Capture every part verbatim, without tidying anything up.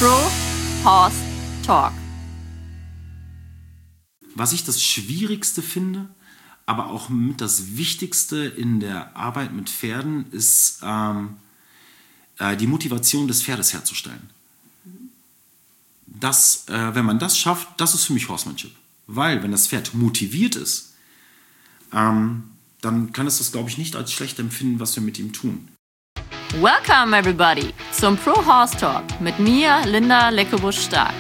Pro Horse Talk. Was ich das Schwierigste finde, aber auch mit das Wichtigste in der Arbeit mit Pferden, ist ähm, äh, die Motivation des Pferdes herzustellen. Das, äh, wenn man das schafft, das ist für mich Horsemanship. Weil, wenn das Pferd motiviert ist, ähm, dann kann es das, glaube ich, nicht als schlecht empfinden, was wir mit ihm tun. Welcome everybody zum Pro Horse Talk mit mir, Linda Leckebusch-Stark.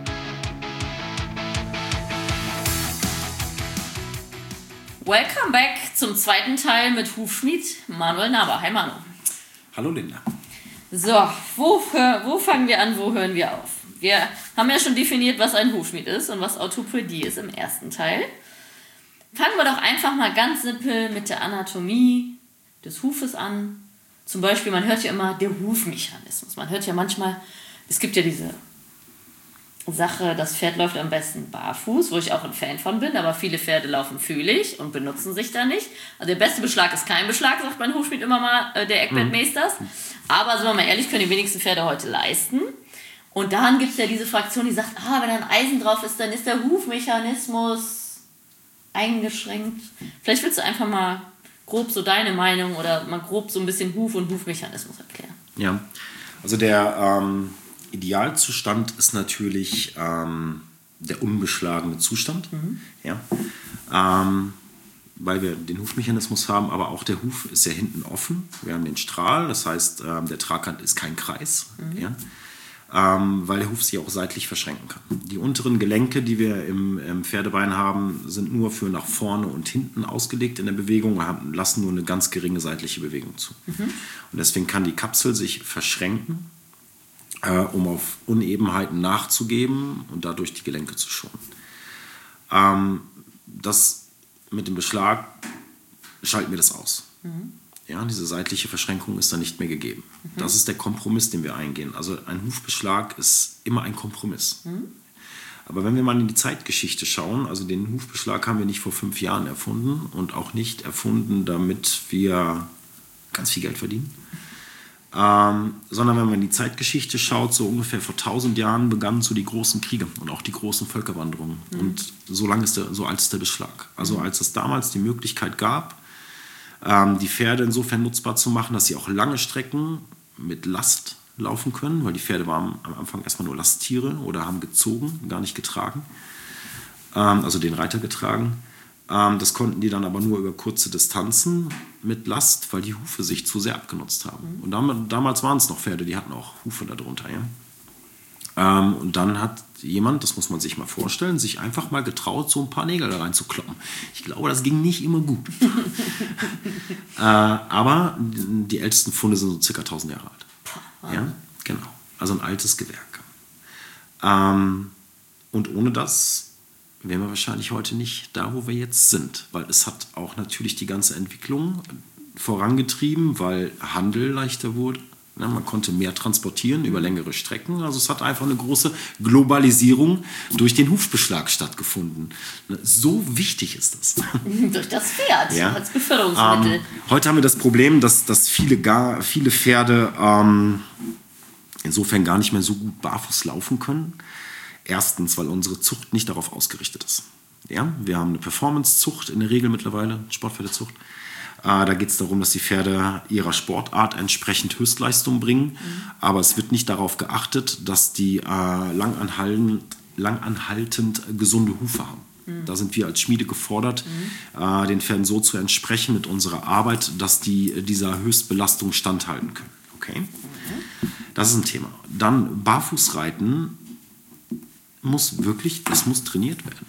Welcome back zum zweiten Teil mit Hufschmied Manuel Naber. Hi Manu. Hallo Linda. So, wo, wo fangen wir an, wo hören wir auf? Wir haben ja schon definiert, was ein Hufschmied ist und was Orthopädie ist im ersten Teil. Fangen wir doch einfach mal ganz simpel mit der Anatomie des Hufes an. Zum Beispiel, man hört ja immer der Hufmechanismus. Man hört ja manchmal, es gibt ja diese Sache, das Pferd läuft am besten barfuß, wo ich auch ein Fan von bin, aber viele Pferde laufen fühlig und benutzen sich da nicht. Also der beste Beschlag ist kein Beschlag, sagt mein Hufschmied immer mal, äh, der Eckbert Meisters. Aber sind wir mal ehrlich, können die wenigsten Pferde heute leisten. Und dann gibt es ja diese Fraktion, die sagt, ah, wenn da ein Eisen drauf ist, dann ist der Hufmechanismus eingeschränkt. Vielleicht willst du einfach mal grob so deine Meinung oder mal grob so ein bisschen Huf und Hufmechanismus erklären. Ja, also der ähm, Idealzustand ist natürlich ähm, der unbeschlagene Zustand, mhm. ja, ähm, weil wir den Hufmechanismus haben, aber auch der Huf ist ja hinten offen. Wir haben den Strahl, das heißt, ähm, der Tragrand ist kein Kreis, mhm. ja. Ähm, weil der Huf sich auch seitlich verschränken kann. Die unteren Gelenke, die wir im, im Pferdebein haben, sind nur für nach vorne und hinten ausgelegt in der Bewegung und haben, lassen nur eine ganz geringe seitliche Bewegung zu. Mhm. Und deswegen kann die Kapsel sich verschränken, äh, um auf Unebenheiten nachzugeben und dadurch die Gelenke zu schonen. Ähm, das mit dem Beschlag schalten wir das aus. Mhm. Ja, diese seitliche Verschränkung ist dann nicht mehr gegeben. Mhm. Das ist der Kompromiss, den wir eingehen. Also ein Hufbeschlag ist immer ein Kompromiss. Mhm. Aber wenn wir mal in die Zeitgeschichte schauen, also den Hufbeschlag haben wir nicht vor fünf Jahren erfunden und auch nicht erfunden, damit wir ganz viel Geld verdienen. Ähm, sondern wenn man in die Zeitgeschichte schaut, so ungefähr vor tausend Jahren begannen so die großen Kriege und auch die großen Völkerwanderungen. Mhm. Und so lang ist der, so alt ist der Beschlag. Also mhm. als es damals die Möglichkeit gab, die Pferde insofern nutzbar zu machen, dass sie auch lange Strecken mit Last laufen können, weil die Pferde waren am Anfang erstmal nur Lasttiere oder haben gezogen, gar nicht getragen, also den Reiter getragen. Das konnten die dann aber nur über kurze Distanzen mit Last, weil die Hufe sich zu sehr abgenutzt haben. Und damals waren es noch Pferde, die hatten auch Hufe darunter. Ja? Und dann hat jemand, das muss man sich mal vorstellen, sich einfach mal getraut, so ein paar Nägel da rein zu kloppen. Ich glaube, das ging nicht immer gut. äh, aber die ältesten Funde sind so circa tausend Jahre alt. Ja, genau. Also ein altes Gewerk. Ähm, und ohne das wären wir wahrscheinlich heute nicht da, wo wir jetzt sind. Weil es hat auch natürlich die ganze Entwicklung vorangetrieben, weil Handel leichter wurde. Ja, man konnte mehr transportieren über längere Strecken. Also es hat einfach eine große Globalisierung durch den Hufbeschlag stattgefunden. So wichtig ist das. Durch das Pferd ja. als Beförderungsmittel. Ähm, heute haben wir das Problem, dass, dass viele, gar, viele Pferde ähm, insofern gar nicht mehr so gut barfuß laufen können. Erstens, weil unsere Zucht nicht darauf ausgerichtet ist. Ja, wir haben eine Performance-Zucht in der Regel mittlerweile, Sportpferdezucht. Da geht es darum, dass die Pferde ihrer Sportart entsprechend Höchstleistung bringen. Mhm. Aber es wird nicht darauf geachtet, dass die äh, langanhaltend, langanhaltend gesunde Hufe haben. Mhm. Da sind wir als Schmiede gefordert, mhm. äh, den Pferden so zu entsprechen mit unserer Arbeit, dass die dieser Höchstbelastung standhalten können. Okay? Mhm. Das ist ein Thema. Dann Barfußreiten muss wirklich, das muss trainiert werden.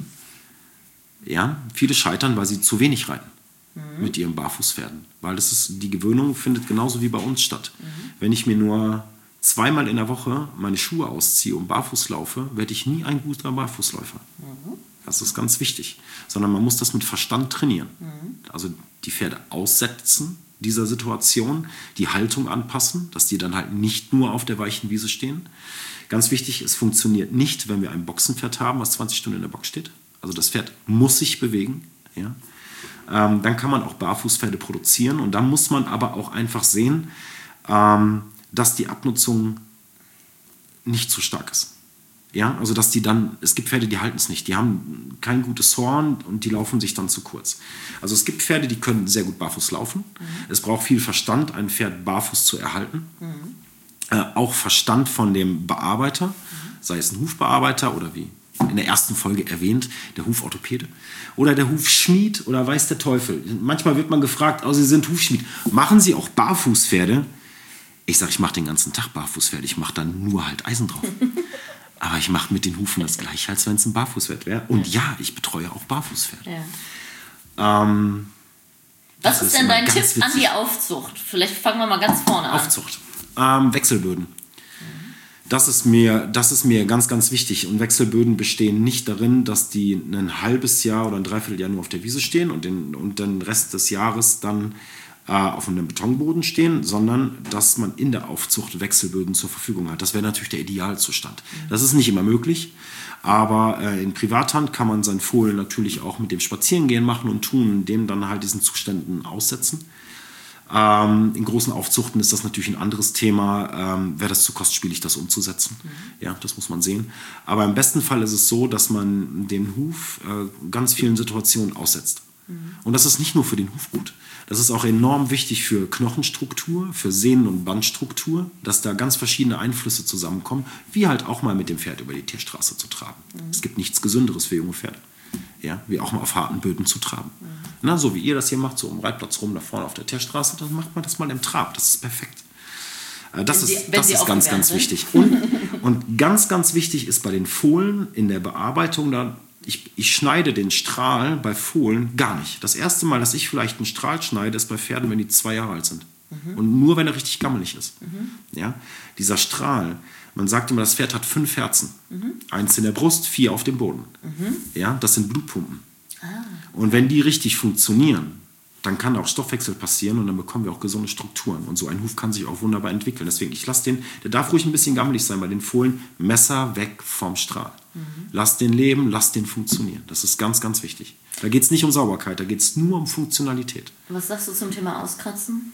Ja? Viele scheitern, weil sie zu wenig reiten. Mhm. Mit ihren Barfußpferden. Weil das ist, die Gewöhnung findet genauso wie bei uns statt. Mhm. Wenn ich mir nur zweimal in der Woche meine Schuhe ausziehe und barfuß laufe, werde ich nie ein guter Barfußläufer. Mhm. Das ist ganz wichtig. Sondern man muss das mit Verstand trainieren. Mhm. Also die Pferde aussetzen dieser Situation, die Haltung anpassen, dass die dann halt nicht nur auf der weichen Wiese stehen. Ganz wichtig, es funktioniert nicht, wenn wir ein Boxenpferd haben, was zwanzig Stunden in der Box steht. Also das Pferd muss sich bewegen. Ja? Ähm, dann kann man auch Barfußpferde produzieren und dann muss man aber auch einfach sehen, ähm, dass die Abnutzung nicht zu stark ist. Ja, also dass die dann, es gibt Pferde, die halten es nicht, die haben kein gutes Horn und die laufen sich dann zu kurz. Also es gibt Pferde, die können sehr gut barfuß laufen. Mhm. Es braucht viel Verstand, ein Pferd barfuß zu erhalten. Mhm. Äh, auch Verstand von dem Bearbeiter, mhm. sei es ein Hufbearbeiter oder wie in der ersten Folge erwähnt, der Huforthopäde oder der Hufschmied oder weiß der Teufel. Manchmal wird man gefragt, oh, Sie sind Hufschmied, machen Sie auch Barfußpferde? Ich sage, ich mache den ganzen Tag Barfußpferde, ich mache dann nur halt Eisen drauf. Aber ich mache mit den Hufen das Gleiche, als wenn es ein Barfußpferd wäre. Und ja, ich betreue auch Barfußpferde. Ja. Ähm, Was ist denn dein Tipp witzig. an die Aufzucht? Vielleicht fangen wir mal ganz vorne an. Aufzucht. Ähm, Wechselböden. Mhm. Das ist mir, das ist mir ganz, ganz wichtig. Und Wechselböden bestehen nicht darin, dass die ein halbes Jahr oder ein Dreivierteljahr nur auf der Wiese stehen und den, und den Rest des Jahres dann auf einem Betonboden stehen, sondern dass man in der Aufzucht Wechselböden zur Verfügung hat. Das wäre natürlich der Idealzustand. Das ist nicht immer möglich, aber äh, in Privathand kann man sein Fohlen natürlich auch mit dem Spazierengehen machen und tun, dem dann halt diesen Zuständen aussetzen. Ähm, in großen Aufzuchten ist das natürlich ein anderes Thema. Ähm, wäre das zu kostspielig, das umzusetzen? Mhm. Ja, das muss man sehen. Aber im besten Fall ist es so, dass man den Huf äh, ganz vielen Situationen aussetzt. Mhm. Und das ist nicht nur für den Huf gut. Das ist auch enorm wichtig für Knochenstruktur, für Sehnen- und Bandstruktur, dass da ganz verschiedene Einflüsse zusammenkommen, wie halt auch mal mit dem Pferd über die Tierstraße zu traben. Mhm. Es gibt nichts Gesünderes für junge Pferde, ja, wie auch mal auf harten Böden zu traben. Mhm. Na, so wie ihr das hier macht, so am Reitplatz rum, da vorne auf der Tierstraße, dann macht man das mal im Trab. Das ist perfekt. Das sie, ist, das ist ganz, ganz sind. wichtig. Und, und ganz, ganz wichtig ist bei den Fohlen in der Bearbeitung, da Ich, ich schneide den Strahl bei Fohlen gar nicht. Das erste Mal, dass ich vielleicht einen Strahl schneide, ist bei Pferden, wenn die zwei Jahre alt sind. Mhm. Und nur, wenn er richtig gammelig ist. Mhm. Ja? Dieser Strahl, man sagt immer, das Pferd hat fünf Herzen. Mhm. Eins in der Brust, vier auf dem Boden. Mhm. Ja? Das sind Blutpumpen. Ah. Und wenn die richtig funktionieren, dann kann auch Stoffwechsel passieren und dann bekommen wir auch gesunde Strukturen. Und so ein Huf kann sich auch wunderbar entwickeln. Deswegen, ich lasse den, der darf ruhig ein bisschen gammelig sein bei den Fohlen, Messer weg vom Strahl. Mhm. Lass den leben, lass den funktionieren. Das ist ganz, ganz wichtig. Da geht es nicht um Sauberkeit, da geht es nur um Funktionalität. Was sagst du zum Thema Auskratzen?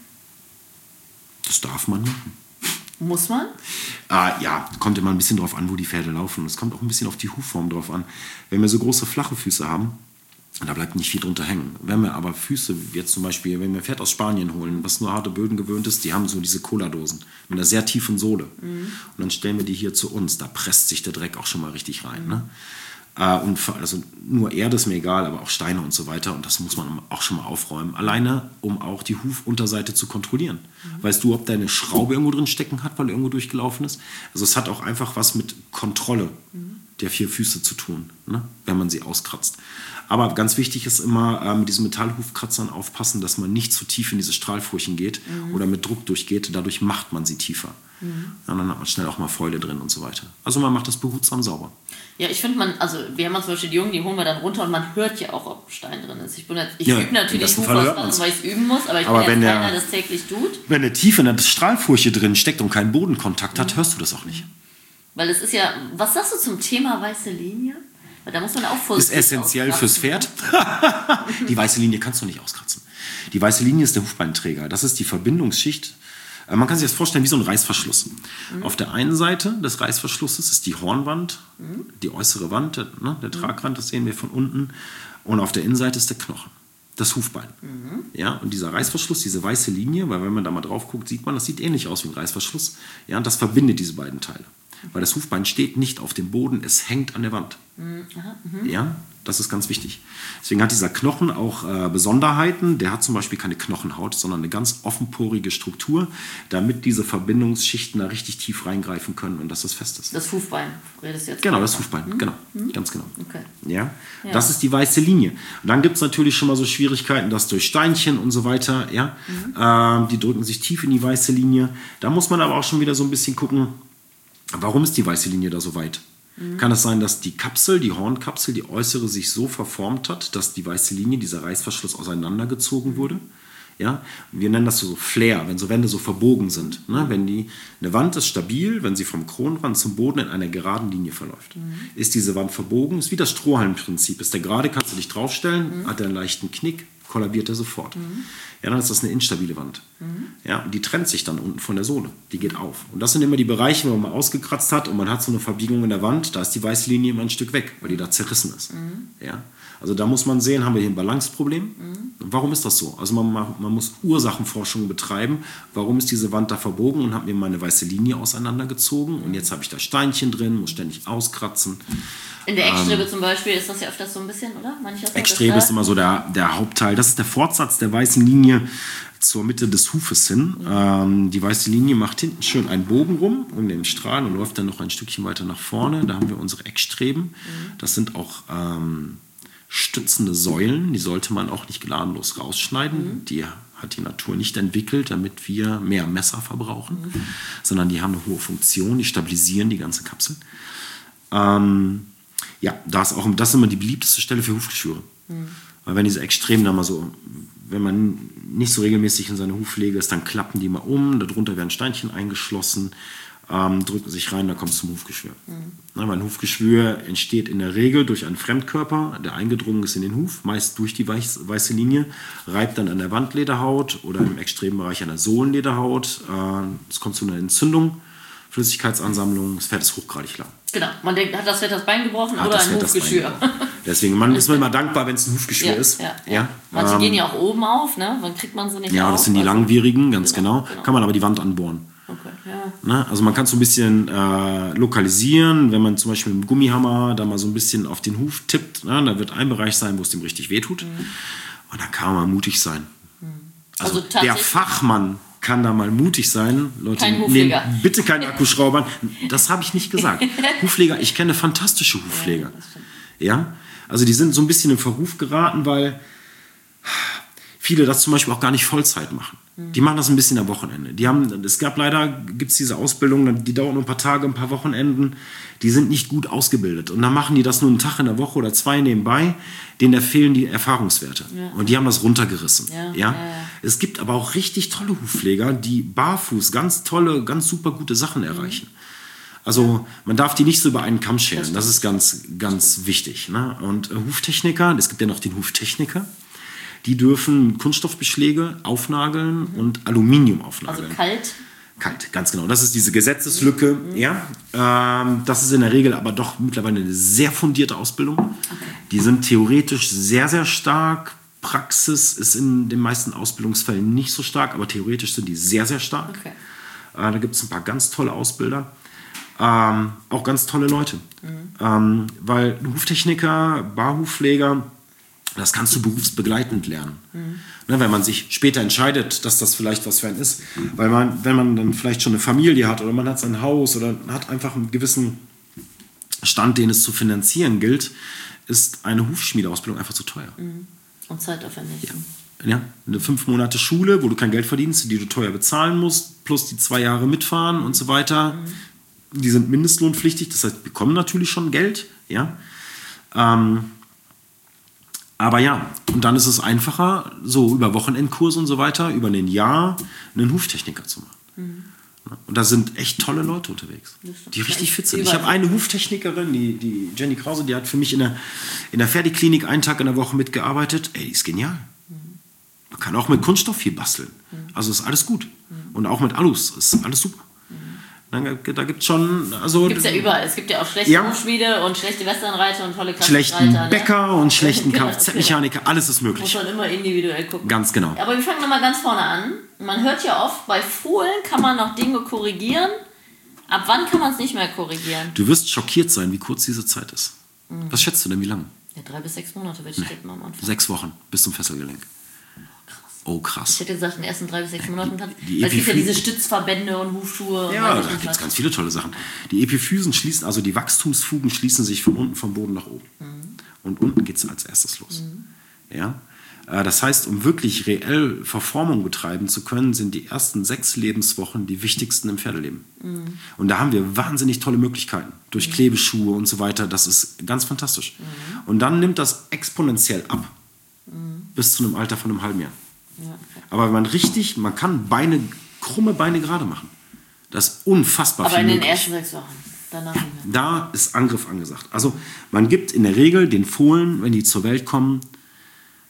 Das darf man machen. Muss man? Äh, ja, kommt immer ein bisschen drauf an, wo die Pferde laufen. Es kommt auch ein bisschen auf die Hufform drauf an. Wenn wir so große, flache Füße haben, da bleibt nicht viel drunter hängen. Wenn wir aber Füße, jetzt zum Beispiel, wenn wir ein Pferd aus Spanien holen, was nur harte Böden gewöhnt ist, die haben so diese Cola-Dosen mit einer sehr tiefen Sohle. Mhm. Und dann stellen wir die hier zu uns. Da presst sich der Dreck auch schon mal richtig rein. Mhm. Ne? Äh, und für, also nur Erde ist mir egal, aber auch Steine und so weiter. Und das muss man auch schon mal aufräumen. Alleine, um auch die Hufunterseite zu kontrollieren. Mhm. Weißt du, ob da eine Schraube irgendwo drin stecken hat, weil irgendwo durchgelaufen ist? Also es hat auch einfach was mit Kontrolle mhm. der vier Füße zu tun, ne? Wenn man sie auskratzt. Aber ganz wichtig ist immer, äh, mit diesen Metallhufkratzern aufpassen, dass man nicht zu tief in diese Strahlfurchen geht mhm. oder mit Druck durchgeht. Dadurch macht man sie tiefer. Mhm. Ja, dann hat man schnell auch mal Fäule drin und so weiter. Also man macht das behutsam sauber. Ja, ich finde man, also wir haben zum Beispiel die Jungen, die holen wir dann runter und man hört ja auch, ob Stein drin ist. Ich, bin jetzt, ich ja, übe natürlich Hufauskratzen, weil ich es üben muss, aber ich aber bin wenn jetzt der, keiner, der das täglich tut. Wenn eine Tiefe in der Strahlfurche drin steckt und keinen Bodenkontakt hat, mhm. hörst du das auch nicht. Weil es ist ja, was sagst du zum Thema weiße Linie? Weil da muss man auch vorsichtig ist essentiell fürs Pferd. Die weiße Linie kannst du nicht auskratzen. Die weiße Linie ist der Hufbeinträger. Das ist die Verbindungsschicht. Man kann sich das vorstellen wie so ein Reißverschluss. Mhm. Auf der einen Seite des Reißverschlusses ist die Hornwand, mhm. die äußere Wand, der, ne, der Tragrand, das sehen wir von unten. Und auf der Innenseite ist der Knochen, das Hufbein. Mhm. Ja, und dieser Reißverschluss, diese weiße Linie, weil wenn man da mal drauf guckt, sieht man, das sieht ähnlich aus wie ein Reißverschluss. Ja, und das verbindet diese beiden Teile. Weil das Hufbein steht nicht auf dem Boden, es hängt an der Wand. Mhm. Mhm. Ja, das ist ganz wichtig. Deswegen hat dieser Knochen auch äh, Besonderheiten. Der hat zum Beispiel keine Knochenhaut, sondern eine ganz offenporige Struktur, damit diese Verbindungsschichten da richtig tief reingreifen können und dass das fest ist. Das Hufbein, redest du jetzt? Genau, das Hufbein, mhm. genau, mhm. ganz genau. Okay. Ja? Ja, das ist die weiße Linie. Und dann gibt es natürlich schon mal so Schwierigkeiten, dass durch Steinchen und so weiter, ja, mhm. ähm, die drücken sich tief in die weiße Linie. Da muss man aber auch schon wieder so ein bisschen gucken, warum ist die weiße Linie da so weit? Mhm. Kann es sein, dass die Kapsel, die Hornkapsel, die äußere sich so verformt hat, dass die weiße Linie, dieser Reißverschluss auseinandergezogen wurde? Ja? Wir nennen das so Flair, wenn so Wände so verbogen sind. Ne? Wenn die, eine Wand ist stabil, wenn sie vom Kronrand zum Boden in einer geraden Linie verläuft. Mhm. Ist diese Wand verbogen, ist wie das Strohhalmprinzip. Ist der gerade, kannst du dich draufstellen, mhm. hat er einen leichten Knick, kollabiert er sofort. Mhm. Ja, dann ist das eine instabile Wand. Mhm. Ja, und die trennt sich dann unten von der Sohle. Die geht auf. Und das sind immer die Bereiche, wo man mal ausgekratzt hat und man hat so eine Verbiegung in der Wand, da ist die weiße Linie immer ein Stück weg, weil die da zerrissen ist. Mhm. Ja, also da muss man sehen, haben wir hier ein Balanceproblem. Mhm. Warum ist das so? Also man, man muss Ursachenforschung betreiben. Warum ist diese Wand da verbogen und habe mir meine weiße Linie auseinandergezogen und jetzt habe ich da Steinchen drin, muss ständig auskratzen. In der Eckstrebe ähm, zum Beispiel ist das ja öfters so ein bisschen, oder? Eckstrebe ist immer so der, der Hauptteil. Das ist der Fortsatz der weißen Linie zur Mitte des Hufes hin. Mhm. Ähm, die weiße Linie macht hinten schön einen Bogen rum um den Strahl und läuft dann noch ein Stückchen weiter nach vorne. Da haben wir unsere Eckstreben. Mhm. Das sind auch ähm, stützende Säulen. Die sollte man auch nicht gnadenlos rausschneiden. Mhm. Die hat die Natur nicht entwickelt, damit wir mehr Messer verbrauchen, mhm. sondern die haben eine hohe Funktion. Die stabilisieren die ganze Kapsel. Ähm, Ja, da ist auch, das ist immer die beliebteste Stelle für Hufgeschwüre. Mhm. Weil wenn diese Extremen da mal so, wenn man nicht so regelmäßig in seine Hufpflege ist, dann klappen die mal um, darunter werden Steinchen eingeschlossen, ähm, drücken sich rein, dann kommt es zum Hufgeschwür. Mhm. Na, weil ein Hufgeschwür entsteht in der Regel durch einen Fremdkörper, der eingedrungen ist in den Huf, meist durch die weiß, weiße Linie, reibt dann an der Wandlederhaut oder im Extrembereich an der Sohlenlederhaut. Äh, es kommt zu einer Entzündung, Flüssigkeitsansammlung, das Fett ist hochgradig lang. Genau, man denkt, hat das Fett das Bein gebrochen hat oder ein Hufgeschwür. Deswegen man ist man immer dankbar, wenn es ein Hufgeschwür ja, ist. Ja, ja. Ja, Manche ähm, gehen ja auch oben auf, ne? Dann kriegt man sie nicht ja, auf. Ja, das sind die also, langwierigen, ganz genau, genau. genau. Kann man aber die Wand anbohren. Okay, ja. Ne? Also man kann es so ein bisschen äh, lokalisieren, wenn man zum Beispiel mit dem Gummihammer da mal so ein bisschen auf den Huf tippt. Ne? Da wird ein Bereich sein, wo es dem richtig wehtut. Mhm. Und dann kann man mal mutig sein. Mhm. Also, also der Fachmann kann da mal mutig sein. Leute, Kein Hufpfleger. Nehmt bitte keinen Akkuschrauber. Das habe ich nicht gesagt. Hufpfleger, ich kenne fantastische Hufpfleger. Ja, ja, also die sind so ein bisschen in Verruf geraten, weil viele das zum Beispiel auch gar nicht Vollzeit machen. Mhm. Die machen das ein bisschen am Wochenende. Die haben, es gab leider, gibt es diese Ausbildung, die dauert nur ein paar Tage, ein paar Wochenenden. Die sind nicht gut ausgebildet. Und dann machen die das nur einen Tag in der Woche oder zwei nebenbei. Denen fehlen die Erfahrungswerte. Ja. Und die haben das runtergerissen. Ja, ja? Ja, ja. Es gibt aber auch richtig tolle Hufpfleger, die barfuß ganz tolle, ganz super gute Sachen erreichen. Mhm. Also man darf die nicht so über einen Kamm scheren. Das ist ganz, ganz wichtig. Ne? Und äh, Huftechniker, es gibt ja noch den Huftechniker, die dürfen Kunststoffbeschläge aufnageln mhm. und Aluminium aufnageln. Also kalt? Kalt, ganz genau. Das ist diese Gesetzeslücke. Mhm. Ja? Ähm, das ist in der Regel aber doch mittlerweile eine sehr fundierte Ausbildung. Okay. Die sind theoretisch sehr, sehr stark. Praxis ist in den meisten Ausbildungsfällen nicht so stark, aber theoretisch sind die sehr, sehr stark. Okay. Äh, da gibt es ein paar ganz tolle Ausbilder. Ähm, auch ganz tolle Leute. Mhm. Ähm, weil Huftechniker, Barhufpfleger, das kannst du berufsbegleitend lernen. Mhm. Ne, wenn man sich später entscheidet, dass das vielleicht was für einen ist. Weil man, wenn man dann vielleicht schon eine Familie hat oder man hat sein Haus oder hat einfach einen gewissen Stand, den es zu finanzieren gilt, ist eine Hufschmiedeausbildung einfach zu teuer. Mhm. Und zeitaufwendig. Ja. Ja, eine fünf Monate Schule, wo du kein Geld verdienst, die du teuer bezahlen musst, plus die zwei Jahre mitfahren und so weiter. Mhm. Die sind mindestlohnpflichtig, das heißt, die bekommen natürlich schon Geld. Ja. Ähm, Aber ja, und dann ist es einfacher, so über Wochenendkurse und so weiter, über ein Jahr einen Huftechniker zu machen. Mhm. Und da sind echt tolle Leute unterwegs, die richtig fit sind. Ich habe eine Huftechnikerin, die, die Jenny Krause, die hat für mich in der, in der Ferdi-Klinik einen Tag in der Woche mitgearbeitet. Ey, die ist genial. Mhm. Man kann auch mit Kunststoff viel basteln. Mhm. Also ist alles gut. Mhm. Und auch mit Alus ist alles super. Da gibt es schon. Also, gibt es ja überall. Es gibt ja auch schlechte ja. Hufschmiede und schlechte Westernreiter und tolle Klassenreiter. Schlechten Bäcker ne? und schlechten Kfz-Mechaniker. Alles ist möglich. Muss man immer individuell gucken. Ganz genau. Aber wir fangen nochmal ganz vorne an. Man hört ja oft, bei Fohlen kann man noch Dinge korrigieren. Ab wann kann man es nicht mehr korrigieren? Du wirst schockiert sein, wie kurz diese Zeit ist. Mhm. Was schätzt du denn, wie lange? Ja, drei bis sechs Monate würde ich nee. tippen am Anfang. Sechs Wochen bis zum Fesselgelenk. Oh, krass. Ich hätte gesagt, in den ersten drei bis sechs Monaten kann die es gibt ja diese Stützverbände und Hufschuhe. Ja, und da gibt es ganz viele tolle Sachen. Die Epiphysen schließen, also die Wachstumsfugen schließen sich von unten vom Boden nach oben. Mhm. Und unten geht es als erstes los. Mhm. Ja? Das heißt, um wirklich reell Verformung betreiben zu können, sind die ersten sechs Lebenswochen die wichtigsten im Pferdeleben. Mhm. Und da haben wir wahnsinnig tolle Möglichkeiten. Durch mhm. Klebeschuhe und so weiter. Das ist ganz fantastisch. Mhm. Und dann nimmt das exponentiell ab. Mhm. Bis zu einem Alter von einem halben Jahr. Ja, okay. Aber wenn man richtig, man kann Beine, krumme Beine gerade machen. Das ist unfassbar Aber viel in den möglich. ersten sechs Wochen, danach nicht mehr. Da ist Angriff angesagt. Also man gibt in der Regel den Fohlen, wenn die zur Welt kommen,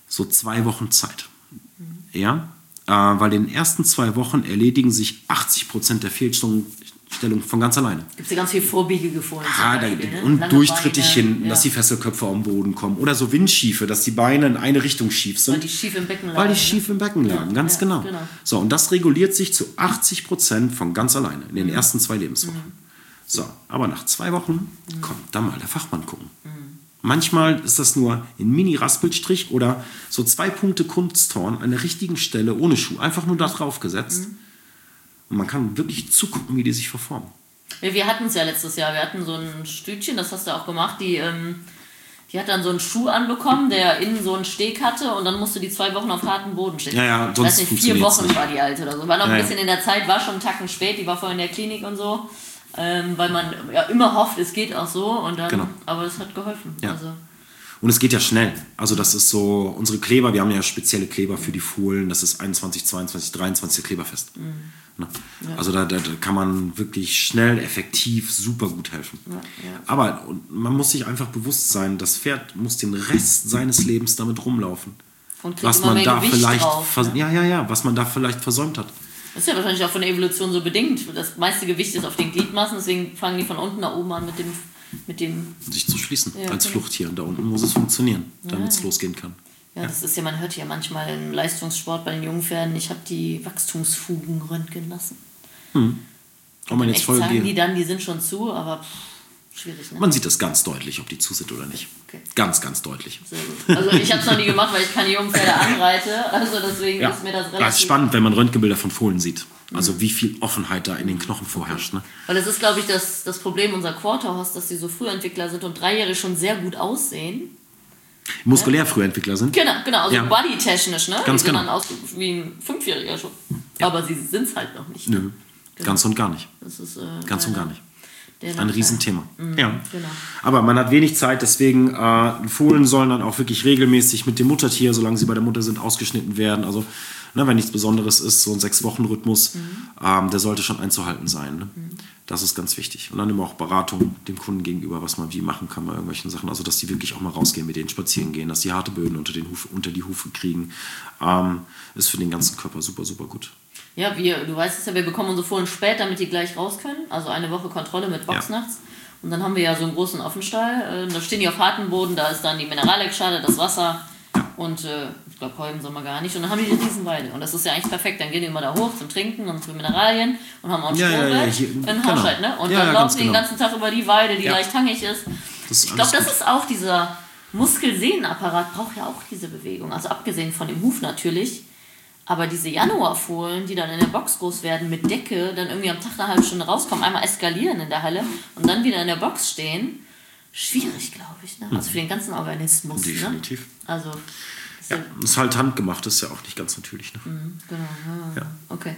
so zwei Wochen Zeit. Mhm. Ja, äh, weil in den ersten zwei Wochen erledigen sich achtzig Prozent der Fehlstellungen von ganz alleine. Gibt es ja ganz viel vorbiegige Folien. Ah, da, ne? Und lange durchtrittig Beine, hinten, ja. dass die Fesselköpfe am Boden kommen. Oder so Windschiefe, dass die Beine in eine Richtung schief sind. Weil die schief im Becken lagen. Weil die schief im Becken lagen, ja, ganz ja, genau. genau. So, und das reguliert sich zu achtzig Prozent von ganz alleine in den mhm. ersten zwei Lebenswochen. Mhm. So, aber nach zwei Wochen mhm. kommt da mal der Fachmann gucken. Mhm. Manchmal ist das nur ein Mini-Raspelstrich oder so zwei Punkte Kunsthorn an der richtigen Stelle ohne Schuh. Einfach nur da drauf gesetzt. Mhm. Und man kann wirklich zugucken, wie die sich verformen. Ja, wir hatten es ja letztes Jahr. Wir hatten so ein Stütchen, das hast du auch gemacht, die, ähm, die hat dann so einen Schuh anbekommen, der innen so einen Steg hatte und dann musste die zwei Wochen auf harten Boden stehen. Ja, ja, sonst ich weiß nicht, vier Wochen nicht. war die alte oder so. War noch ja, ein bisschen in der Zeit, war schon einen Tacken spät, die war vorher in der Klinik und so. Ähm, weil man ja immer hofft, es geht auch so. Und dann, genau. Aber es hat geholfen. Ja. Also. Und es geht ja schnell. Also das ist so, unsere Kleber, wir haben ja spezielle Kleber für die Fohlen, das ist einundzwanzig, zweiundzwanzig, dreiundzwanzig Kleberfest. Mhm. Ne? Ja. Also da, da, da kann man wirklich schnell, effektiv, super gut helfen. Ja, ja. Aber und man muss sich einfach bewusst sein, das Pferd muss den Rest seines Lebens damit rumlaufen. Und was man da Gewicht vielleicht drauf, vers- ja, ja, ja, was man da vielleicht versäumt hat. Das ist ja wahrscheinlich auch von der Evolution so bedingt. Das meiste Gewicht ist auf den Gliedmaßen, deswegen fangen die von unten nach oben an mit dem... Mit dem sich zu schließen ja, als genau. Fluchttier. Und da unten muss es funktionieren, damit ja. es losgehen kann. Ja, das ist ja, man hört ja manchmal im Leistungssport bei den Jungpferden, ich habe die Wachstumsfugen röntgen lassen. Hm. Und man jetzt voll sagen die dann, die sind schon zu, aber pff, schwierig. Ne? Man sieht das ganz deutlich, ob die zu sind oder nicht. Okay. Ganz, ganz deutlich. Sehr gut. Also ich habe es noch nie gemacht, weil ich keine Jungpferde anreite. Also deswegen ja. ist mir das relativ... Das ist spannend, wenn man Röntgenbilder von Fohlen sieht. Also mhm. wie viel Offenheit da in den Knochen vorherrscht. Ne? Weil das ist, glaube ich, das, das Problem unserer Quarterhorse, dass die so Frühentwickler sind und Dreijährige schon sehr gut aussehen. Muskulär Frühentwickler sind? Genau, genau, also ja. bodytechnisch, ne? Ganz die sind genau. dann aus wie ein Fünfjähriger schon. Ja. Aber sie sind es halt noch nicht. Nö, genau. ganz und gar nicht. Das ist, äh, ganz und gar nicht. Ein Ein Riesenthema. Mhm, ja. Genau. Aber man hat wenig Zeit, deswegen äh, Fohlen sollen dann auch wirklich regelmäßig mit dem Muttertier, solange sie bei der Mutter sind, ausgeschnitten werden. Also ne, wenn nichts Besonderes ist, so ein Sechs-Wochen-Rhythmus, mhm. ähm, der sollte schon einzuhalten sein. Ne? Mhm. Das ist ganz wichtig. Und dann immer auch Beratung dem Kunden gegenüber, was man wie machen kann bei irgendwelchen Sachen. Also dass die wirklich auch mal rausgehen, mit denen spazieren gehen, dass die harte Böden unter, den Huf, unter die Hufe kriegen, ähm, ist für den ganzen Körper super, super gut. Ja, wir, du weißt es ja, wir bekommen unsere Fohlen spät, damit die gleich raus können. Also eine Woche Kontrolle mit Box ja. nachts. Und dann haben wir ja so einen großen Offenstall. Da stehen die auf hartem Boden, da ist dann die Mineraleckschale, das Wasser. Und äh, ich glaube, Kolben soll man gar nicht. Und dann haben die die Riesenweide. Und das ist ja eigentlich perfekt. Dann gehen die immer da hoch zum Trinken und für Mineralien und haben auch ein ja, Strombrett, ja, ja, einen genau. Haushalt, ne? Und ja, dann ja, laufen die genau. den ganzen Tag über die Weide, die ja. leicht hangig ist. ist ich glaube, das ist auch dieser Muskelsehnenapparat, braucht ja auch diese Bewegung. Also abgesehen von dem Huf natürlich. Aber diese Januarfohlen, die dann in der Box groß werden mit Decke, dann irgendwie am Tag eine halbe Stunde rauskommen, einmal eskalieren in der Halle und dann wieder in der Box stehen, schwierig, glaube ich. Ne? Also für den ganzen Organismus. Definitiv. Ne? Also, ja, das ist halt handgemacht, das ist ja auch nicht ganz natürlich. Ne? Mhm, genau, ja, ja. Okay.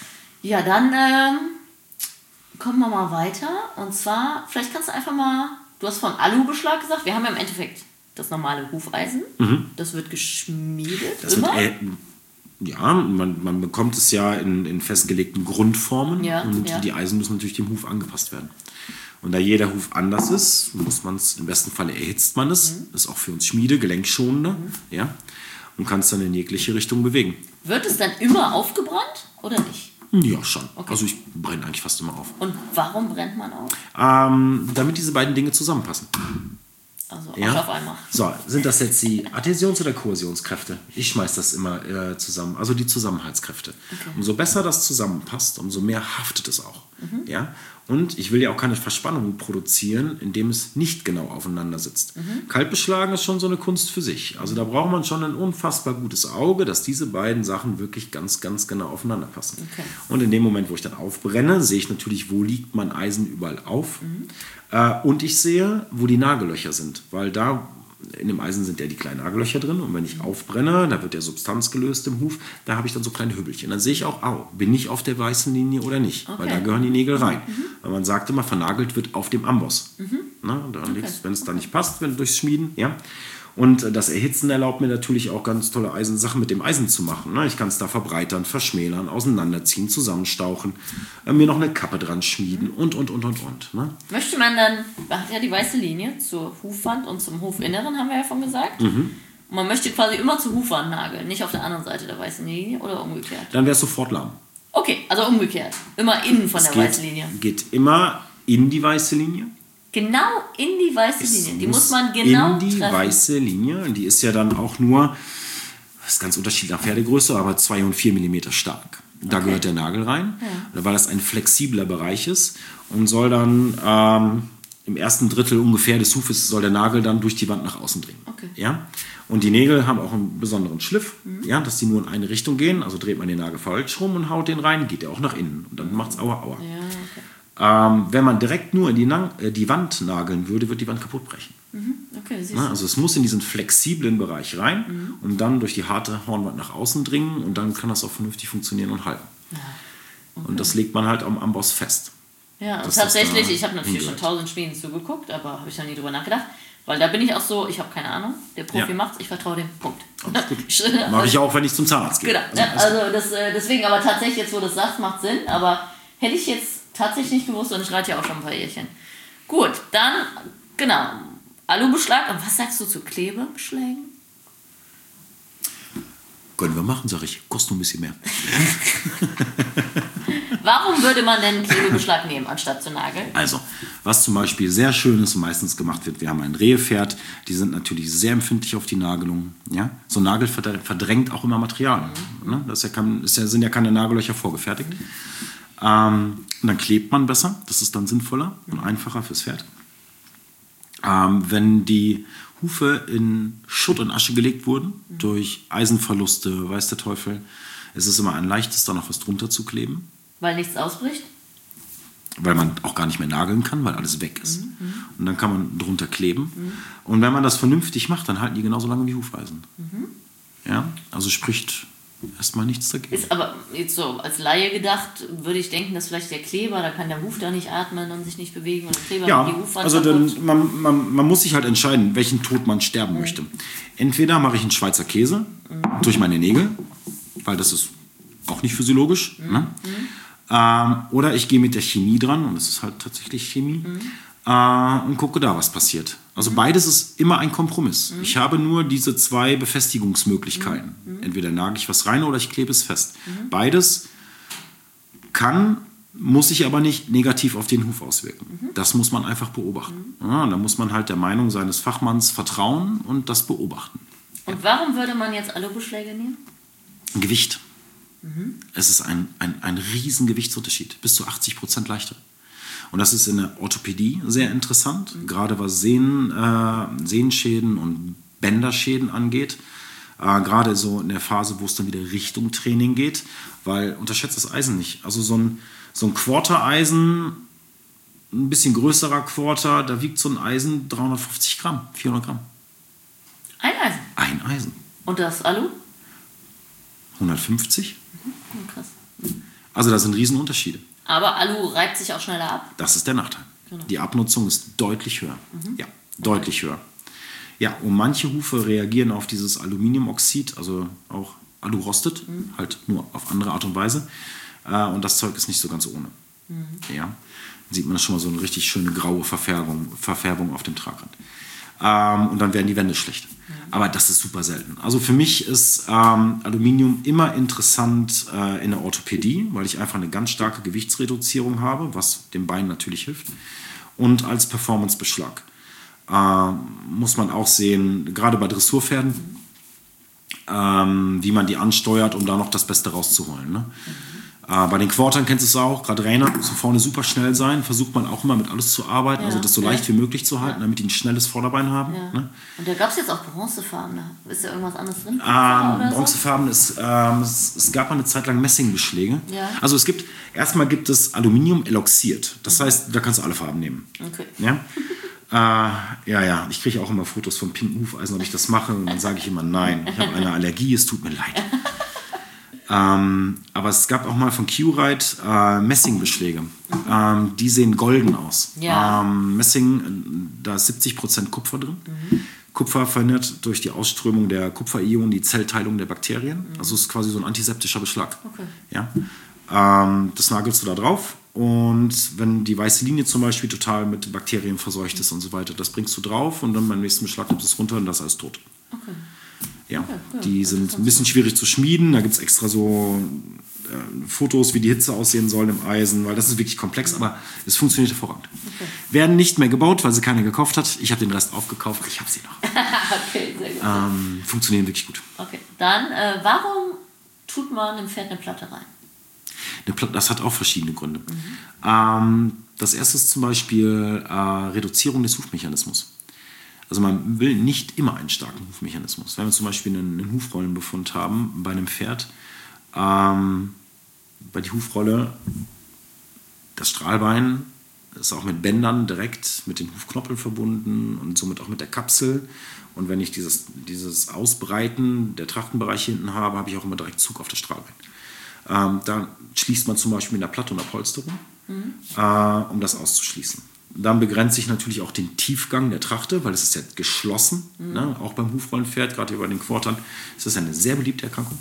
Ja, dann ähm, kommen wir mal weiter. Und zwar, vielleicht kannst du einfach mal, du hast von Alubeschlag gesagt, wir haben ja im Endeffekt das normale Hufeisen. Mhm. Das wird geschmiedet, das immer. Wird, äh, ja, man, man bekommt es ja in, in festgelegten Grundformen ja, und ja. die Eisen müssen natürlich dem Huf angepasst werden. Und da jeder Huf anders ist, muss man es, im besten Fall erhitzt man es, mhm. ist auch für uns Schmiede, gelenkschonender, mhm. ja, und kann es dann in jegliche Richtung bewegen. Wird es dann immer aufgebrannt oder nicht? Ja, schon. Okay. Also ich brenne eigentlich fast immer auf. Und warum brennt man auf? Ähm, damit diese beiden Dinge zusammenpassen. Also ja? auf einmal. So, sind das jetzt die Adhäsions- oder Kohäsionskräfte? Ich schmeiß das immer äh, zusammen. Also die Zusammenhaltskräfte. Okay. Umso besser das zusammenpasst, umso mehr haftet es auch. Mhm. Ja? Und ich will ja auch keine Verspannung produzieren, indem es nicht genau aufeinander sitzt. Mhm. Kaltbeschlagen ist schon so eine Kunst für sich. Also da braucht man schon ein unfassbar gutes Auge, dass diese beiden Sachen wirklich ganz, ganz genau aufeinander passen. Okay. Und in dem Moment, wo ich dann aufbrenne, sehe ich natürlich, wo liegt mein Eisen überall auf. Mhm. Äh, und ich sehe, wo die Nagellöcher sind. Weil da in dem Eisen sind ja die kleinen Nagellöcher drin. Und wenn ich aufbrenne, da wird ja Substanz gelöst im Huf, da habe ich dann so kleine Hübbelchen. Dann sehe ich auch, au, bin ich auf der weißen Linie oder nicht. Okay. Weil da gehören die Nägel rein. Mhm. Weil man sagt immer, vernagelt wird auf dem Amboss. Mhm. Na, da okay. Wenn es da nicht passt, wenn durchs Schmieden, ja. Und das Erhitzen erlaubt mir natürlich auch ganz tolle Eisensachen mit dem Eisen zu machen. Ich kann es da verbreitern, verschmälern, auseinanderziehen, zusammenstauchen, mir noch eine Kappe dran schmieden und, und, und, und, und. Ne? Möchte man dann, man hat ja die weiße Linie zur Hufwand und zum Hufinneren, haben wir ja schon gesagt. Mhm. Und man möchte quasi immer zur Hufwand nageln, nicht auf der anderen Seite der weißen Linie oder umgekehrt. Dann wäre es sofort lahm. Okay, also umgekehrt. Immer innen von Es der geht, weißen Linie. geht immer in die weiße Linie. Genau in die weiße Es Linie. Die muss man genau in die treffen. weiße Linie. Und die ist ja dann auch nur, das ist ganz unterschiedlich nach Pferdegröße, aber zwei und vier Millimeter stark. Da Okay. gehört der Nagel rein, Ja. weil das ein flexibler Bereich ist und soll dann ähm, im ersten Drittel ungefähr des Hufes soll der Nagel dann durch die Wand nach außen dringen. Okay. Ja? Und die Nägel haben auch einen besonderen Schliff, ja, dass die nur in eine Richtung gehen. Also dreht man den Nagel falsch rum und haut den rein, geht der auch nach innen. Und dann macht es aua, aua. Ja, okay. Ähm, wenn man direkt nur in die, Na äh, die Wand nageln würde, wird die Wand kaputt brechen. Okay, siehst Ja, du. also es muss in diesen flexiblen Bereich rein und dann durch die harte Hornwand nach außen dringen und dann kann das auch vernünftig funktionieren und halten. Und das legt man halt am Amboss fest. Ja, und dass das tatsächlich, da ich habe natürlich schon hingehört. tausend Schmieden zugeguckt, aber habe ich noch nie drüber nachgedacht. Weil da bin ich auch so, ich habe keine Ahnung, der Profi Ja. macht's, ich vertraue dem. Punkt. Alles gut. Mache ich auch, wenn ich zum Zahnarzt gehe. Genau, Also, ja, also das, äh, deswegen, aber tatsächlich, jetzt wo du das sagst, macht Sinn, aber hätte ich jetzt tatsächlich nicht gewusst und ich reite ja auch schon ein paar Jährchen. Gut, dann, genau, Alubeschlag. Und was sagst du zu Klebebeschlägen? können wir machen, sage ich. Kostet nur ein bisschen mehr. Warum würde man denn Klebebeschlag nehmen, anstatt zu nageln? Also, was zum Beispiel sehr schön ist und meistens gemacht wird, wir haben ein Rehepferd, die sind natürlich sehr empfindlich auf die Nagelung. Ja? So ein Nagel verdrängt auch immer Material. Mhm. Ne? Das ist ja kein, ist ja, sind ja keine Nagellöcher vorgefertigt. Mhm. Ähm, und dann klebt man besser, das ist dann sinnvoller und einfacher fürs Pferd. Ähm, wenn die Hufe in Schutt und Asche gelegt wurden, mhm. durch Eisenverluste, weiß der Teufel, ist es immer ein leichtes, da noch was drunter zu kleben. Weil nichts ausbricht? Weil man auch gar nicht mehr nageln kann, weil alles weg ist. Mhm. Und dann kann man drunter kleben. Mhm. Und wenn man das vernünftig macht, dann halten die genauso lange wie Hufeisen. Mhm. Ja, also spricht erstmal nichts dagegen. Ist aber jetzt so als Laie gedacht, würde ich denken, dass vielleicht der Kleber, da kann der Huf da nicht atmen und sich nicht bewegen und der Kleber Ja, die Hufwand also kaputt. dann, man, man, man muss sich halt entscheiden, welchen Tod man sterben mhm. möchte. Entweder mache ich einen Schweizer Käse mhm. durch meine Nägel, weil das ist auch nicht physiologisch. Mhm. Ne? Mhm. Ähm, oder ich gehe mit der Chemie dran, und das ist halt tatsächlich Chemie, mhm. äh, und gucke da, was passiert. Also mhm. beides ist immer ein Kompromiss. Mhm. Ich habe nur diese zwei Befestigungsmöglichkeiten. Mhm. Entweder nagel ich was rein oder ich klebe es fest. Mhm. Beides kann, muss sich aber nicht negativ auf den Huf auswirken. Mhm. Das muss man einfach beobachten. Mhm. Ja, da muss man halt der Meinung seines Fachmanns vertrauen und das beobachten. Und ja. warum würde man jetzt Alubeschläge nehmen? Gewicht. Mhm. Es ist ein, ein, ein riesen Gewichtsunterschied, bis zu achtzig Prozent leichter. Und das ist in der Orthopädie sehr interessant, mhm. gerade was Sehnen, äh, Sehenschäden und Bänderschäden angeht. Äh, gerade so in der Phase, wo es dann wieder Richtung Training geht, weil unterschätzt das Eisen nicht. Also so ein, so ein Quarter-Eisen, ein bisschen größerer Quarter, da wiegt so ein Eisen dreihundertfünfzig Gramm, vierhundert Gramm. Ein Eisen? Ein Eisen. Und das Alu? hundertfünfzig. Mhm. Krass. Also da sind Riesenunterschiede. Aber Alu reibt sich auch schneller ab? Das ist der Nachteil. Genau. Die Abnutzung ist deutlich höher. Mhm. Ja, deutlich höher. Ja, und manche Hufe reagieren auf dieses Aluminiumoxid, also auch Alu rostet, mhm. halt nur auf andere Art und Weise. Und das Zeug ist nicht so ganz ohne. Mhm. Ja, dann sieht man schon mal so eine richtig schöne graue Verfärbung, Verfärbung auf dem Tragrand. Und dann werden die Wände schlecht. Aber das ist super selten. Also für mich ist ähm, Aluminium immer interessant äh, in der Orthopädie, weil ich einfach eine ganz starke Gewichtsreduzierung habe, was dem Bein natürlich hilft. Und als Performancebeschlag äh, muss man auch sehen, gerade bei Dressurpferden, ähm, wie man die ansteuert, um da noch das Beste rauszuholen. Ne? Äh, bei den Quartern kennst du es auch, gerade Rainer muss vorne super schnell sein, versucht man auch immer mit alles zu arbeiten, ja, also das so ja. leicht wie möglich zu halten, ja. damit die ein schnelles Vorderbein haben. Ja. Ne? Und da gab es jetzt auch Bronzefarben, ist da irgendwas anderes drin? Ähm, Bronzefarben, so? ist, ähm, es, es gab mal eine Zeit lang Messingbeschläge. Ja. Also es gibt, erstmal gibt es Aluminium eloxiert, das mhm. heißt, da kannst du alle Farben nehmen. Okay. Ja? äh, ja, ja, ich kriege auch immer Fotos von pinken Hufeisen, ob ich das mache, und dann sage ich immer, nein, ich habe eine Allergie, es tut mir leid. Ähm, aber es gab auch mal von Q-Rite äh, Messingbeschläge. Mhm. Ähm, die sehen golden aus. Ja. Ähm, Messing, da ist siebzig Prozent Kupfer drin. Mhm. Kupfer verhindert durch die Ausströmung der Kupferionen die Zellteilung der Bakterien. Mhm. Also es ist quasi so ein antiseptischer Beschlag. Okay. Ja? Ähm, das nagelst du da drauf. Und wenn die weiße Linie zum Beispiel total mit Bakterien verseucht ist und so weiter, das bringst du drauf und dann beim nächsten Beschlag nimmst du es runter und das ist alles tot. Okay. Ja, Okay, ja, die das sind ist ein bisschen schwierig zu schmieden. Da gibt es extra so äh, Fotos, wie die Hitze aussehen soll im Eisen, weil das ist wirklich komplex, aber es funktioniert hervorragend. Okay. Werden nicht mehr gebaut, weil sie keiner gekauft hat. Ich habe den Rest aufgekauft, ich habe sie noch. Okay, sehr gut. Ähm, funktionieren wirklich gut. Okay, dann, äh, warum tut man einem Pferd eine Platte rein? Eine Platte, das hat auch verschiedene Gründe. Mhm. Ähm, das erste ist zum Beispiel äh, Reduzierung des Hufmechanismus. Also man will nicht immer einen starken Hufmechanismus. Wenn wir zum Beispiel einen, einen Hufrollenbefund haben bei einem Pferd, ähm, bei der Hufrolle, das Strahlbein ist auch mit Bändern direkt mit den Hufknoppeln verbunden und somit auch mit der Kapsel. Und wenn ich dieses, dieses Ausbreiten der Trachtenbereiche hinten habe, habe ich auch immer direkt Zug auf das Strahlbein. Ähm, da schließt man zum Beispiel in der Platte und der Polsterung, mhm. äh, um das auszuschließen. Dann begrenzt sich natürlich auch den Tiefgang der Trachte, weil es ist ja geschlossen, mhm. ne? Auch beim Hufrollenpferd, gerade hier bei den Quartern, ist das eine sehr beliebte Erkrankung.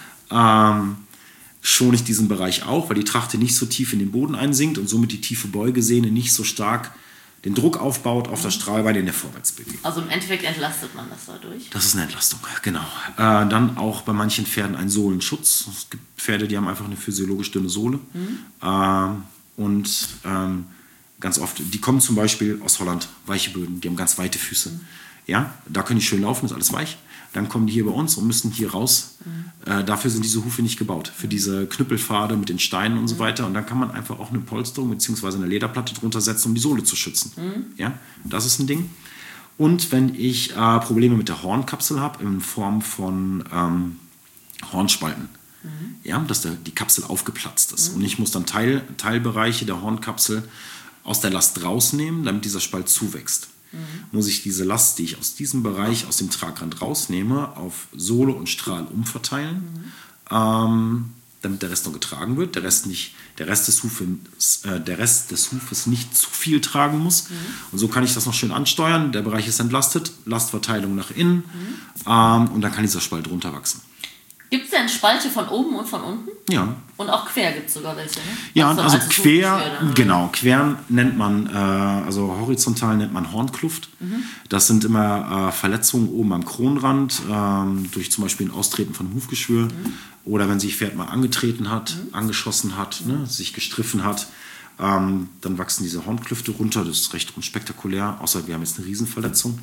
Ähm, schone ich diesen Bereich auch, weil die Trachte nicht so tief in den Boden einsinkt und somit die tiefe Beugesehne nicht so stark den Druck aufbaut auf das Strahlbein in der Vorwärtsbewegung. Also im Endeffekt entlastet man das dadurch? Das ist eine Entlastung, genau. Äh, dann auch bei manchen Pferden ein Sohlenschutz. Es gibt Pferde, die haben einfach eine physiologisch dünne Sohle. Mhm. Äh, und ähm, ganz oft, die kommen zum Beispiel aus Holland, weiche Böden, die haben ganz weite Füße. Mhm. Ja, da können die schön laufen, ist alles weich. Dann kommen die hier bei uns und müssen hier raus. Mhm. Äh, dafür sind diese Hufe nicht gebaut. Für diese Knüppelpfade mit den Steinen und so weiter. Und dann kann man einfach auch eine Polsterung bzw. eine Lederplatte drunter setzen, um die Sohle zu schützen. Mhm. Ja, das ist ein Ding. Und wenn ich äh, Probleme mit der Hornkapsel habe, in Form von ähm, Hornspalten, mhm. ja, dass der, die Kapsel aufgeplatzt ist. Mhm. Und ich muss dann Teil, Teilbereiche der Hornkapsel aus der Last rausnehmen, damit dieser Spalt zuwächst. Mhm. Muss ich diese Last, die ich aus diesem Bereich, aus dem Tragrand rausnehme, auf Sohle und Strahl umverteilen, mhm. ähm, damit der Rest noch getragen wird, der Rest, nicht, der Rest, des, Hufes, äh, der Rest des Hufes nicht zu viel tragen muss. Mhm. Und so kann ich das noch schön ansteuern. Der Bereich ist entlastet, Lastverteilung nach innen, mhm. ähm, und dann kann dieser Spalt runterwachsen. Gibt es denn Spalte von oben und von unten? Ja. Und auch quer gibt es sogar welche, ne? Ja, also, also also quer, genau, quer nennt man, äh, also horizontal nennt man Hornkluft. Mhm. Das sind immer äh, Verletzungen oben am Kronrand, äh, durch zum Beispiel ein Austreten von Hufgeschwür, mhm. oder wenn sich Pferd mal angetreten hat, mhm. angeschossen hat, mhm. ne, sich gestriffen hat, ähm, dann wachsen diese Hornklüfte runter. Das ist recht unspektakulär, außer wir haben jetzt eine Riesenverletzung.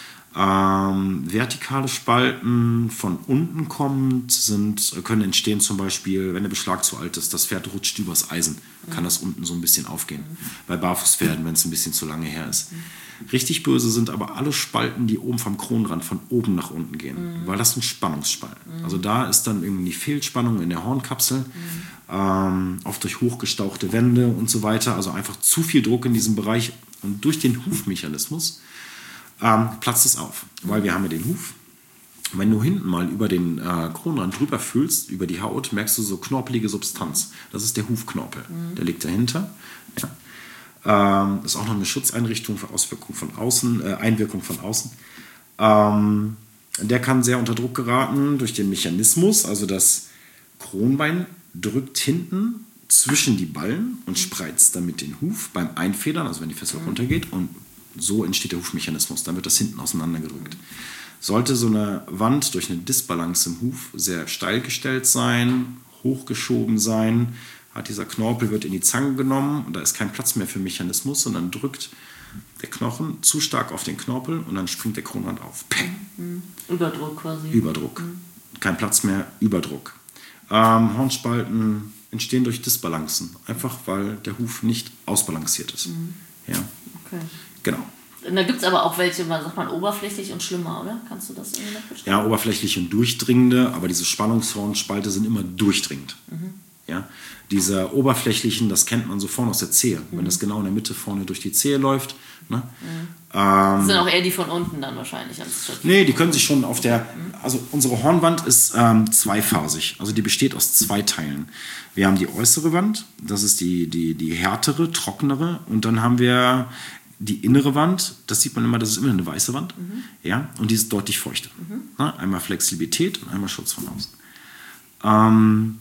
Ähm, vertikale Spalten von unten kommend sind, können entstehen zum Beispiel, wenn der Beschlag zu alt ist, das Pferd rutscht übers Eisen, mhm. kann das unten so ein bisschen aufgehen. Mhm. Bei Barfußpferden, wenn es ein bisschen zu lange her ist. Mhm. Richtig böse sind aber alle Spalten, die oben vom Kronrand von oben nach unten gehen, mhm. weil das sind Spannungsspalten. Mhm. Also da ist dann irgendwie die Fehlspannung in der Hornkapsel, mhm. ähm, oft durch hochgestauchte Wände und so weiter, also einfach zu viel Druck in diesem Bereich und durch den Hufmechanismus Ähm, platzt es auf, weil wir haben ja den Huf. Wenn du hinten mal über den äh, Kronrand drüber fühlst, über die Haut, merkst du so knorpelige Substanz. Das ist der Hufknorpel, mhm. der liegt dahinter. Ja. Ähm, ist auch noch eine Schutzeinrichtung für Auswirkungen von außen, äh, Einwirkung von außen. Ähm, der kann sehr unter Druck geraten durch den Mechanismus, also das Kronbein drückt hinten zwischen die Ballen und spreizt damit den Huf beim Einfedern, also wenn die Fessel mhm. runtergeht, und so entsteht der Hufmechanismus, dann wird das hinten auseinandergedrückt. Sollte so eine Wand durch eine Disbalance im Huf sehr steil gestellt sein, hochgeschoben sein, hat dieser Knorpel wird in die Zange genommen und da ist kein Platz mehr für Mechanismus, sondern drückt der Knochen zu stark auf den Knorpel und dann springt der Kronrand auf. Peng. Mhm. Überdruck quasi. Überdruck. Mhm. Kein Platz mehr, Überdruck. Ähm, Hornspalten entstehen durch Disbalancen, einfach weil der Huf nicht ausbalanciert ist. Mhm. Ja. Okay. Genau. Und da gibt es aber auch welche, man sagt man oberflächlich und schlimmer, oder? Kannst du das irgendwie noch verstehen? Ja, oberflächlich und durchdringende, aber diese Spannungshornspalte sind immer durchdringend. Mhm. Ja? Diese oberflächlichen, das kennt man so vorne aus der Zehe. Mhm. Wenn das genau in der Mitte vorne durch die Zehe läuft. Ne? Mhm. Ähm, das sind auch eher die von unten dann wahrscheinlich. Als statt nee, die können sich schon auf der... Also unsere Hornwand ist ähm, zweiphasig. Also die besteht aus zwei Teilen. Wir haben die äußere Wand, das ist die, die, die härtere, trockenere. Und dann haben wir... Die innere Wand, das sieht man immer, das ist immer eine weiße Wand, mhm. ja, und die ist deutlich feuchter. Mhm. Na, einmal Flexibilität und einmal Schutz von außen. Ähm,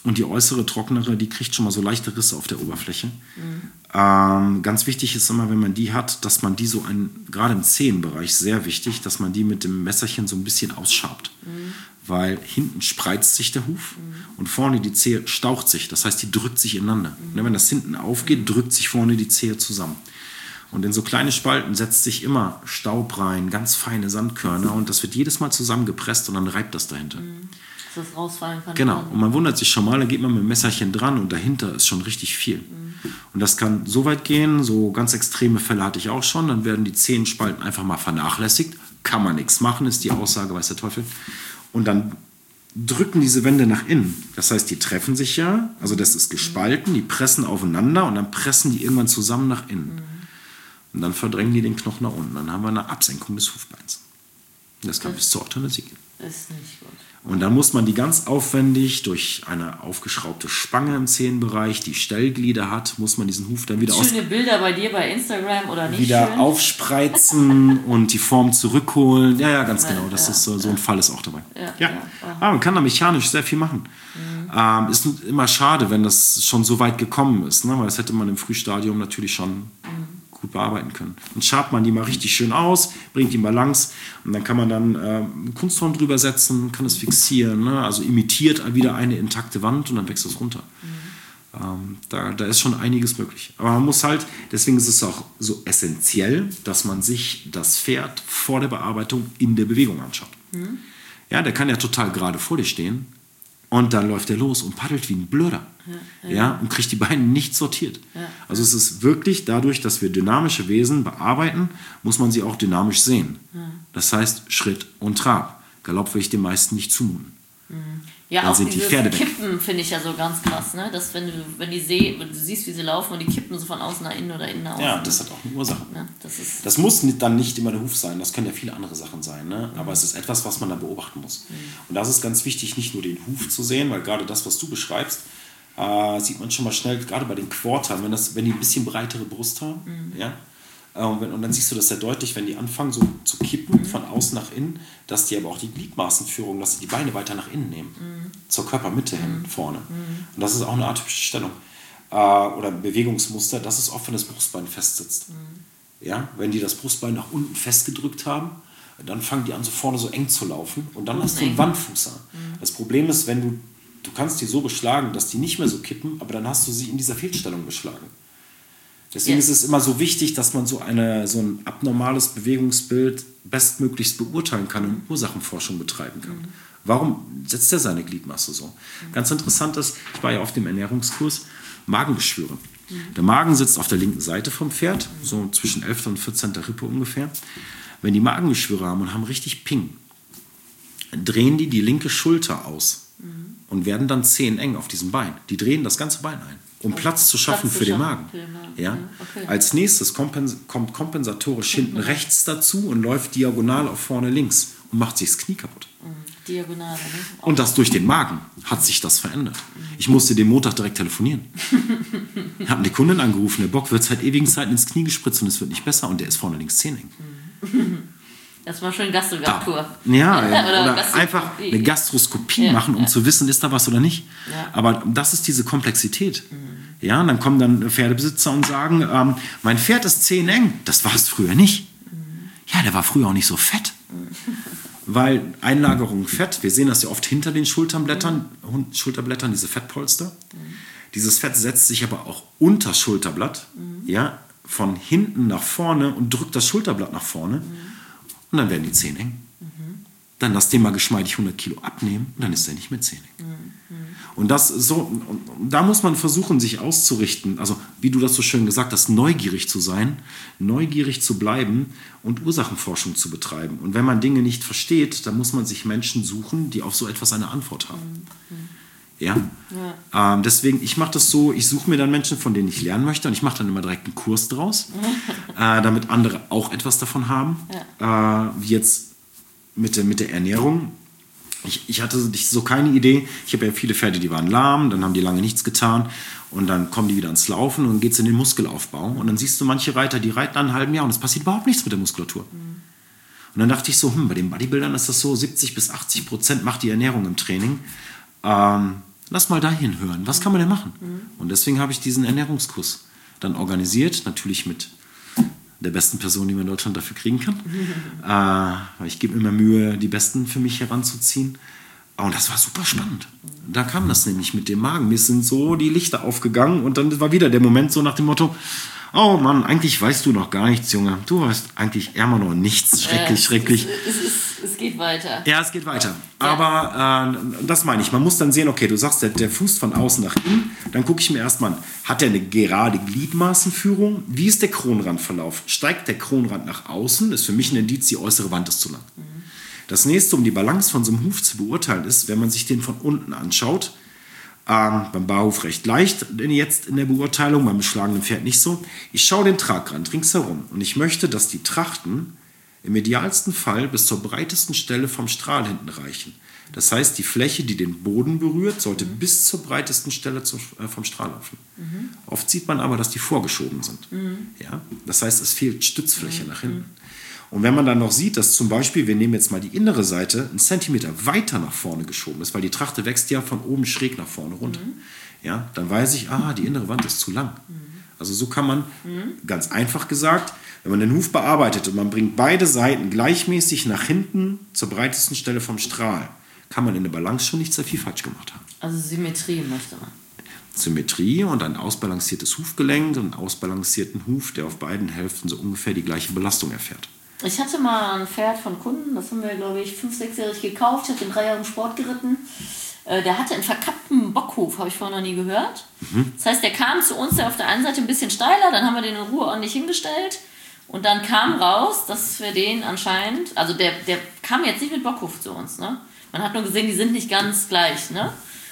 Und die äußere, trocknere, die kriegt schon mal so leichte Risse auf der Oberfläche. Mhm. Ähm, ganz wichtig ist immer, wenn man die hat, dass man die so, ein, gerade im Zehenbereich sehr wichtig, dass man die mit dem Messerchen so ein bisschen ausschabt. Mhm. Weil hinten spreizt sich der Huf mhm. und vorne die Zehe staucht sich. Das heißt, die drückt sich ineinander. Mhm. Wenn das hinten aufgeht, mhm. drückt sich vorne die Zehe zusammen. Und in so kleine Spalten setzt sich immer Staub rein, ganz feine Sandkörner und das wird jedes Mal zusammengepresst und dann reibt das dahinter. Mhm. Dass das rausfallen kann. Genau, und man wundert sich schon mal, da geht man mit dem Messerchen dran und dahinter ist schon richtig viel. Mhm. Und das kann so weit gehen, so ganz extreme Fälle hatte ich auch schon, dann werden die Zehenspalten einfach mal vernachlässigt, kann man nichts machen, ist die Aussage, weiß der Teufel. Und dann drücken diese Wände nach innen. Das heißt, die treffen sich ja, also das ist gespalten, die pressen aufeinander und dann pressen die irgendwann zusammen nach innen. Mhm. Und dann verdrängen die den Knochen nach unten. Dann haben wir eine Absenkung des Hufbeins. Das kann das bis zur Euthanasie gehen. Ist nicht gut. Und dann muss man die ganz aufwendig durch eine aufgeschraubte Spange im Zehenbereich, die Stellglieder hat, muss man diesen Huf dann wieder aus... Schöne Bilder bei dir bei Instagram oder nicht wieder schön? Aufspreizen und die Form zurückholen. Ja, ja, ganz ja, genau. Das ja, ist so, so ein Fall ist auch dabei. Ja, ja. ja. Aber man kann da mechanisch sehr viel machen. Mhm. Ähm, ist immer schade, wenn das schon so weit gekommen ist, ne? Weil das hätte man im Frühstadium natürlich schon... Mhm. gut bearbeiten können. Dann schabt man die mal richtig schön aus, bringt die Balance und dann kann man dann äh, einen Kunstform drüber setzen, kann es fixieren, ne? Also imitiert wieder eine intakte Wand und dann wächst es runter. Mhm. Ähm, da, da ist schon einiges möglich. Aber man muss halt, deswegen ist es auch so essentiell, dass man sich das Pferd vor der Bearbeitung in der Bewegung anschaut. Mhm. Ja, der kann ja total gerade vor dir stehen und dann läuft er los und paddelt wie ein Blöder. Ja, ja. Ja, und kriegt die Beine nicht sortiert. Ja, also es ist wirklich dadurch, dass wir dynamische Wesen bearbeiten, muss man sie auch dynamisch sehen. Ja. Das heißt Schritt und Trab. Galopp will ich den meisten nicht zumuten. Mhm. Ja, dann auch sind dieses die Pferde Kippen finde ich ja so ganz krass, ne? Dass wenn du, wenn die seh, wenn du siehst, wie sie laufen und die kippen so von außen nach innen oder innen nach außen. Ja, das hat auch eine Ursache. Ja, das, ist das muss dann nicht immer der Huf sein, das können ja viele andere Sachen sein, ne? Mhm. Aber es ist etwas, was man da beobachten muss. Mhm. Und das ist ganz wichtig, nicht nur den Huf zu sehen, weil gerade das, was du beschreibst, äh, sieht man schon mal schnell, gerade bei den Quartern, wenn, das, wenn die ein bisschen breitere Brust haben, mhm. ja? Und, wenn, und dann siehst du das sehr deutlich, wenn die anfangen so zu kippen, mhm. von außen nach innen, dass die aber auch die Gliedmaßenführung, dass sie die Beine weiter nach innen nehmen, mhm. zur Körpermitte hin, mhm. vorne. Mhm. Und das ist auch eine atypische Stellung äh, oder ein Bewegungsmuster, das ist oft, wenn das Brustbein fest sitzt. Mhm. Ja? Wenn die das Brustbein nach unten festgedrückt haben, dann fangen die an, so vorne so eng zu laufen und dann mhm. hast du einen Wandfußer. Mhm. Das Problem ist, wenn du, du kannst die so beschlagen, dass die nicht mehr so kippen, aber dann hast du sie in dieser Fehlstellung beschlagen. Deswegen yes. ist es immer so wichtig, dass man so, eine, so ein abnormales Bewegungsbild bestmöglichst beurteilen kann und Ursachenforschung betreiben kann. Mhm. Warum setzt er seine Gliedmasse so? Mhm. Ganz interessant ist, ich war ja auf dem Ernährungskurs, Magengeschwüre. Mhm. Der Magen sitzt auf der linken Seite vom Pferd, mhm. so zwischen elfter und vierzehnter Rippe ungefähr. Wenn die Magengeschwüre haben und haben richtig Ping, drehen die die linke Schulter aus mhm. und werden dann zeheneng auf diesem Bein. Die drehen das ganze Bein ein, um oh, Platz zu schaffen, Platz für, zu den schaffen für den Magen. Ja? Ja, okay. Als nächstes kompens- kommt kompensatorisch hinten rechts dazu und läuft diagonal auf vorne links und macht sich das Knie kaputt. Mhm. Diagonal. Ne? Und das durch den Magen hat sich das verändert. Mhm. Ich musste den Montag direkt telefonieren. Ich habe eine Kundin angerufen, der Bock wird seit ewigen Zeiten ins Knie gespritzt und es wird nicht besser und der ist vorne links zehneng. Mhm. Das war schon Gastroskopie. Ja, oder, oder Gastroskopie. Einfach eine Gastroskopie ja, machen, um ja. zu wissen, ist da was oder nicht. Ja. Aber das ist diese Komplexität. Mhm. Ja, und dann kommen dann Pferdebesitzer und sagen, ähm, mein Pferd ist zehneng. Das war es früher nicht. Mhm. Ja, der war früher auch nicht so fett. Mhm. Weil Einlagerung Fett, wir sehen das ja oft hinter den Schulterblättern, mhm. Schulterblättern, diese Fettpolster. Mhm. Dieses Fett setzt sich aber auch unter Schulterblatt, mhm. ja, von hinten nach vorne und drückt das Schulterblatt nach vorne. Mhm. Und dann werden die Zehen eng. Mhm. Dann lass den mal geschmeidig hundert Kilo abnehmen und dann ist er nicht mehr zehn eng. Mhm. Und das so, und da muss man versuchen, sich auszurichten. Also, wie du das so schön gesagt hast, neugierig zu sein, neugierig zu bleiben und Ursachenforschung zu betreiben. Und wenn man Dinge nicht versteht, dann muss man sich Menschen suchen, die auf so etwas eine Antwort haben. Mhm. Ja? Ja. Ähm, deswegen, ich mache das so, ich suche mir dann Menschen, von denen ich lernen möchte und ich mache dann immer direkt einen Kurs draus, äh, damit andere auch etwas davon haben, ja. äh, wie jetzt mit der, mit der Ernährung. Ich, ich hatte so keine Idee, ich habe ja viele Pferde, die waren lahm, dann haben die lange nichts getan und dann kommen die wieder ans Laufen und dann geht es in den Muskelaufbau und dann siehst du manche Reiter, die reiten ein halbes Jahr und es passiert überhaupt nichts mit der Muskulatur. Mhm. Und dann dachte ich so, hm, bei den Bodybuildern ist das so, siebzig bis achtzig Prozent macht die Ernährung im Training. Ähm, Lass mal dahin hören. Was kann man denn machen? Mhm. Und deswegen habe ich diesen Ernährungskurs dann organisiert, natürlich mit der besten Person, die man in Deutschland dafür kriegen kann. Mhm. Äh, ich gebe mir immer Mühe, die Besten für mich heranzuziehen. Und das war super spannend. Da kam das nämlich mit dem Magen. Mir sind so die Lichter aufgegangen und dann war wieder der Moment so nach dem Motto, oh Mann, eigentlich weißt du noch gar nichts, Junge. Du weißt eigentlich immer noch nichts. Schrecklich, äh, schrecklich. Es, es, es, es geht weiter. Ja, es geht weiter. Ja. Aber äh, das meine ich. Man muss dann sehen, okay, du sagst, der, der Fuß von außen nach innen. Dann gucke ich mir erstmal an, hat er eine gerade Gliedmaßenführung? Wie ist der Kronrandverlauf? Steigt der Kronrand nach außen? Ist für mich ein Indiz, die äußere Wand ist zu lang. Mhm. Das nächste, um die Balance von so einem Huf zu beurteilen, ist, wenn man sich den von unten anschaut, ähm, beim Barhof recht leicht jetzt in der Beurteilung, beim beschlagenen Pferd nicht so. Ich schaue den Tragrand ringsherum und ich möchte, dass die Trachten im idealsten Fall bis zur breitesten Stelle vom Strahl hinten reichen. Das heißt, die Fläche, die den Boden berührt, sollte mhm. bis zur breitesten Stelle zum, äh, vom Strahl laufen. Mhm. Oft sieht man aber, dass die vorgeschoben sind. Mhm. Ja? Das heißt, es fehlt Stützfläche mhm. nach hinten. Und wenn man dann noch sieht, dass zum Beispiel, wir nehmen jetzt mal die innere Seite, einen Zentimeter weiter nach vorne geschoben ist, weil die Trachte wächst ja von oben schräg nach vorne runter, mhm. ja, dann weiß ich, ah, die innere Wand ist zu lang. Mhm. Also so kann man, mhm. ganz einfach gesagt, wenn man den Huf bearbeitet und man bringt beide Seiten gleichmäßig nach hinten zur breitesten Stelle vom Strahl, kann man in der Balance schon nicht sehr viel falsch gemacht haben. Also Symmetrie möchte man. Symmetrie und ein ausbalanciertes Hufgelenk und einen ausbalancierten Huf, der auf beiden Hälften so ungefähr die gleiche Belastung erfährt. Ich hatte mal ein Pferd von Kunden, das haben wir, glaube ich, fünf, sechsjährig gekauft. Ich habe den drei Jahre im Sport geritten. Äh, der hatte einen verkappten Bockhuf, habe ich vorher noch nie gehört. Mhm. Das heißt, der kam zu uns, der auf der einen Seite ein bisschen steiler, dann haben wir den in Ruhe ordentlich hingestellt. Und dann kam raus, dass wir den anscheinend, also der, der kam jetzt nicht mit Bockhuf zu uns, ne? Man hat nur gesehen, die sind nicht ganz gleich, ne?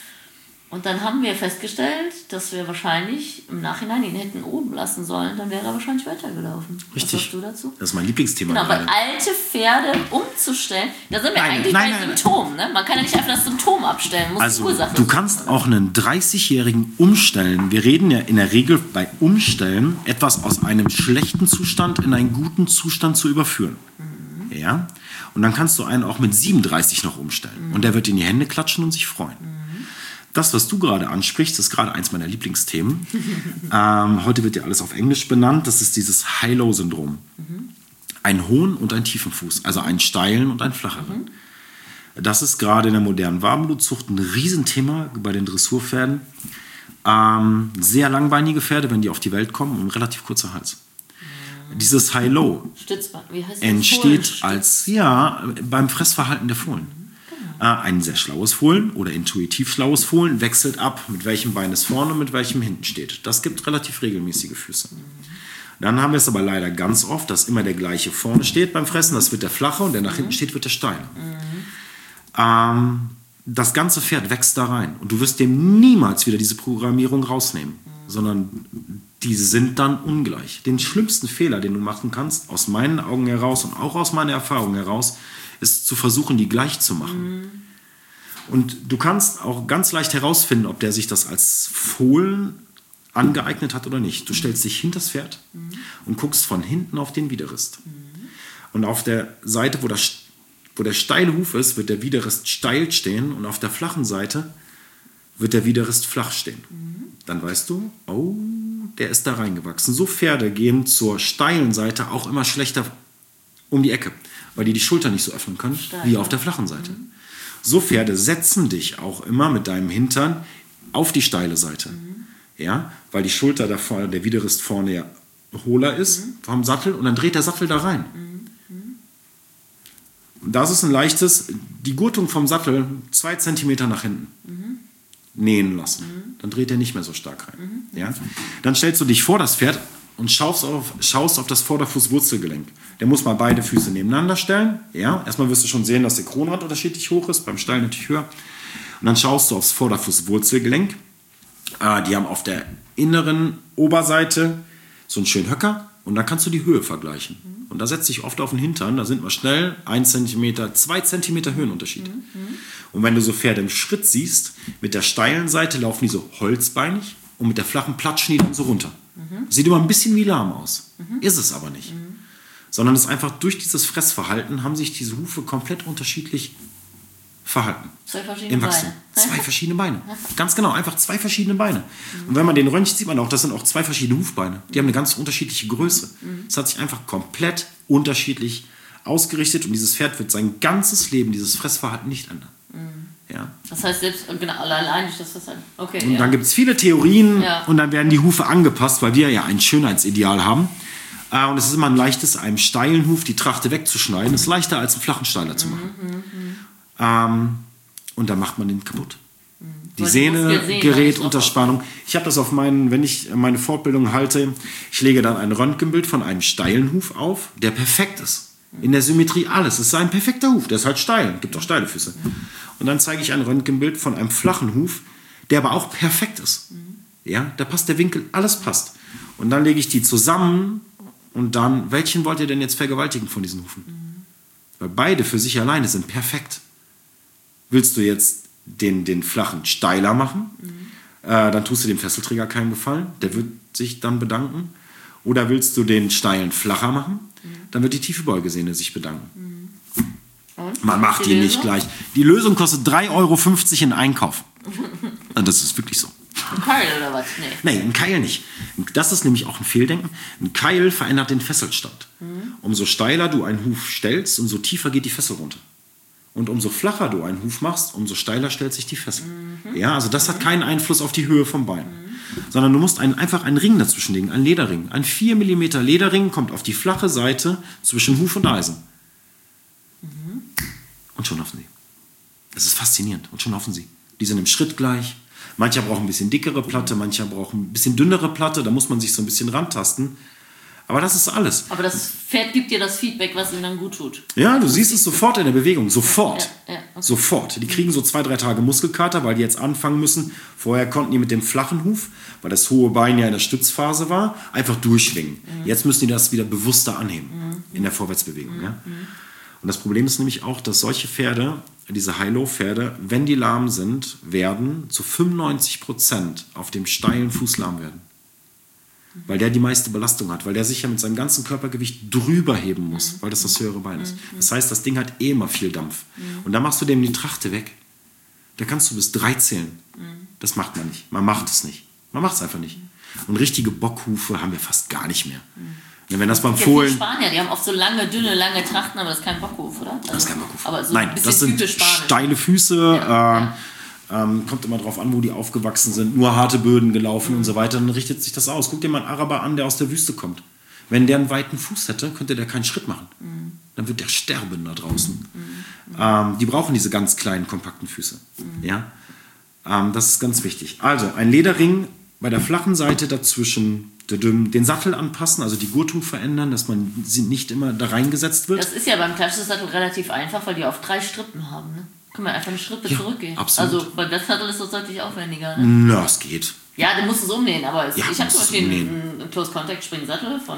Und dann haben wir festgestellt, dass wir wahrscheinlich im Nachhinein ihn hätten oben lassen sollen. Dann wäre er wahrscheinlich weitergelaufen. Richtig. Was sagst du dazu? Das ist mein Lieblingsthema. Genau, weil alte Pferde umzustellen, da sind wir nein, eigentlich nein, bei nein, Symptomen. Ne? Man kann ja nicht einfach das Symptom abstellen. Man muss also, die Ursache du kannst suchen. Auch einen dreißigjährigen umstellen. Wir reden ja in der Regel bei Umstellen, etwas aus einem schlechten Zustand in einen guten Zustand zu überführen. Mhm. Ja? Und dann kannst du einen auch mit siebenunddreißig noch umstellen. Mhm. Und der wird in die Hände klatschen und sich freuen. Mhm. Das, was du gerade ansprichst, ist gerade eins meiner Lieblingsthemen. ähm, heute wird ja alles auf Englisch benannt. Das ist dieses High-Low-Syndrom. Mhm. Ein hohen und einen tiefen Fuß, also einen steilen und einen flacheren. Mhm. Das ist gerade in der modernen Warmblutzucht ein Riesenthema bei den Dressurpferden. Ähm, sehr langbeinige Pferde, wenn die auf die Welt kommen, und relativ kurzer Hals. Mhm. Dieses High-Low entsteht als, ja, beim Fressverhalten der Fohlen. Mhm. Ein sehr schlaues Fohlen oder intuitiv schlaues Fohlen wechselt ab, mit welchem Bein es vorne und mit welchem hinten steht. Das gibt relativ regelmäßige Füße. Dann haben wir es aber leider ganz oft, dass immer der gleiche vorne steht beim Fressen, das wird der flache, und der nach hinten steht, wird der steile. Mhm. Ähm, das ganze Pferd wächst da rein und du wirst dem niemals wieder diese Programmierung rausnehmen, mhm. sondern die sind dann ungleich. Den schlimmsten Fehler, den du machen kannst, aus meinen Augen heraus und auch aus meiner Erfahrung heraus, ist zu versuchen, die gleich zu machen. Mhm. Und du kannst auch ganz leicht herausfinden, ob der sich das als Fohlen angeeignet hat oder nicht. Du stellst dich hinter das Pferd mhm. und guckst von hinten auf den Widerrist. Mhm. Und auf der Seite, wo, das, wo der steile Huf ist, wird der Widerrist steil stehen und auf der flachen Seite wird der Widerrist flach stehen. Mhm. Dann weißt du, oh, der ist da reingewachsen. So Pferde gehen zur steilen Seite auch immer schlechter um die Ecke, weil die die Schulter nicht so öffnen können, Steil, wie auf der flachen Seite. Mhm. So Pferde setzen dich auch immer mit deinem Hintern auf die steile Seite. Mhm. Ja, weil die Schulter da vorne, der Widerrist vorne ja hohler ist mhm. vom Sattel, und dann dreht der Sattel da rein. Mhm. Und das ist ein leichtes, die Gurtung vom Sattel zwei Zentimeter nach hinten mhm. nähen lassen. Mhm. Dann dreht er nicht mehr so stark rein. Mhm. Ja? Dann stellst du dich vor das Pferd und schaust auf, schaust auf das Vorderfußwurzelgelenk. Der muss mal beide Füße nebeneinander stellen. Ja? Erstmal wirst du schon sehen, dass der Kronrad unterschiedlich hoch ist, beim Steilen natürlich höher. Und dann schaust du aufs Vorderfußwurzelgelenk. Äh, die haben auf der inneren Oberseite so einen schönen Höcker, und dann kannst du die Höhe vergleichen. Mhm. Und da setzt sich oft auf den Hintern, da sind wir schnell ein Zentimeter, zwei Zentimeter Höhenunterschied. Mhm. Und wenn du so Pferde im Schritt siehst, mit der steilen Seite laufen die so holzbeinig und mit der flachen platschen die dann so runter. Mhm. Sieht immer ein bisschen wie lahm aus. Mhm. Ist es aber nicht. Mhm. Sondern es ist einfach durch dieses Fressverhalten haben sich diese Hufe komplett unterschiedlich Verhalten. Zwei verschiedene Im Wachstum. Beine. Zwei verschiedene Beine. Ganz genau, einfach zwei verschiedene Beine. Und wenn man den röntgt, sieht man auch, das sind auch zwei verschiedene Hufbeine. Die haben eine ganz unterschiedliche Größe. Es hat sich einfach komplett unterschiedlich ausgerichtet und dieses Pferd wird sein ganzes Leben dieses Fressverhalten nicht ändern. Ja. Das heißt, selbst genau, allein durch das Verhalten. Okay. Und ja. dann gibt es viele Theorien Ja. und dann werden die Hufe angepasst, weil wir ja ein Schönheitsideal haben. Äh, und es ist immer ein leichtes, einem steilen Huf die Trachte wegzuschneiden. Es ist leichter, als einen flachen Steiler zu machen. Mhm, mhm. Ähm, und dann macht man den kaputt. Die Weil die Sehne Muskeln sehen gerät eigentlich unter noch Spannung. Ich habe das auf meinen, wenn ich meine Fortbildung halte, ich lege dann ein Röntgenbild von einem steilen Huf auf, der perfekt ist. In der Symmetrie alles. Es ist ein perfekter Huf, der ist halt steil. Gibt auch steile Füße. Und dann zeige ich ein Röntgenbild von einem flachen Huf, der aber auch perfekt ist. Ja, da passt der Winkel, alles passt. Und dann lege ich die zusammen und dann, welchen wollt ihr denn jetzt vergewaltigen von diesen Hufen? Weil beide für sich alleine sind perfekt. Willst du jetzt den, den flachen steiler machen, mhm. äh, dann tust du dem Fesselträger keinen Gefallen, der wird sich dann bedanken. Oder willst du den steilen flacher machen, mhm. dann wird die tiefe Beugesehne sich bedanken. Mhm. Man macht die, die nicht gleich. Die Lösung kostet drei Euro fünfzig in Einkauf. Und das ist wirklich so. Ein Keil oder was? Nee. Nee, ein Keil nicht. Das ist nämlich auch ein Fehldenken. Ein Keil verändert den Fesselstand. Mhm. Umso steiler du einen Huf stellst, umso tiefer geht die Fessel runter. Und umso flacher du einen Huf machst, umso steiler stellt sich die Fessel. Mhm. Ja, also das hat keinen Einfluss auf die Höhe vom Bein. Mhm. Sondern du musst einen, einfach einen Ring dazwischen legen, einen Lederring. Ein vier Millimeter Lederring kommt auf die flache Seite zwischen Huf und Eisen. Mhm. Und schon hoffen sie. Das ist faszinierend. Und schon hoffen sie. Die sind im Schritt gleich. Mancher braucht ein bisschen dickere Platte, mancher braucht ein bisschen dünnere Platte. Da muss man sich so ein bisschen rantasten. Aber das ist alles. Aber das Pferd gibt dir das Feedback, was ihm dann gut tut. Ja, du siehst es sofort in der Bewegung. Sofort. Ja, ja, okay. Sofort. Die kriegen so zwei, drei Tage Muskelkater, weil die jetzt anfangen müssen. Vorher konnten die mit dem flachen Huf, weil das hohe Bein ja in der Stützphase war, einfach durchschwingen. Mhm. Jetzt müssen die das wieder bewusster anheben mhm. in der Vorwärtsbewegung. Mhm. Ja? Und das Problem ist nämlich auch, dass solche Pferde, diese High-Low-Pferde, wenn die lahm sind, werden zu fünfundneunzig Prozent auf dem steilen Fuß lahm werden. Weil der die meiste Belastung hat, weil der sich ja mit seinem ganzen Körpergewicht drüber heben muss, mhm. weil das das höhere Bein ist. Das heißt, das Ding hat eh immer viel Dampf. Mhm. Und da machst du dem die Trachte weg. Da kannst du bis drei zählen. Mhm. Das macht man nicht. Man macht es nicht. Man macht es einfach nicht. Und richtige Bockhufe haben wir fast gar nicht mehr. Mhm. Wenn das beim Fohlen... Die Spanier, die haben oft so lange, dünne, lange Trachten, aber das ist kein Bockhuf, oder? Also, das ist kein Bockhuf. Aber so Nein, ein das sind steile Füße. Ja, äh, ja. Ähm, kommt immer drauf an, wo die aufgewachsen sind. Nur harte Böden gelaufen mhm. und so weiter. Dann richtet sich das aus. Guck dir mal einen Araber an, der aus der Wüste kommt. Wenn der einen weiten Fuß hätte, könnte der keinen Schritt machen. Mhm. Dann wird der sterben da draußen. Mhm. Ähm, die brauchen diese ganz kleinen, kompakten Füße. Mhm. Ja? Ähm, das ist ganz wichtig. Also, ein Lederring bei der flachen Seite dazwischen, den Sattel anpassen, also die Gurtung verändern, dass man sie nicht immer da reingesetzt wird. Das ist ja beim klassischen Sattel relativ einfach, weil die oft drei Strippen haben. Ne? Können wir einfach eine Schritte ja, zurückgehen. Absolut. Also beim Westsattel ist das deutlich aufwendiger. Ne? Na, es geht. Ja, du musst es umnähen, aber es, ja, ich habe zum Beispiel einen, einen Close Contact Spring-Sattel von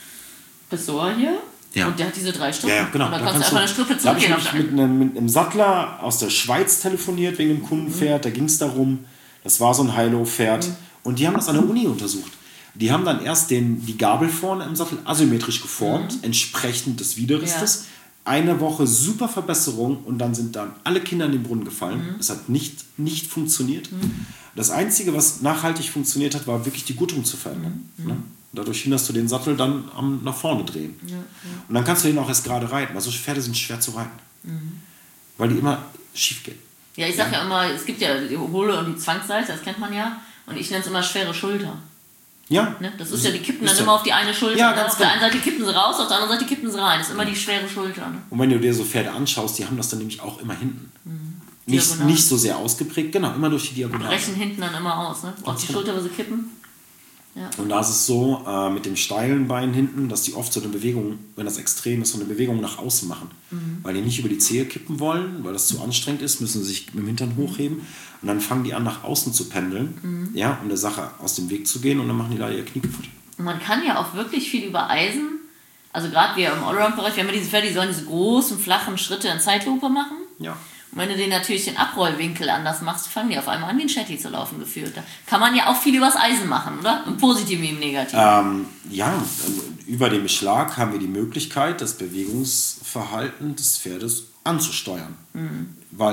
Pessoa hier ja. und der hat diese drei Strippen. Ja, ja, genau. Und da da kannst du einfach du, eine Strippe zurückgehen. Da habe ich mit einem, mit einem Sattler aus der Schweiz telefoniert wegen einem Kundenpferd, mhm. da ging es darum, das war so ein High-Low-Pferd mhm. und die haben das an der Uni untersucht. Die haben dann erst den, die Gabel vorne im Sattel asymmetrisch geformt, mhm. entsprechend des Widerrisses. Ja. Eine Woche super Verbesserung und dann sind dann alle Kinder in den Brunnen gefallen. Es mhm. hat nicht, nicht funktioniert. Mhm. Das Einzige, was nachhaltig funktioniert hat, war wirklich die Gurtung zu verändern. Mhm. Ne? Dadurch hinderst du den Sattel dann am nach vorne drehen. Ja, ja. Und dann kannst du den auch erst gerade reiten. Also Pferde sind schwer zu reiten. Mhm. Weil die immer schief gehen. Ja, ich sag ja. ja immer, es gibt ja die hohle und die Zwangsseite, das kennt man ja. Und ich nenne es immer schwere Schulter. Ja. Ne? Das ist ja, die kippen dann immer auf die eine Schulter. Ja, ne? Auf der einen Seite kippen sie raus, auf der anderen Seite kippen sie rein. Das ist immer die schwere Schulter. Ne? Und wenn du dir so Pferde anschaust, die haben das dann nämlich auch immer hinten. Mhm. Nicht, nicht so sehr ausgeprägt, genau, immer durch die Diagonale. Brechen hinten dann immer aus, ne? Auf die Schulter, wo sie kippen. Ja. Und da ist es so, äh, mit dem steilen Bein hinten, dass die oft so eine Bewegung, wenn das extrem ist, so eine Bewegung nach außen machen. Mhm. Weil die nicht über die Zehe kippen wollen, weil das zu anstrengend ist, müssen sie sich mit dem Hintern hochheben. Und dann fangen die an, nach außen zu pendeln, mhm. ja, um der Sache aus dem Weg zu gehen. Und dann machen die leider ihr Knie kaputt. Und man kann ja auch wirklich viel über Eisen, also gerade wir im Allround-Bereich, wir haben ja diese Pferde, die sollen diese großen, flachen Schritte in Zeitlupe machen. Ja. Und wenn du denen natürlich den Abrollwinkel anders machst, fangen die auf einmal an, wie ein Shetty zu laufen geführt. Da kann man ja auch viel übers Eisen machen, oder? Im Positiven wie im Negativen. Ähm, ja, über den Beschlag haben wir die Möglichkeit, das Bewegungsverhalten des Pferdes anzusteuern. Mhm. Weil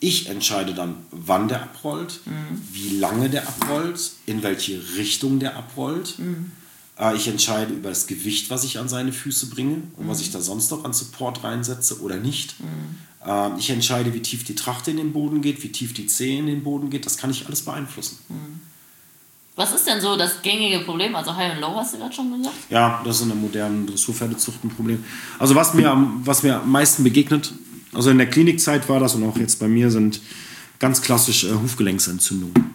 Ich entscheide dann, wann der abrollt, mhm. wie lange der abrollt, in welche Richtung der abrollt. Mhm. Äh, ich entscheide über das Gewicht, was ich an seine Füße bringe und mhm. was ich da sonst noch an Support reinsetze oder nicht. Mhm. Äh, ich entscheide, wie tief die Trachte in den Boden geht, wie tief die Zehe in den Boden geht. Das kann ich alles beeinflussen. Mhm. Was ist denn so das gängige Problem? Also High und Low hast du gerade schon gesagt? Ja, das ist in der modernen Dressurpferdezucht ein Problem. Also was mir, am, was mir am meisten begegnet, also in der Klinikzeit war das und auch jetzt bei mir, sind ganz klassisch äh, Hufgelenksentzündungen.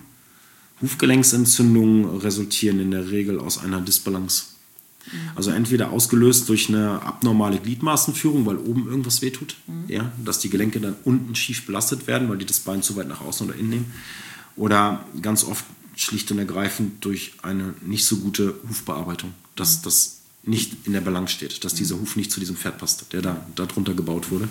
Hufgelenksentzündungen resultieren in der Regel aus einer Disbalance. Mhm. Also entweder ausgelöst durch eine abnormale Gliedmaßenführung, weil oben irgendwas wehtut, mhm. ja, dass die Gelenke dann unten schief belastet werden, weil die das Bein zu weit nach außen oder innen nehmen. Oder ganz oft schlicht und ergreifend durch eine nicht so gute Hufbearbeitung, dass das nicht in der Balance steht, dass dieser Huf nicht zu diesem Pferd passt, der da darunter gebaut wurde.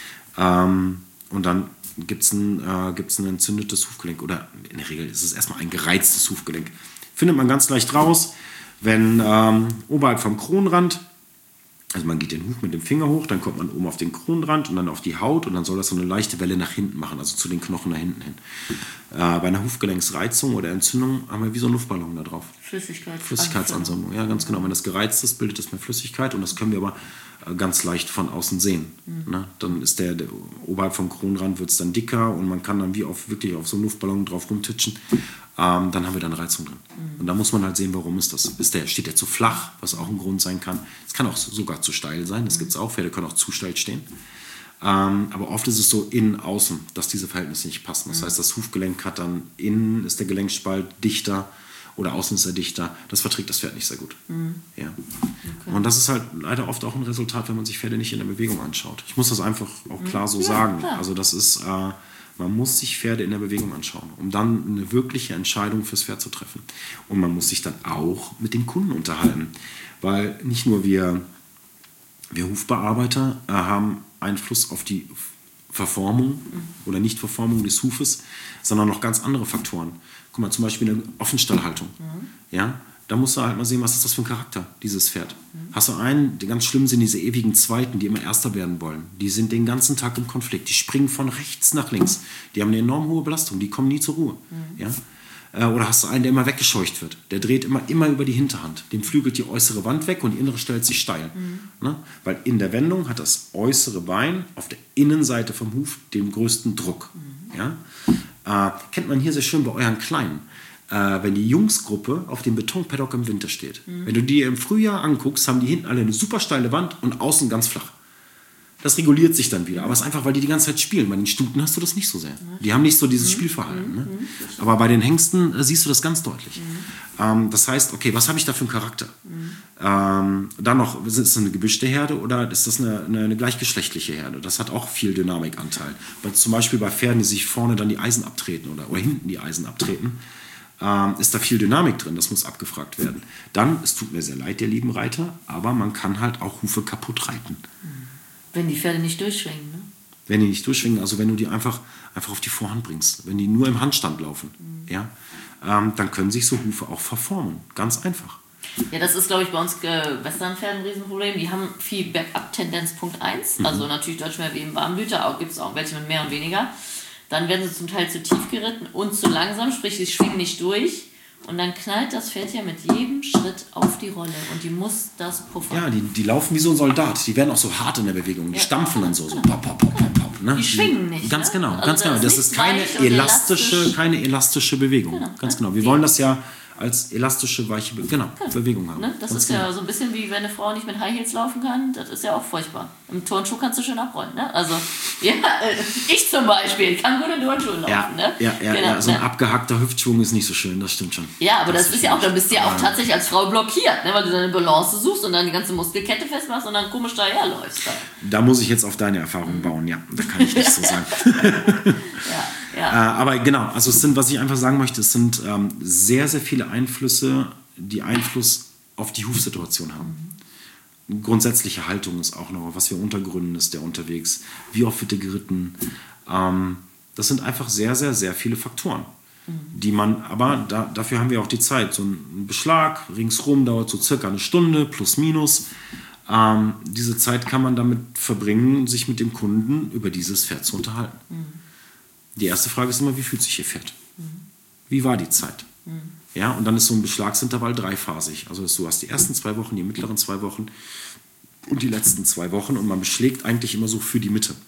Ähm, und dann gibt es ein, äh, gibt's ein entzündetes Hufgelenk oder in der Regel ist es erstmal ein gereiztes Hufgelenk. Findet man ganz leicht raus, wenn ähm, oberhalb vom Kronrand, also man geht den Huf mit dem Finger hoch, dann kommt man oben auf den Kronrand und dann auf die Haut und dann soll das so eine leichte Welle nach hinten machen, also zu den Knochen nach hinten hin. Äh, bei einer Hufgelenksreizung oder Entzündung haben wir wie so einen Luftballon da drauf. Flüssigkeit. Flüssigkeitsansammlung, ja ganz genau. Wenn das gereizt ist, bildet es mehr Flüssigkeit und das können wir aber äh, ganz leicht von außen sehen. Mhm. Ne? Dann ist der, der oberhalb vom Kronrand wird es dann dicker und man kann dann wie auf, wirklich auf so einen Luftballon drauf rumtitschen. Ähm, dann haben wir da eine Reizung drin. Mhm. Und da muss man halt sehen, warum ist das? Ist der, steht der zu flach, was auch ein Grund sein kann. Es kann auch sogar zu steil sein, das mhm. gibt es auch. Pferde können auch zu steil stehen. Ähm, aber oft ist es so innen, außen, dass diese Verhältnisse nicht passen. Das mhm. heißt, das Hufgelenk hat dann innen ist der Gelenkspalt dichter oder außen ist er dichter. Das verträgt das Pferd nicht sehr gut. Mhm. Ja. Okay. Und das ist halt leider oft auch ein Resultat, wenn man sich Pferde nicht in der Bewegung anschaut. Ich muss das einfach auch klar so ja, sagen. Klar. Also das ist, äh, man muss sich Pferde in der Bewegung anschauen, um dann eine wirkliche Entscheidung fürs Pferd zu treffen. Und man muss sich dann auch mit dem Kunden unterhalten. Weil nicht nur wir, wir Hufbearbeiter äh, haben Einfluss auf die Verformung mhm. oder Nichtverformung des Hufes, sondern noch ganz andere Faktoren. Guck mal, zum Beispiel eine Offenstallhaltung. Mhm. Ja, da musst du halt mal sehen, was ist das für ein Charakter, dieses Pferd. Mhm. Hast du einen, die ganz schlimm sind diese ewigen Zweiten, die immer Erster werden wollen. Die sind den ganzen Tag im Konflikt. Die springen von rechts nach links. Die haben eine enorm hohe Belastung. Die kommen nie zur Ruhe. Mhm. Ja? Oder hast du einen, der immer weggescheucht wird. Der dreht immer, immer über die Hinterhand. Dem flügelt die äußere Wand weg und die innere stellt sich steil. Mhm. Ne? Weil in der Wendung hat das äußere Bein auf der Innenseite vom Huf den größten Druck. Mhm. Ja? Äh, kennt man hier sehr schön bei euren Kleinen. Äh, wenn die Jungsgruppe auf dem Betonpaddock im Winter steht. Mhm. Wenn du die im Frühjahr anguckst, haben die hinten alle eine super steile Wand und außen ganz flach. Das reguliert sich dann wieder. Aber es ist einfach, weil die die ganze Zeit spielen. Bei den Stuten hast du das nicht so sehr. Die haben nicht so dieses mhm. Spielverhalten. Ne? Mhm. Aber bei den Hengsten äh, siehst du das ganz deutlich. Mhm. Ähm, das heißt, okay, was habe ich da für einen Charakter? Mhm. Ähm, dann noch, ist es eine gemischte Herde oder ist das eine, eine, eine gleichgeschlechtliche Herde? Das hat auch viel Dynamikanteil. Bei, zum Beispiel bei Pferden, die sich vorne dann die Eisen abtreten oder, oder hinten die Eisen abtreten, ähm, ist da viel Dynamik drin. Das muss abgefragt werden. Dann, es tut mir sehr leid, der lieben Reiter, aber man kann halt auch Hufe kaputt reiten. Mhm. Wenn die Pferde nicht durchschwingen, ne? Wenn die nicht durchschwingen, also wenn du die einfach, einfach auf die Vorhand bringst, wenn die nur im Handstand laufen, mhm. ja, ähm, dann können sich so Hufe auch verformen. Ganz einfach. Ja, das ist, glaube ich, bei uns äh, Westernpferden ein Riesenproblem. Die haben viel Bergab-Tendenz Punkt eins. Mhm. Also natürlich Deutschschmerz wie im Warmblüter, auch gibt es auch welche mit mehr und weniger. Dann werden sie zum Teil zu tief geritten und zu langsam, sprich, sie schwingen nicht durch. Und dann knallt das Pferd ja mit jedem Schritt auf die Rolle und die muss das puffern. Ja, die, die laufen wie so ein Soldat. Die werden auch so hart in der Bewegung. Die ja, stampfen dann so. so pop, pop, pop, pop, pop, ne? Die schwingen nicht. Ganz ne? genau, also ganz das genau. Das ist keine elastische, elastisch. keine elastische Bewegung. Genau, ganz genau. Wir wollen das ja als elastische, weiche Be genau, ja. Bewegung haben. Ne? Das ganz ist genau. ja so ein bisschen wie wenn eine Frau nicht mit High Heels laufen kann. Das ist ja auch furchtbar. Im Turnschuh kannst du schön abrollen. Ne? Also, ja, ich zum Beispiel kann gut in Turnschuhen laufen. Ja, ne? ja, ja, genau, ja, so ein ne? abgehackter Hüftschwung ist nicht so schön, das stimmt schon. Ja, aber das, das ist ja auch, da bist du ja auch tatsächlich als Frau blockiert, ne? Weil du deine Balance suchst und dann die ganze Muskelkette festmachst und dann komisch daherläufst. Da. da muss ich jetzt auf deine Erfahrung bauen, ja. Da kann ich nicht so sagen. ja. Ja. Äh, aber genau, also es sind, was ich einfach sagen möchte, es sind ähm, sehr, sehr viele Einflüsse, die Einfluss auf die Hufsituation haben. Mhm. Grundsätzliche Haltung ist auch noch, was für Untergründen ist der unterwegs, wie oft wird der geritten. Ähm, das sind einfach sehr, sehr, sehr viele Faktoren, mhm. die man, aber da, dafür haben wir auch die Zeit. So ein Beschlag ringsrum dauert so circa eine Stunde, plus minus. Ähm, diese Zeit kann man damit verbringen, sich mit dem Kunden über dieses Pferd zu unterhalten. Mhm. die erste Frage ist immer, wie fühlt sich Ihr Pferd? Wie war die Zeit? Ja, und dann ist so ein Beschlagsintervall dreiphasig. Also du hast die ersten zwei Wochen, die mittleren zwei Wochen und die letzten zwei Wochen und man beschlägt eigentlich immer so für die Mitte.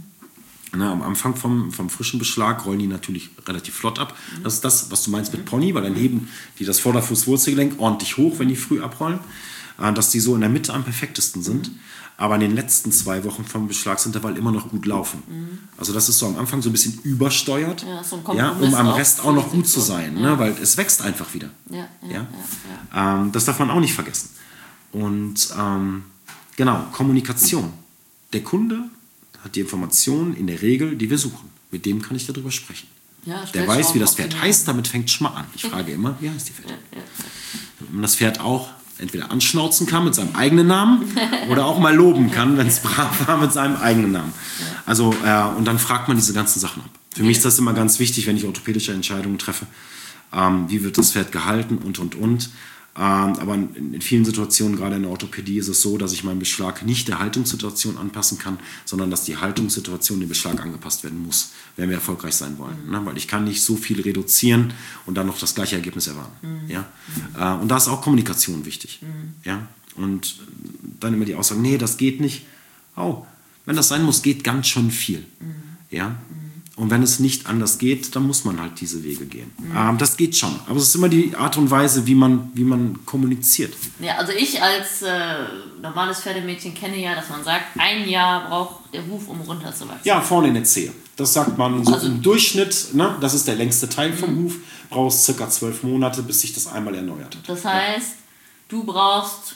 Na, am Anfang vom, vom frischen Beschlag rollen die natürlich relativ flott ab. Das ist das, was du meinst mit Pony, weil dann heben die das Vorderfußwurzelgelenk ordentlich hoch, wenn die früh abrollen. Dass die so in der Mitte am perfektesten sind, aber in den letzten zwei Wochen vom Beschlagsintervall immer noch gut laufen. Mhm. Also das ist so am Anfang so ein bisschen übersteuert, ja, so ein ja, um am Rest auch noch gut zu sein, ja. ne? Weil es wächst einfach wieder. Ja, ja, ja? Ja, ja. Ähm, das darf man auch nicht vergessen. Und ähm, genau, Kommunikation. Der Kunde hat die Informationen in der Regel, die wir suchen. Mit dem kann ich darüber sprechen. Ja, der weiß, wie das Pferd heißt, damit fängt schon mal an. Ich frage immer, wie heißt die Pferd? Ja, ja. Wenn man das Pferd auch entweder anschnauzen kann mit seinem eigenen Namen oder auch mal loben kann, wenn es brav war, mit seinem eigenen Namen. Also, äh, und dann fragt man diese ganzen Sachen ab. Für mich ist das immer ganz wichtig, wenn ich orthopädische Entscheidungen treffe. Ähm, wie wird das Pferd gehalten und, und, und. Ähm, aber in, in vielen Situationen, gerade in der Orthopädie, ist es so, dass ich meinen Beschlag nicht der Haltungssituation anpassen kann, sondern dass die Haltungssituation dem Beschlag angepasst werden muss, wenn wir erfolgreich sein wollen. Mhm. Ne? Weil ich kann nicht so viel reduzieren und dann noch das gleiche Ergebnis erwarten. Mhm. Ja? Mhm. Äh, und da ist auch Kommunikation wichtig. Mhm. Ja? Und dann immer die Aussage, nee, das geht nicht. Oh, wenn das sein muss, geht ganz schön viel. Mhm. Ja? Und wenn es nicht anders geht, dann muss man halt diese Wege gehen. Mhm. Ähm, das geht schon. Aber es ist immer die Art und Weise, wie man, wie man kommuniziert. Ja, also ich als äh, normales Pferdemädchen kenne ja, dass man sagt, ein Jahr braucht der Huf, um runterzuwachsen. Ja, vorne in der Zehe. Das sagt man so also, im Durchschnitt, ne? Das ist der längste Teil vom mhm. Huf, brauchst circa zwölf Monate, bis sich das einmal erneuert hat. Das heißt, ja. du brauchst,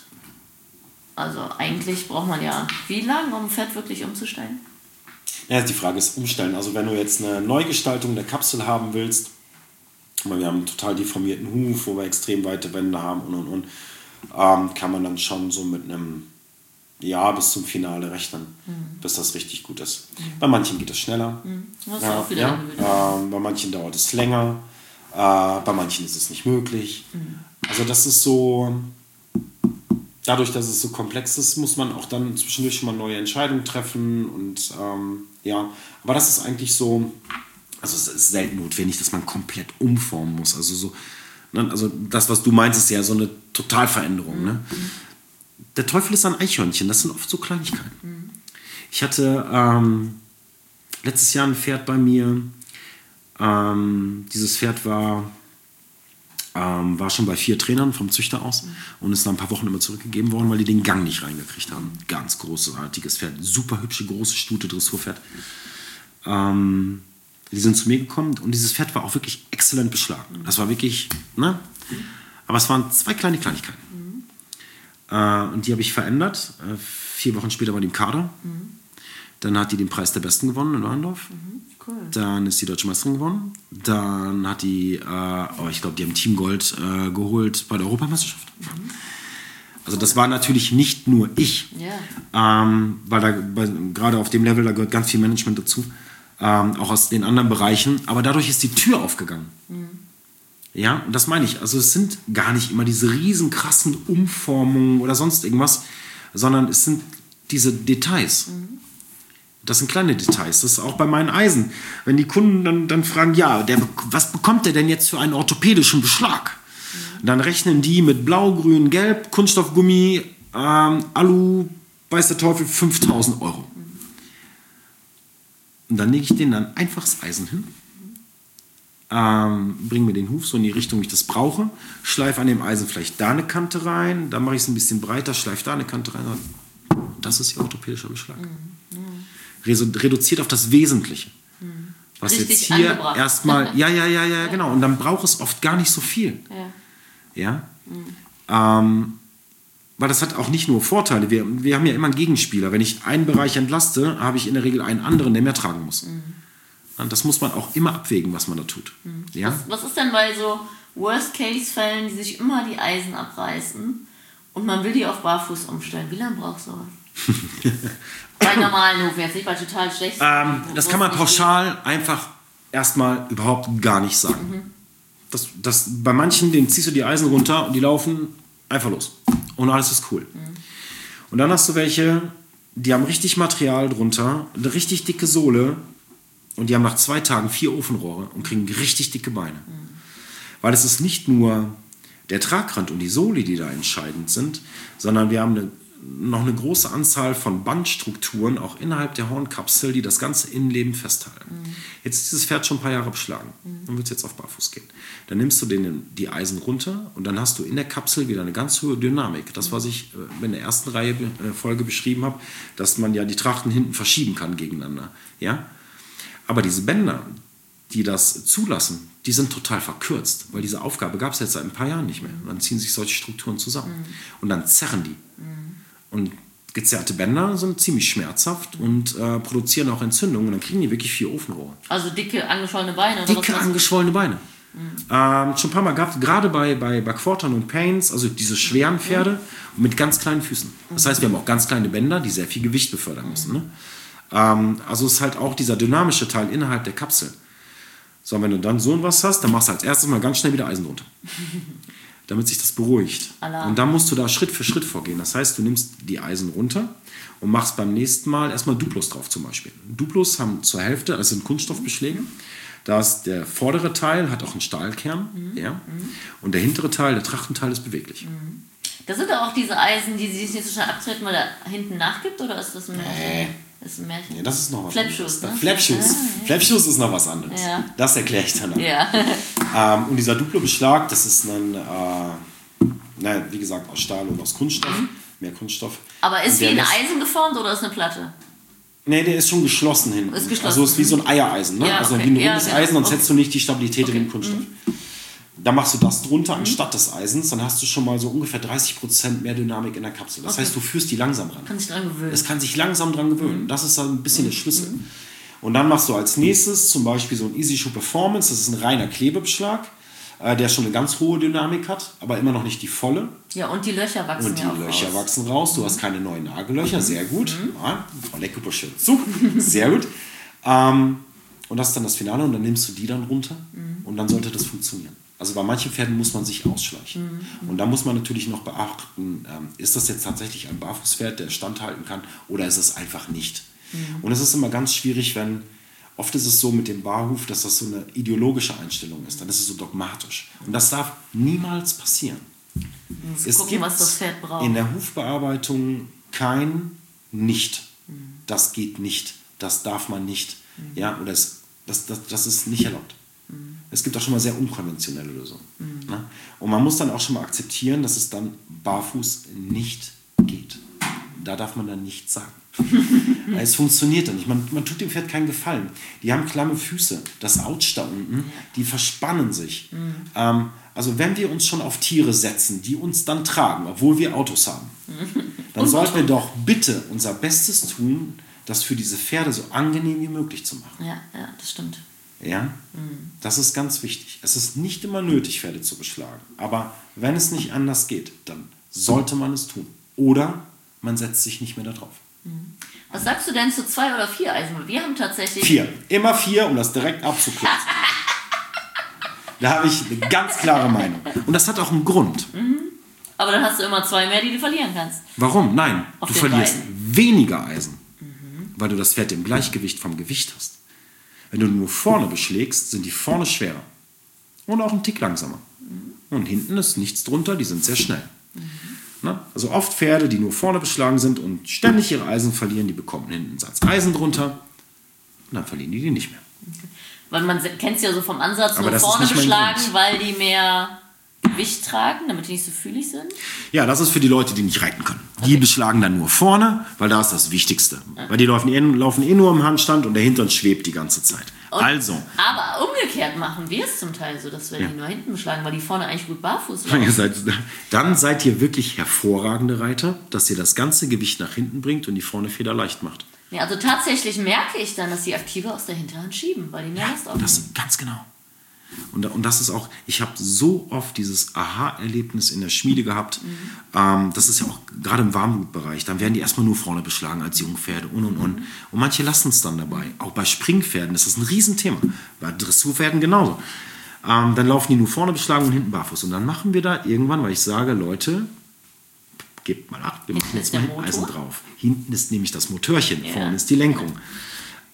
also eigentlich braucht man ja wie lange, um ein Pferd wirklich umzusteigen? Ja, die Frage ist umstellen. Also wenn du jetzt eine Neugestaltung der Kapsel haben willst, weil wir haben einen total deformierten Huf, wo wir extrem weite Wände haben und und und, ähm, kann man dann schon so mit einem Jahr bis zum Finale rechnen, mhm. bis das richtig gut ist. Mhm. Bei manchen geht es schneller, mhm. das ja, auch wieder ja. Ähm, bei manchen dauert es länger, äh, bei manchen ist es nicht möglich. Mhm. Also das ist so... Dadurch, dass es so komplex ist, muss man auch dann zwischendurch schon mal neue Entscheidungen treffen und ähm, ja, aber das ist eigentlich so, also es ist selten notwendig, dass man komplett umformen muss, also so, ne, also das, was du meinst, ist ja so eine Totalveränderung, ne? Mhm. Der Teufel ist ein Eichhörnchen, das sind oft so Kleinigkeiten. Mhm. Ich hatte ähm, letztes Jahr ein Pferd bei mir, ähm, dieses Pferd war Ähm, war schon bei vier Trainern vom Züchter aus mhm. und ist dann ein paar Wochen immer zurückgegeben worden, weil die den Gang nicht reingekriegt haben. Ganz großartiges Pferd, super hübsche, große Stute, Dressurpferd. Ähm, die sind zu mir gekommen und dieses Pferd war auch wirklich exzellent beschlagen. Das war wirklich, ne? Aber es waren zwei kleine Kleinigkeiten. Mhm. Äh, und die habe ich verändert. Äh, vier Wochen später war die im Kader. Mhm. Dann hat die den Preis der Besten gewonnen in Neuendorf. Mhm. Cool. Dann ist die Deutsche Meisterin gewonnen. Dann hat die, äh, oh, ich glaube, die haben Team Gold äh, geholt bei der Europameisterschaft. Mhm. Also das war natürlich nicht nur ich, yeah. ähm, weil da bei, gerade auf dem Level, da gehört ganz viel Management dazu, ähm, auch aus den anderen Bereichen. Aber dadurch ist die Tür aufgegangen. Mhm. Ja, und das meine ich. Also es sind gar nicht immer diese riesen krassen Umformungen oder sonst irgendwas, sondern es sind diese Details. Mhm. Das sind kleine Details. Das ist auch bei meinen Eisen. Wenn die Kunden dann, dann fragen, ja, der, was bekommt der denn jetzt für einen orthopädischen Beschlag? Mhm. Dann rechnen die mit Blau, Grün, Gelb, Kunststoffgummi, ähm, Alu, weiß der Teufel, fünftausend Euro. Mhm. Und dann lege ich denen dann einfach das Eisen hin, ähm, bringe mir den Huf so in die Richtung, wie ich das brauche, schleife an dem Eisen vielleicht da eine Kante rein, dann mache ich es ein bisschen breiter, schleife da eine Kante rein. Das ist ihr orthopädischer Beschlag. Mhm. Reduziert auf das Wesentliche. Mhm. Was richtig jetzt hier angebracht. Erstmal, ja, ja, ja, ja, ja, genau. Und dann braucht es oft gar nicht so viel. Ja. Ja? Mhm. Ähm, weil das hat auch nicht nur Vorteile. Wir, wir haben ja immer einen Gegenspieler. Wenn ich einen Bereich entlaste, habe ich in der Regel einen anderen, der mehr tragen muss. Mhm. Und das muss man auch immer abwägen, was man da tut. Mhm. Ja? Was, was ist denn bei so Worst-Case-Fällen, die sich immer die Eisen abreißen und man will die auf Barfuß umstellen? Wie lange brauchst du sowas? Bei normalen Hufen, jetzt nicht bei total schlecht. Ähm, das kann man pauschal einfach erstmal überhaupt gar nicht sagen. Mhm. Das, das, bei manchen, denen ziehst du die Eisen runter und die laufen einfach los. Und alles ist cool. Mhm. Und dann hast du welche, die haben richtig Material drunter, eine richtig dicke Sohle und die haben nach zwei Tagen vier Ofenrohre und kriegen richtig dicke Beine. Mhm. Weil es ist nicht nur der Tragrand und die Sohle, die da entscheidend sind, sondern wir haben eine, noch eine große Anzahl von Bandstrukturen, auch innerhalb der Hornkapsel, die das ganze Innenleben festhalten. Mhm. Jetzt ist dieses Pferd schon ein paar Jahre beschlagen. Mhm. Dann wird es jetzt auf Barfuß gehen. Dann nimmst du den, die Eisen runter und dann hast du in der Kapsel wieder eine ganz hohe Dynamik. Das, was ich in der ersten Reihe äh, Folge beschrieben habe, dass man ja die Trachten hinten verschieben kann gegeneinander. Ja? Aber diese Bänder, die das zulassen, die sind total verkürzt, weil diese Aufgabe gab es jetzt seit ein paar Jahren nicht mehr. Und dann ziehen sich solche Strukturen zusammen. Mhm. Und dann zerren die. Mhm. Und gezerrte Bänder sind ziemlich schmerzhaft und äh, produzieren auch Entzündungen. Und dann kriegen die wirklich vier Ofenrohre. Also dicke, angeschwollene Beine? Oder dicke, angeschwollene Beine. Mhm. Ähm, schon ein paar Mal gehabt, gerade bei, bei, bei Quartern und Pains, also diese schweren Pferde mhm. mit ganz kleinen Füßen. Das heißt, wir haben auch ganz kleine Bänder, die sehr viel Gewicht befördern müssen. Ne? Ähm, also ist halt auch dieser dynamische Teil innerhalb der Kapsel. So, wenn du dann so was hast, dann machst du als erstes mal ganz schnell wieder Eisen runter. Damit sich das beruhigt. Alarm. Und dann musst du da Schritt für Schritt vorgehen. Das heißt, du nimmst die Eisen runter und machst beim nächsten Mal erstmal Duplos drauf zum Beispiel. Duplos haben zur Hälfte, das sind Kunststoffbeschläge. Da ist der vordere Teil, hat auch einen Stahlkern. Mhm. Ja, und der hintere Teil, der Trachtenteil, ist beweglich. Mhm. Da sind da auch diese Eisen, die sich nicht so schnell abtreten, weil da hinten nachgibt? Oder ist das ein Märchen? Nee. Das ist ein Märchen. Nee, das ist noch was Flapschuss, anderes. Ne? Flapschuss. Ah, ja. Flapschuss ist noch was anderes. Ja. Das erkläre ich dann. Ja. ähm, und dieser Duplo-Beschlag, das ist ein, äh, naja, wie gesagt, aus Stahl und aus Kunststoff. Mhm. Mehr Kunststoff. Aber ist wie ein Eisen geformt oder ist eine Platte? Nee, der ist schon geschlossen hinten. Ist geschlossen. Also ist wie so ein Eiereisen. Ne? Ja, also okay. wie ein Ja, rundes genau. Eisen, sonst Okay. hättest du nicht die Stabilität okay. in dem Kunststoff. Mhm. Da machst du das drunter mhm. anstatt des Eisens, dann hast du schon mal so ungefähr dreißig Prozent mehr Dynamik in der Kapsel. Das okay. heißt, du führst die langsam ran. Kann sich dran gewöhnen. Es kann sich langsam dran gewöhnen. Mhm. Das ist dann ein bisschen mhm. der Schlüssel. Mhm. Und dann machst du als nächstes zum Beispiel so ein Easy Shoe Performance. Das ist ein reiner Klebebeschlag, äh, der schon eine ganz hohe Dynamik hat, aber immer noch nicht die volle. Ja, und die Löcher wachsen Und die ja auch Löcher raus. wachsen raus. Du mhm. hast keine neuen Nagellöcher. Sehr gut. Mhm. Ja, Frau Leckuper schön zu. Sehr gut. Ähm, und das ist dann das Finale. Und dann nimmst du die dann runter. Mhm. Und dann sollte das funktionieren. Also bei manchen Pferden muss man sich ausschleichen. Mhm. Und da muss man natürlich noch beachten, ähm, ist das jetzt tatsächlich ein Barfußpferd, der standhalten kann, oder ist es einfach nicht. Mhm. Und es ist immer ganz schwierig, wenn, oft ist es so mit dem Barhuf, dass das so eine ideologische Einstellung ist. Dann ist es so dogmatisch. Und das darf niemals passieren. Es gucken, gibt was das Pferd braucht. In der Hufbearbeitung kein Nicht. Mhm. Das geht nicht. Das darf man nicht. Mhm. Ja, oder es, das, das, das ist nicht erlaubt. Mhm. Es gibt auch schon mal sehr unkonventionelle Lösungen. Mhm. Ne? Und man muss dann auch schon mal akzeptieren, dass es dann barfuß nicht geht. Da darf man dann nichts sagen. Es funktioniert dann nicht. Man, man tut dem Pferd keinen Gefallen. Die haben klamme Füße. Das Autsch da unten, die verspannen sich. Mhm. Ähm, also wenn wir uns schon auf Tiere setzen, die uns dann tragen, obwohl wir Autos haben, dann sollten wir doch bitte unser Bestes tun, das für diese Pferde so angenehm wie möglich zu machen. Ja, ja, das stimmt. Ja, mhm. Das ist ganz wichtig. Es ist nicht immer nötig, Pferde zu beschlagen. Aber wenn es nicht anders geht, dann sollte man es tun. Oder man setzt sich nicht mehr darauf. Mhm. Was sagst du denn zu zwei oder vier Eisen? Wir haben tatsächlich... Vier. Immer vier, um das direkt abzukürzen. Da habe ich eine ganz klare Meinung. Und das hat auch einen Grund. Mhm. Aber dann hast du immer zwei mehr, die du verlieren kannst. Warum? Nein, Auf du den verlierst beiden. weniger Eisen, mhm. weil du das Pferd im Gleichgewicht vom Gewicht hast. Wenn du nur vorne beschlägst, sind die vorne schwerer. Und auch ein Tick langsamer. Mhm. Und hinten ist nichts drunter, die sind sehr schnell. Mhm. Na? Also oft Pferde, die nur vorne beschlagen sind und ständig ihre Eisen verlieren, die bekommen hinten einen Satz Eisen drunter und dann verlieren die die nicht mehr. Okay. Weil man kennt es ja so vom Ansatz, Aber nur vorne beschlagen, weil die mehr Gewicht tragen, damit die nicht so fühlig sind? Ja, das ist für die Leute, die nicht reiten können. Die okay. beschlagen dann nur vorne, weil da ist das Wichtigste. Ja. Weil die laufen eh, laufen eh nur im Handstand und der Hintern schwebt die ganze Zeit. Und, also. Aber umgekehrt machen wir es zum Teil so, dass wir ja. die nur hinten beschlagen, weil die vorne eigentlich gut barfuß laufen. Ihr seid, dann seid ihr wirklich hervorragende Reiter, dass ihr das ganze Gewicht nach hinten bringt und die vorne Feder leicht macht. Ja, also tatsächlich merke ich dann, dass die Aktive aus der Hinterhand schieben, weil die mehr Last aufnehmen. Das ganz genau. Und, und das ist auch, ich habe so oft dieses Aha-Erlebnis in der Schmiede gehabt. Mhm. Ähm, das ist ja auch gerade im Warmblutbereich. Dann werden die erstmal nur vorne beschlagen als Jungpferde und und und. Und manche lassen es dann dabei. Auch bei Springpferden ist das ein Riesenthema. Bei Dressurpferden genauso. Ähm, dann laufen die nur vorne beschlagen und hinten barfuß. Und dann machen wir da irgendwann, weil ich sage, Leute, gebt mal acht, wir machen jetzt mal Eisen drauf. Hinten ist nämlich das Motörchen, ja. vorne ist die Lenkung.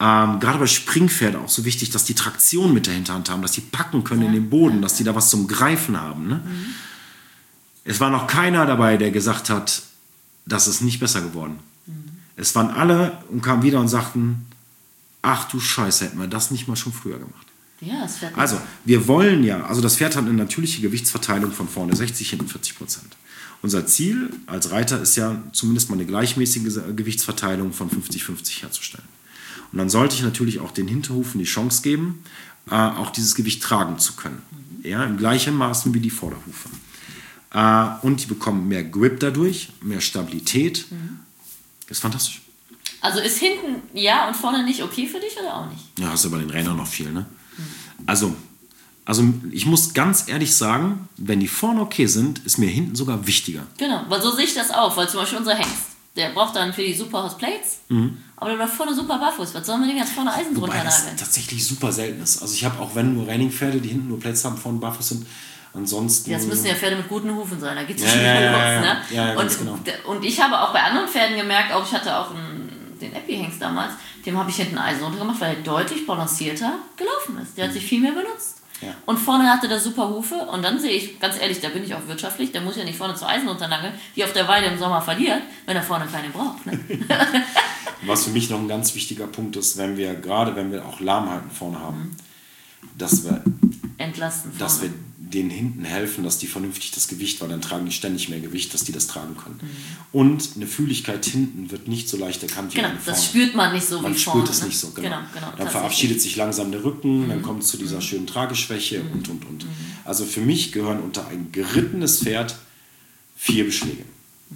Ähm, gerade bei Springpferden auch so wichtig, dass die Traktion mit der Hinterhand haben, dass die packen können ja. in den Boden, ja. dass die da was zum Greifen haben. Ne? Mhm. Es war noch keiner dabei, der gesagt hat, das ist nicht besser geworden. Mhm. Es waren alle und kamen wieder und sagten, ach du Scheiße, hätten wir das nicht mal schon früher gemacht. Ja, das Pferd also, wir wollen ja, also das Pferd hat eine natürliche Gewichtsverteilung von vorne sechzig, hinten vierzig Prozent. Unser Ziel als Reiter ist ja, zumindest mal eine gleichmäßige Gewichtsverteilung von fünfzig fünfzig herzustellen. Und dann sollte ich natürlich auch den Hinterhufen die Chance geben, äh, auch dieses Gewicht tragen zu können. Mhm. Ja, im gleichen Maßen wie die Vorderhufe. Äh, und die bekommen mehr Grip dadurch, mehr Stabilität. Mhm. Das ist fantastisch. Also ist hinten ja und vorne nicht okay für dich oder auch nicht? Ja, hast du bei den Rädern noch viel, ne? Mhm. Also, also ich muss ganz ehrlich sagen, wenn die vorne okay sind, ist mir hinten sogar wichtiger. Genau, weil so sehe ich das auch, weil zum Beispiel unser Hengst, der braucht dann für die Superhouse Plates, mhm. aber der läuft vorne super barfuß. Was sollen wir denn ganz vorne Eisen drunter nageln? Wobei das tatsächlich super selten ist. Also ich habe auch, wenn nur Raining-Pferde, die hinten nur Plates haben, vorne barfuß sind, ansonsten... Ja, das müssen ja Pferde mit guten Hufen sein, da geht es ja, schon ja, wieder ja, los. Ja, ne? ja, ja, und, genau. und ich habe auch bei anderen Pferden gemerkt, auch ich hatte auch einen, den Epi-Hengst damals, dem habe ich hinten Eisen runtergemacht, weil er deutlich balancierter gelaufen ist. Der hat sich viel mehr benutzt. Ja. Und vorne hatte der super Hufe und dann sehe ich, ganz ehrlich, da bin ich auch wirtschaftlich, der muss ja nicht vorne zu Eisen runternageln, die auf der Weide im Sommer verliert, wenn er vorne keine braucht. Ne? Was für mich noch ein ganz wichtiger Punkt ist, wenn wir, gerade wenn wir auch Lahmheiten vorne haben, mhm. dass wir entlasten vorne. Dass wir denen hinten helfen, dass die vernünftig das Gewicht, weil dann tragen die ständig mehr Gewicht, dass die das tragen können. Mhm. Und eine Fühligkeit hinten wird nicht so leicht erkannt wie genau, vorne. Das spürt man nicht so man wie vorne. Man spürt es ne? nicht so, genau. genau, genau dann verabschiedet sich langsam der Rücken, mhm. dann kommt es zu dieser mhm. schönen Trageschwäche mhm. und, und, und. Mhm. Also für mich gehören unter ein gerittenes Pferd vier Beschläge. Mhm.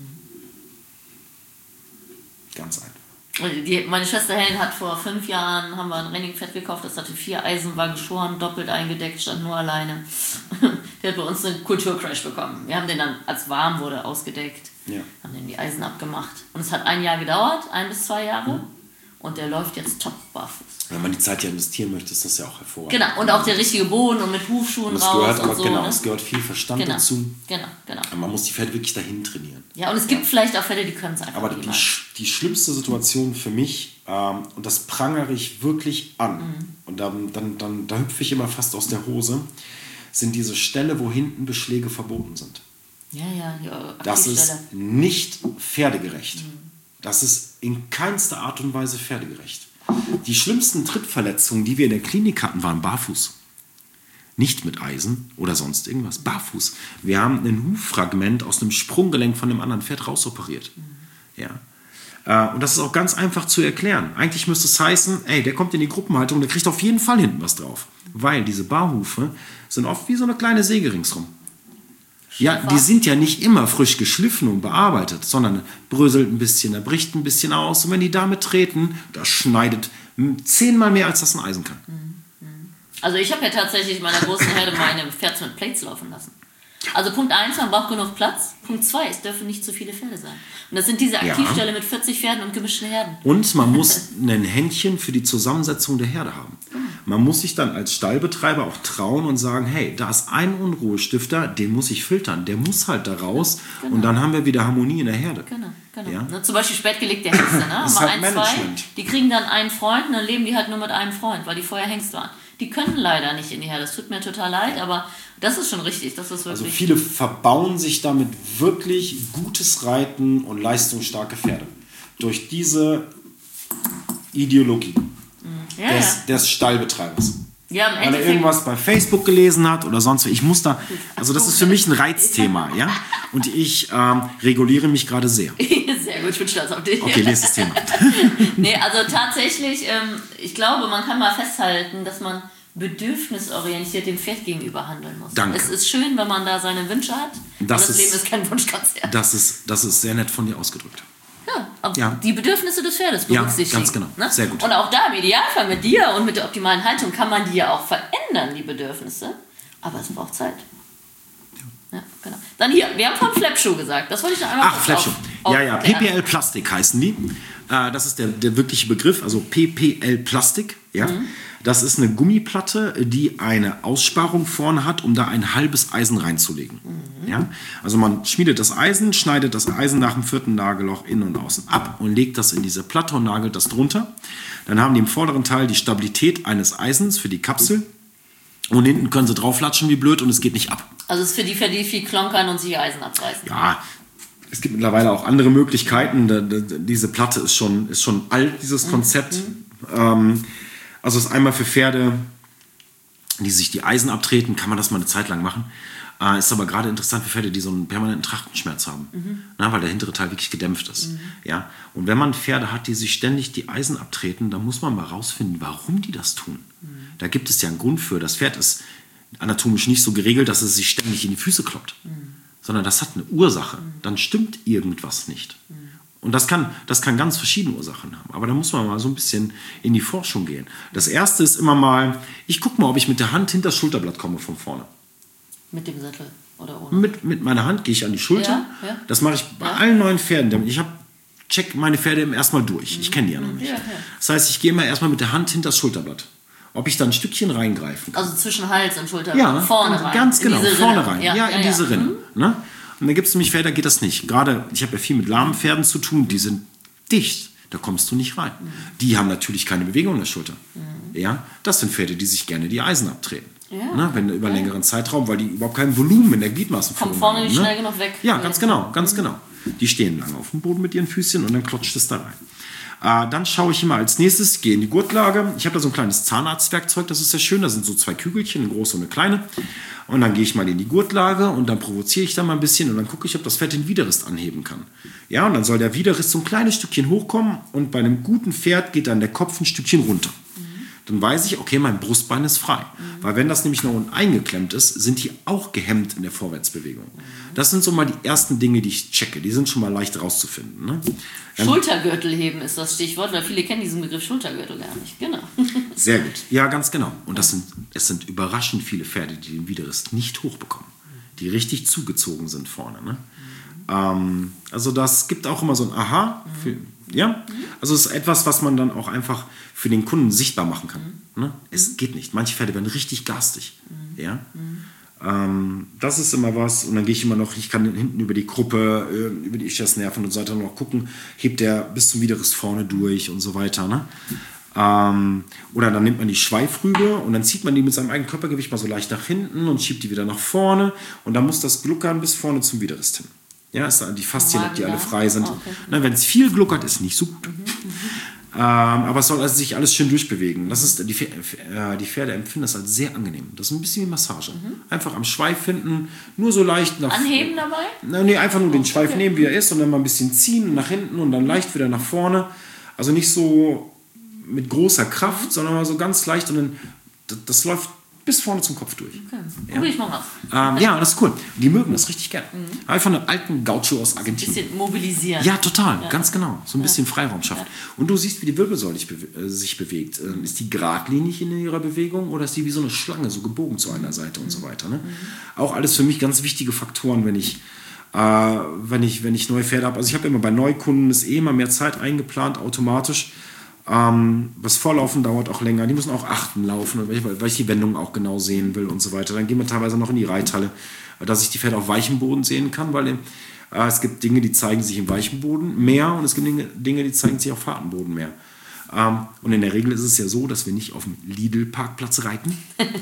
Ganz einfach. Die, meine Schwester Helen hat vor fünf Jahren, haben wir ein Renningpferd gekauft, das hatte vier Eisen, war geschoren, doppelt eingedeckt, stand nur alleine. Der hat bei uns einen Kulturcrash bekommen. Wir haben den dann, als warm wurde, ausgedeckt, ja. haben den die Eisen abgemacht. Und es hat ein Jahr gedauert, ein bis zwei Jahre. Mhm. Und der läuft jetzt top barfuß. Wenn man die Zeit ja investieren möchte, ist das ja auch hervorragend. Genau, und auch der richtige Boden und mit Hufschuhen und es raus gehört, und aber so. Genau, ne? es gehört viel Verstand genau, dazu. Genau, genau. Aber man muss die Pferde wirklich dahin trainieren. Ja, und es gibt ja. vielleicht auch Pferde, die können es einfach Aber die, die schlimmste Situation für mich, ähm, und das prangere ich wirklich an, mhm. und dann, dann, dann da hüpfe ich immer fast aus der Hose, sind diese Ställe, wo hinten Beschläge verboten sind. Ja, ja, ja. Das ist nicht pferdegerecht. Mhm. Das ist in keinster Art und Weise pferdegerecht. Die schlimmsten Trittverletzungen, die wir in der Klinik hatten, waren barfuß. Nicht mit Eisen oder sonst irgendwas, barfuß. Wir haben ein Huffragment aus einem Sprunggelenk von einem anderen Pferd rausoperiert. Mhm. Ja. Und das ist auch ganz einfach zu erklären. Eigentlich müsste es heißen, ey, der kommt in die Gruppenhaltung, der kriegt auf jeden Fall hinten was drauf. Weil diese Barhufe sind oft wie so eine kleine Säge ringsrum. Ja, die sind ja nicht immer frisch geschliffen und bearbeitet, sondern bröselt ein bisschen, er bricht ein bisschen aus. Und wenn die damit treten, das schneidet zehnmal mehr, als das ein Eisen kann. Also ich habe ja tatsächlich in meiner großen Herde meine Pferde mit Plates laufen lassen. Also Punkt eins, man braucht genug Platz. Punkt zwei, es dürfen nicht zu viele Pferde sein. Und das sind diese Aktivställe ja. mit vierzig Pferden und gemischten Herden. Und man muss ein Händchen für die Zusammensetzung der Herde haben. Man muss sich dann als Stallbetreiber auch trauen und sagen, hey, da ist ein Unruhestifter, den muss ich filtern, der muss halt da raus. Genau. Und dann haben wir wieder Harmonie in der Herde. Genau, genau. Ja? Ne, zum Beispiel spätgelegte Hengste. Ne? Das ist halt ein, zwei, die kriegen dann einen Freund und dann leben die halt nur mit einem Freund, weil die vorher Hengst waren. Die können leider nicht in die Herde. Das tut mir total leid, aber das ist schon richtig. Das ist wirklich also viele verbauen sich damit wirklich gutes Reiten und leistungsstarke Pferde. Durch diese Ideologie ja, des, ja. des Stallbetreibers. Ja, weil er irgendwas bei Facebook gelesen hat oder sonst was. Ich muss da, also das ist für mich ein Reizthema, ja. Und ich ähm, reguliere mich gerade sehr. Sehr gut, ich bin stolz auf dich. Okay, nächstes Thema. Nee, also tatsächlich, ähm, ich glaube, man kann mal festhalten, dass man bedürfnisorientiert dem Pferd gegenüber handeln muss. Danke. Es ist schön, wenn man da seine Wünsche hat, das aber das ist, Leben ist kein Wunschkonzert. Das ist, das ist sehr nett von dir ausgedrückt. Ja, aber ja. die Bedürfnisse des Pferdes berücksichtigen. Ja, ganz genau. Ne? Sehr gut. Und auch da, im Idealfall mit dir und mit der optimalen Haltung, kann man die ja auch verändern, die Bedürfnisse. Aber es braucht Zeit. Ja, genau. Dann hier, wir haben vom Flapschuh gesagt. Das wollte ich noch einmal Ach, Flapschuh. Ja, ja, P P L-Plastik heißen die. Äh, das ist der, der wirkliche Begriff, also P P L-Plastik. Ja. Mhm. Das ist eine Gummiplatte, die eine Aussparung vorne hat, um da ein halbes Eisen reinzulegen. Mhm. Ja. Also man schmiedet das Eisen, schneidet das Eisen nach dem vierten Nagelloch innen und außen ab und legt das in diese Platte und nagelt das drunter. Dann haben die im vorderen Teil die Stabilität eines Eisens für die Kapsel. Und hinten können sie drauflatschen wie blöd und es geht nicht ab. Also es ist für die, für die viel klonkern und sich Eisen abreißen. Ja, es gibt mittlerweile auch andere Möglichkeiten. Da, da, diese Platte ist schon, ist schon alt, dieses Konzept. Mhm. Ähm, also ist einmal für Pferde, die sich die Eisen abtreten, kann man das mal eine Zeit lang machen. Äh, ist aber gerade interessant für Pferde, die so einen permanenten Trachtenschmerz haben. Mhm. Na, weil der hintere Teil wirklich gedämpft ist. Mhm. Ja? Und wenn man Pferde hat, die sich ständig die Eisen abtreten, dann muss man mal rausfinden, warum die das tun. Mhm. Da gibt es ja einen Grund für. Das Pferd ist anatomisch nicht so geregelt, dass es sich ständig in die Füße kloppt. Mhm. Sondern das hat eine Ursache. Mhm. Dann stimmt irgendwas nicht. Mhm. Und das kann, das kann ganz verschiedene Ursachen haben. Aber da muss man mal so ein bisschen in die Forschung gehen. Das Erste ist immer mal, ich gucke mal, ob ich mit der Hand hinter das Schulterblatt komme von vorne. Mit dem Sattel oder ohne? Mit, mit meiner Hand gehe ich an die Schulter. Ja, ja. Das mache ich bei ja. allen neuen Pferden. Ich habe check meine Pferde erstmal durch. Mhm. Ich kenne die ja noch nicht. Ja, ja. Das heißt, ich gehe immer erstmal mit der Hand hinter das Schulterblatt. Ob ich da ein Stückchen reingreifen kann. Also zwischen Hals und Schulterblatt. Ja, vorne ganz, rein. Ganz genau, vorne Rinne. rein. Ja, ja in ja, diese ja. Rinne. Mhm. Ne? Und dann gibt es nämlich Pferde, da geht das nicht. Gerade, ich habe ja viel mit lahmen Pferden zu tun, die sind dicht. Da kommst du nicht rein. Mhm. Die haben natürlich keine Bewegung in der Schulter. Mhm. Ja, das sind Pferde, die sich gerne die Eisen abtreten. Ja. Ne? Wenn über einen längeren Zeitraum, weil die überhaupt kein Volumen in der Gliedmaßenführung haben. Kommt vorne nicht ne? schnell genug weg. Ja, ganz genau, ganz mhm. genau. Die stehen lange auf dem Boden mit ihren Füßchen und dann klotscht es da rein. Äh, dann schaue ich immer als nächstes, gehe in die Gurtlage. Ich habe da so ein kleines Zahnarztwerkzeug, das ist sehr schön. Da sind so zwei Kügelchen, eine große und eine kleine. Und dann gehe ich mal in die Gurtlage und dann provoziere ich da mal ein bisschen und dann gucke ich, ob das Pferd den Widerrist anheben kann. Ja, und dann soll der Widerrist so ein kleines Stückchen hochkommen und bei einem guten Pferd geht dann der Kopf ein Stückchen runter. Dann weiß ich, okay, mein Brustbein ist frei. Mhm. Weil wenn das nämlich noch unten eingeklemmt ist, sind die auch gehemmt in der Vorwärtsbewegung. Mhm. Das sind so mal die ersten Dinge, die ich checke. Die sind schon mal leicht rauszufinden. Ne? Schultergürtel heben ist das Stichwort, weil viele kennen diesen Begriff Schultergürtel gar nicht. Genau. Sehr gut. Ja, ganz genau. Und das sind, es sind überraschend viele Pferde, die den Widerrist nicht hochbekommen. Die richtig zugezogen sind vorne. Ne? Mhm. Ähm, also das gibt auch immer so ein Aha. Mhm. Für, ja, also es ist etwas, was man dann auch einfach für den Kunden sichtbar machen kann. Mhm. Ne? Es mhm. geht nicht. Manche Pferde werden richtig garstig. Mhm. Ja? Mhm. Ähm, das ist immer was. Und dann gehe ich immer noch, ich kann hinten über die Gruppe, äh, über die Ischiasnerven und so weiter noch gucken, hebt der bis zum Widerrist vorne durch und so weiter. Ne? Ähm, oder dann nimmt man die Schweifrübe und dann zieht man die mit seinem eigenen Körpergewicht mal so leicht nach hinten und schiebt die wieder nach vorne. Und dann muss das Gluckern bis vorne zum Widerrist hin. Ja, ist da die Faszien, ob die alle frei sind. Oh, okay. Na, wenn es viel gluckert, ist nicht so gut. Mhm, ähm, aber es soll also sich alles schön durchbewegen. Das ist, die, äh, die Pferde empfinden das als sehr angenehm. Das ist ein bisschen wie Massage. Mhm. Einfach am Schweif hinten, nur so leicht nach... Anheben dabei? Na, nee, einfach nur oh, den Schweif okay. nehmen, wie er ist, und dann mal ein bisschen ziehen nach hinten und dann leicht wieder nach vorne. Also nicht so mit großer Kraft, mhm. sondern mal so ganz leicht und dann, das, das läuft bis vorne zum Kopf durch. Okay. Ja. Ich mal ähm, ja, das ist cool. Die mögen das richtig gerne. Mhm. Einfach einen alten Gaucho aus Argentinien. Ein bisschen mobilisieren. Ja, total. Ja. Ganz genau. So ein bisschen ja. Freiraum schafft. Ja. Und du siehst, wie die Wirbelsäule sich bewegt. Ähm, ist die geradlinig in ihrer Bewegung oder ist die wie so eine Schlange, so gebogen zu einer Seite mhm. und so weiter. Ne? Mhm. Auch alles für mich ganz wichtige Faktoren, wenn ich, äh, wenn ich, wenn ich neue Pferde habe. Also ich habe immer bei Neukunden ist eh immer mehr Zeit eingeplant, automatisch. Ähm, das Vorlaufen dauert auch länger. Die müssen auch achten laufen, weil ich, weil ich die Wendung auch genau sehen will und so weiter. Dann gehen wir teilweise noch in die Reithalle, dass ich die Pferde auf weichem Boden sehen kann, weil äh, es gibt Dinge, die zeigen sich im weichen Boden mehr und es gibt Dinge, Dinge die zeigen sich auf hartem Boden mehr. Ähm, und in der Regel ist es ja so, dass wir nicht auf dem Lidl-Parkplatz reiten,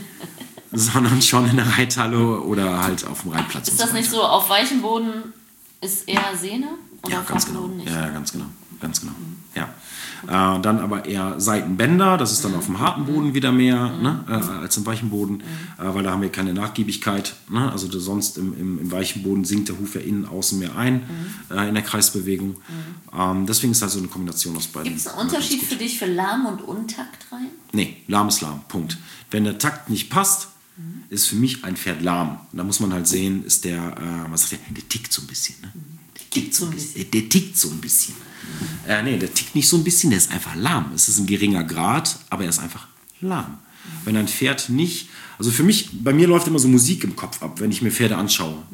sondern schon in der Reithalle oder halt auf dem Reitplatz. Ist das so nicht so, auf weichem Boden ist eher Sehne? Oder ja, auf ganz genau. Boden nicht? Ja, ganz genau. Ganz genau. Mhm. Ja. Äh, dann aber eher Seitenbänder, das ist dann mhm. auf dem harten Boden wieder mehr mhm. ne, äh, als im weichen Boden, mhm. äh, weil da haben wir keine Nachgiebigkeit. Ne? Also das, sonst im, im, im weichen Boden sinkt der Huf ja innen, außen mehr ein mhm. äh, in der Kreisbewegung. Mhm. Ähm, deswegen ist das so eine Kombination aus beiden. Gibt es einen Unterschied für dich für lahm und untakt rein? Nee, lahm ist lahm, Punkt. Wenn der Takt nicht passt, mhm. ist für mich ein Pferd lahm. Da muss man halt sehen, ist der, äh, was sagt der, der tickt so ein bisschen. Ne? Der, tickt so ein bisschen. Der, der tickt so ein bisschen. Mhm. Äh, nee, der tickt nicht so ein bisschen, der ist einfach lahm. Es ist ein geringer Grad, aber er ist einfach lahm. Mhm. Wenn ein Pferd nicht, also für mich, bei mir läuft immer so Musik im Kopf ab, wenn ich mir Pferde anschaue. Mhm.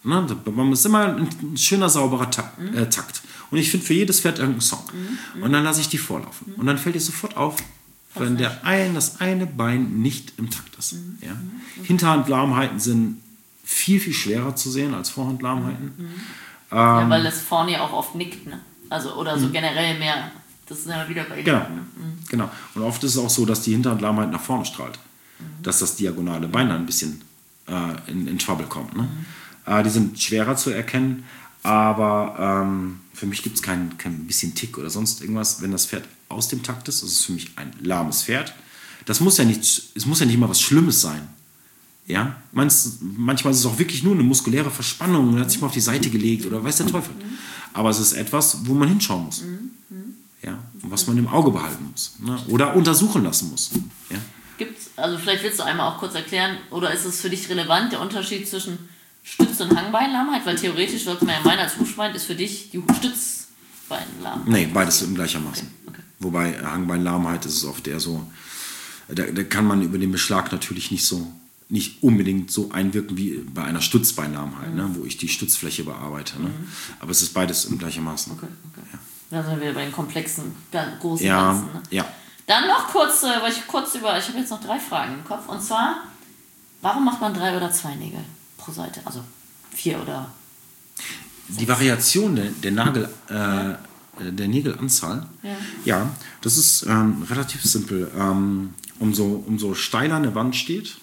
Ne? Das ist immer ein schöner, sauberer Takt. Mhm. Äh, Takt. Und ich finde für jedes Pferd irgendeinen Song. Mhm. Und dann lasse ich die vorlaufen. Mhm. Und dann fällt dir sofort auf, wenn der ein, das eine Bein nicht im Takt ist. Mhm. Ja? Mhm. Hinterhandlahmheiten sind viel, viel schwerer zu sehen als Vorhandlahmheiten. Mhm. Ähm, ja, weil das vorne ja auch oft nickt. Ne? Also, oder so mhm. generell mehr. Das ist ja wieder bei genau. Ne? Mhm. genau. Und oft ist es auch so, dass die Hinterhandlahmheit nach vorne strahlt. Mhm. Dass das diagonale Bein dann ein bisschen äh, in, in Trouble kommt. Ne? Mhm. Äh, die sind schwerer zu erkennen. Aber ähm, für mich gibt es kein, kein bisschen Tick oder sonst irgendwas. Wenn das Pferd aus dem Takt ist, das ist für mich ein lahmes Pferd. Das muss ja nicht, es muss ja nicht mal was Schlimmes sein. Ja? Manch, manchmal ist es auch wirklich nur eine muskuläre Verspannung. Man hat sich mal auf die Seite gelegt oder weiß der Teufel. Aber es ist etwas, wo man hinschauen muss. Ja? Und was man im Auge behalten muss. Ne? Oder untersuchen lassen muss. Ja? Gibt's, also vielleicht willst du einmal auch kurz erklären, oder ist es für dich relevant, der Unterschied zwischen Stütz- und Hangbeinlahmheit? Weil theoretisch sollte man ja meinen, als Hufschwein ist für dich die Stützbeinlahmheit. Nee, beides im gleichermaßen. Okay. Okay. Wobei Hangbeinlahmheit ist es oft eher so, da, da kann man über den Beschlag natürlich nicht so, nicht unbedingt so einwirken wie bei einer Stützbeinlahmheit, mhm. ne, wo ich die Stützfläche bearbeite. Ne? Mhm. Aber es ist beides im gleichermaßen. Okay, okay. Ja. Da sind wir bei den komplexen, großen ja, Ganzen. Ne? Ja. Dann noch kurz, äh, weil ich kurz über, ich habe jetzt noch drei Fragen im Kopf. Und zwar, warum macht man drei oder zwei Nägel pro Seite? Also vier oder sechs. Die Variation der, der Nagel, äh, ja. der Nägelanzahl, ja. ja, das ist ähm, relativ simpel. Ähm, umso, umso steiler eine Wand steht,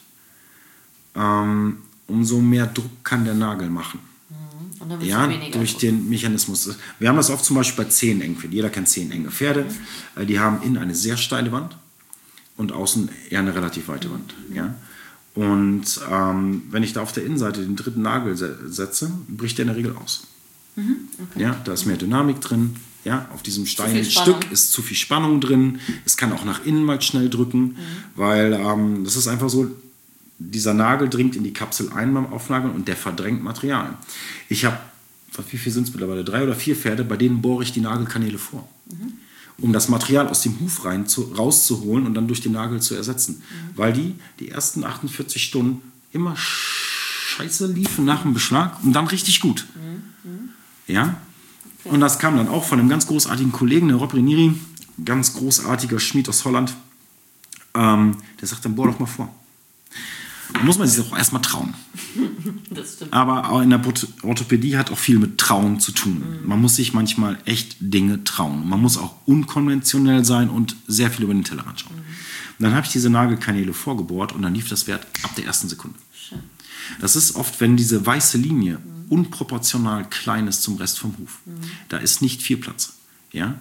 ähm, umso mehr Druck kann der Nagel machen. Und dann ja, durch den Mechanismus. Wir haben das oft zum Beispiel bei zehenengen Pferden. Jeder kennt zehenenge Pferde. Mhm. Die haben innen eine sehr steile Wand und außen eher eine relativ weite Wand. Mhm. Ja? Und ähm, wenn ich da auf der Innenseite den dritten Nagel se- setze, bricht der in der Regel aus. Mhm. Okay. Ja, da ist mehr Dynamik drin. Ja, auf diesem steilen Stück ist zu viel Spannung drin. Es kann auch nach innen mal schnell drücken, mhm. weil ähm, das ist einfach so, dieser Nagel dringt in die Kapsel ein beim Aufnageln und der verdrängt Material. Ich habe, wie viel sind es mittlerweile, drei oder vier Pferde, bei denen bohre ich die Nagelkanäle vor, mhm. um das Material aus dem Huf rein zu, rauszuholen und dann durch den Nagel zu ersetzen. Mhm. Weil die die ersten achtundvierzig Stunden immer scheiße liefen nach dem Beschlag und dann richtig gut. Mhm. Ja? Okay. Und das kam dann auch von einem ganz großartigen Kollegen, der Rob Renieri, ganz großartiger Schmied aus Holland. Ähm, der sagt dann, bohr doch mal vor. Da muss man sich auch erstmal trauen. Das stimmt. Aber auch in der Orthopädie hat auch viel mit Trauen zu tun. Mhm. Man muss sich manchmal echt Dinge trauen. Man muss auch unkonventionell sein und sehr viel über den Tellerrand schauen. Mhm. Und dann habe ich diese Nagelkanäle vorgebohrt und dann lief das Pferd ab der ersten Sekunde. Schön. Das ist oft, wenn diese weiße Linie mhm. unproportional klein ist zum Rest vom Huf. Mhm. Da ist nicht viel Platz. Ja?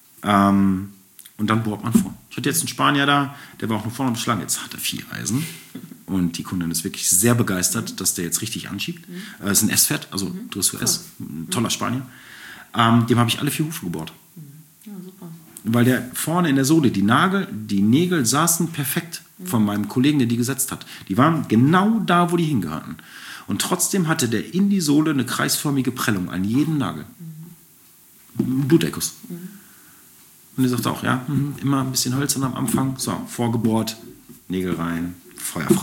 Ähm, und dann bohrt man vor. Ich hatte jetzt einen Spanier da, der war auch noch vorne am Beschlag. Jetzt hat er vier Eisen. Und die Kundin ist wirklich sehr begeistert, mhm. dass der jetzt richtig anschiebt. Mhm. Das ist ein S-Pferd, also mhm. Dressur S, ein toller Spanier. Ähm, dem habe ich alle vier Hufe gebohrt. Ja, super. Weil der vorne in der Sohle, die Nagel, die Nägel saßen perfekt mhm. von meinem Kollegen, der die gesetzt hat. Die waren genau da, wo die hingehörten. Und trotzdem hatte der in die Sohle eine kreisförmige Prellung an jedem Nagel. Mhm. Blutekus. Mhm. Und er sagt auch, ja, immer ein bisschen hölzern am Anfang. So, vorgebohrt, Nägel rein, feuerfrei.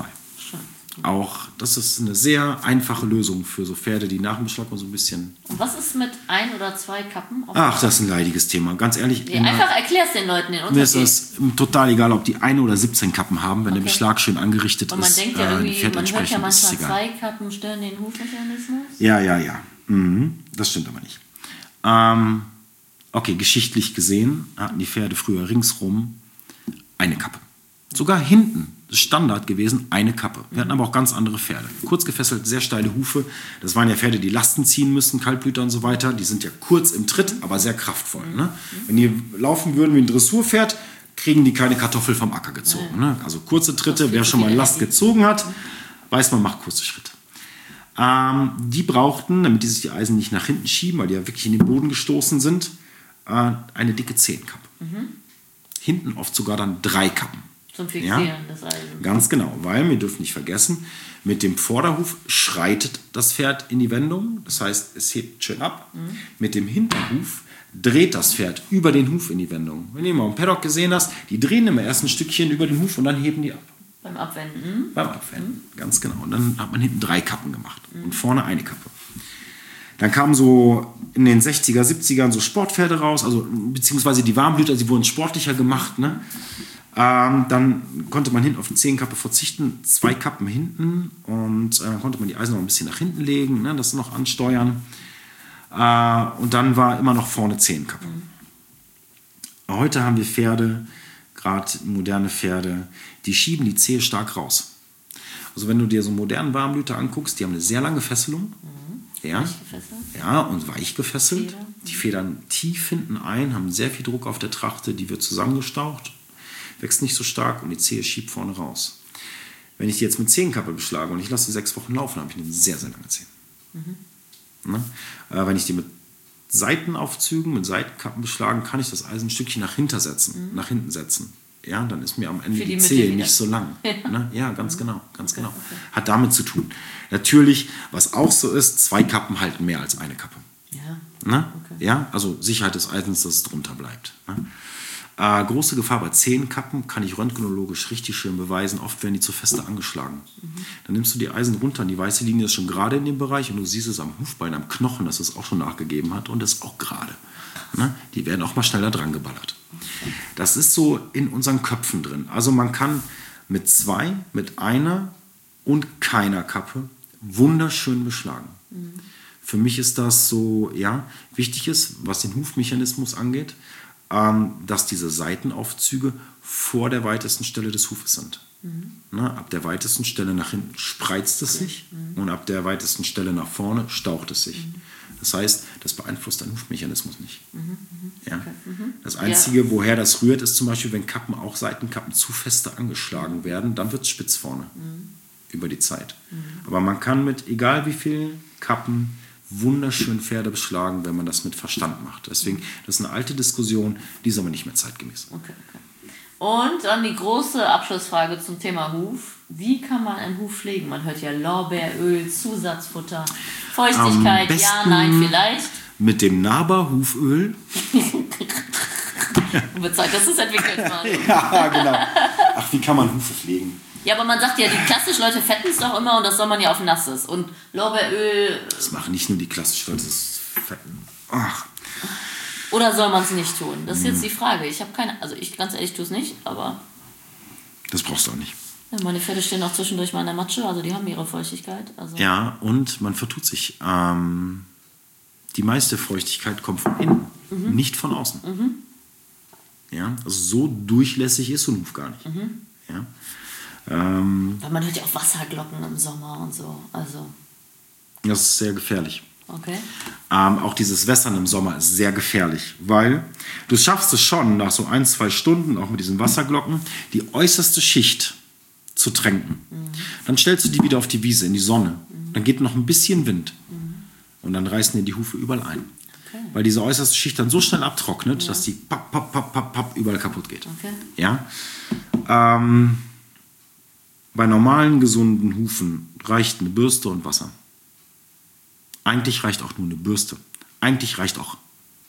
Auch das ist eine sehr einfache Lösung für so Pferde, die nach dem Beschlag mal so ein bisschen... Und was ist mit ein oder zwei Kappen? Ach, das ist ein leidiges Thema. Ganz ehrlich... Nee, einfach erklär's den Leuten den Unterschied. Mir ist das total egal, ob die eine oder siebzehn Kappen haben, wenn okay. der Beschlag schön angerichtet und man ist. Denkt ja irgendwie, äh, man hört ja manchmal zwei Kappen stören den Hufmechanismus. Ja, ja, ja. Mhm. Das stimmt aber nicht. Ähm, okay, geschichtlich gesehen hatten die Pferde früher ringsrum eine Kappe. Sogar hinten ist Standard gewesen, eine Kappe. Wir hatten aber auch ganz andere Pferde. Kurz gefesselt, sehr steile Hufe. Das waren ja Pferde, die Lasten ziehen müssen, Kaltblüter und so weiter. Die sind ja kurz im Tritt, aber sehr kraftvoll. Ne? Wenn die laufen würden wie ein Dressurpferd, kriegen die keine Kartoffel vom Acker gezogen. Ne? Also kurze Tritte, wer schon mal Last gezogen hat, weiß man, macht kurze Schritte. Ähm, die brauchten, damit die sich die Eisen nicht nach hinten schieben, weil die ja wirklich in den Boden gestoßen sind, äh, eine dicke Zehenkappe. Mhm. Hinten oft sogar dann drei Kappen. Zum Fixieren ja, des Eisens. Ganz genau, weil wir dürfen nicht vergessen, mit dem Vorderhuf schreitet das Pferd in die Wendung, das heißt, es hebt schön ab. Mhm. Mit dem Hinterhuf dreht das Pferd über den Huf in die Wendung. Wenn du mal im Paddock gesehen hast, die drehen immer erst ein Stückchen über den Huf und dann heben die ab. Beim Abwenden? Beim Abwenden, mhm. ganz genau. Und dann hat man hinten drei Kappen gemacht mhm. und vorne eine Kappe. Dann kamen so in den sechziger, siebzigern so Sportpferde raus, also beziehungsweise die Warmblüter, die wurden sportlicher gemacht. Ne? Ähm, dann konnte man hinten auf die Zehenkappe verzichten, zwei Kappen hinten und äh, dann konnte man die Eisen noch ein bisschen nach hinten legen, ne? Das noch ansteuern. Äh, und dann war immer noch vorne Zehenkappe. Mhm. Heute haben wir Pferde, gerade moderne Pferde, die schieben die Zehe stark raus. Also wenn du dir so modernen Warmblüter anguckst, die haben eine sehr lange Fesselung. Mhm. Ja, ja, und weich gefesselt. Feder. Die federn tief hinten ein, haben sehr viel Druck auf der Trachte, die wird zusammengestaucht, wächst nicht so stark und die Zehe schiebt vorne raus. Wenn ich die jetzt mit Zehenkappe beschlage und ich lasse sie sechs Wochen laufen, habe ich eine sehr, sehr lange Zehe. Mhm. Ne? Äh, wenn ich die mit Seitenaufzügen, mit Seitenkappen beschlagen, kann ich das Eisen ein Stückchen nach hinten setzen, mhm. nach hinten setzen. Ja, dann ist mir am Ende die, die Zehe nicht so lang. Ja, ne? Ja, ganz mhm. genau, ganz okay, genau. Okay. Hat damit zu tun. Natürlich, was auch so ist, zwei Kappen halten mehr als eine Kappe. Ja, ne? Okay. Ja, also Sicherheit des Eisens, dass es drunter bleibt. Ne? Äh, große Gefahr bei Zehenkappen kann ich röntgenologisch richtig schön beweisen. Oft werden die zu feste angeschlagen. Mhm. Dann nimmst du die Eisen runter und die weiße Linie ist schon gerade in dem Bereich und du siehst es am Hufbein, am Knochen, dass es auch schon nachgegeben hat und das ist auch gerade. Ne? Die werden auch mal schneller dran geballert. Das ist so in unseren Köpfen drin. Also man kann mit zwei, mit einer und keiner Kappe wunderschön beschlagen. Mhm. Für mich ist das so, ja, wichtig ist, was den Hufmechanismus angeht, ähm, dass diese Seitenaufzüge vor der weitesten Stelle des Hufes sind. Mhm. Na, ab der weitesten Stelle nach hinten spreizt es sich mhm. und ab der weitesten Stelle nach vorne staucht es sich. Mhm. Das heißt, das beeinflusst deinen Hufmechanismus nicht. Mhm. Ja? Okay. Mhm. Das Einzige, ja. woher das rührt, ist zum Beispiel, wenn Kappen, auch Seitenkappen, zu feste angeschlagen werden, dann wird es spitz vorne mhm. über die Zeit. Mhm. Aber man kann mit egal wie vielen Kappen wunderschön Pferde beschlagen, wenn man das mit Verstand macht. Deswegen, das ist eine alte Diskussion, die ist aber nicht mehr zeitgemäß. Okay, okay. Und dann die große Abschlussfrage zum Thema Huf. Wie kann man einen Huf pflegen? Man hört ja Lorbeeröl, Zusatzfutter, Feuchtigkeit, ja, nein, vielleicht. Mit dem Naber-Huföl. Wird Zeit, dass es entwickelt wird. Ja, genau. Ach, wie kann man Hufe pflegen? Ja, aber man sagt ja, die klassischen Leute fetten es doch immer und das soll man ja auf Nasses. Und Lorbeeröl... Das machen nicht nur die klassischen Leute, das fetten. Ach. Oder soll man es nicht tun? Das ist jetzt die Frage. Ich habe keine... Also ich, ganz ehrlich, tue es nicht, aber... Das brauchst du auch nicht. Ja, meine Pferde stehen auch zwischendurch mal in der Matsche, also die haben ihre Feuchtigkeit. Also. Ja, und man vertut sich. Ähm, die meiste Feuchtigkeit kommt von innen, mhm. nicht von außen. Mhm. Ja, also so durchlässig ist so ein Huf gar nicht. Mhm. Ja. Ähm, Weil man hört ja auch Wasserglocken im Sommer und so. Also. Das ist sehr gefährlich. Okay. Ähm, auch dieses Wässern im Sommer ist sehr gefährlich, weil du schaffst es schon, nach so ein, zwei Stunden, auch mit diesen Wasserglocken, die äußerste Schicht zu tränken. Mhm. Dann stellst du die wieder auf die Wiese, in die Sonne. Mhm. Dann geht noch ein bisschen Wind. Mhm. Und dann reißen dir die Hufe überall ein. Okay. Weil diese äußerste Schicht dann so schnell abtrocknet, ja. dass die papp, papp, papp, papp, papp, überall kaputt geht. Okay. Ja? Ähm, bei normalen, gesunden Hufen reicht eine Bürste und Wasser. Eigentlich reicht auch nur eine Bürste. Eigentlich reicht auch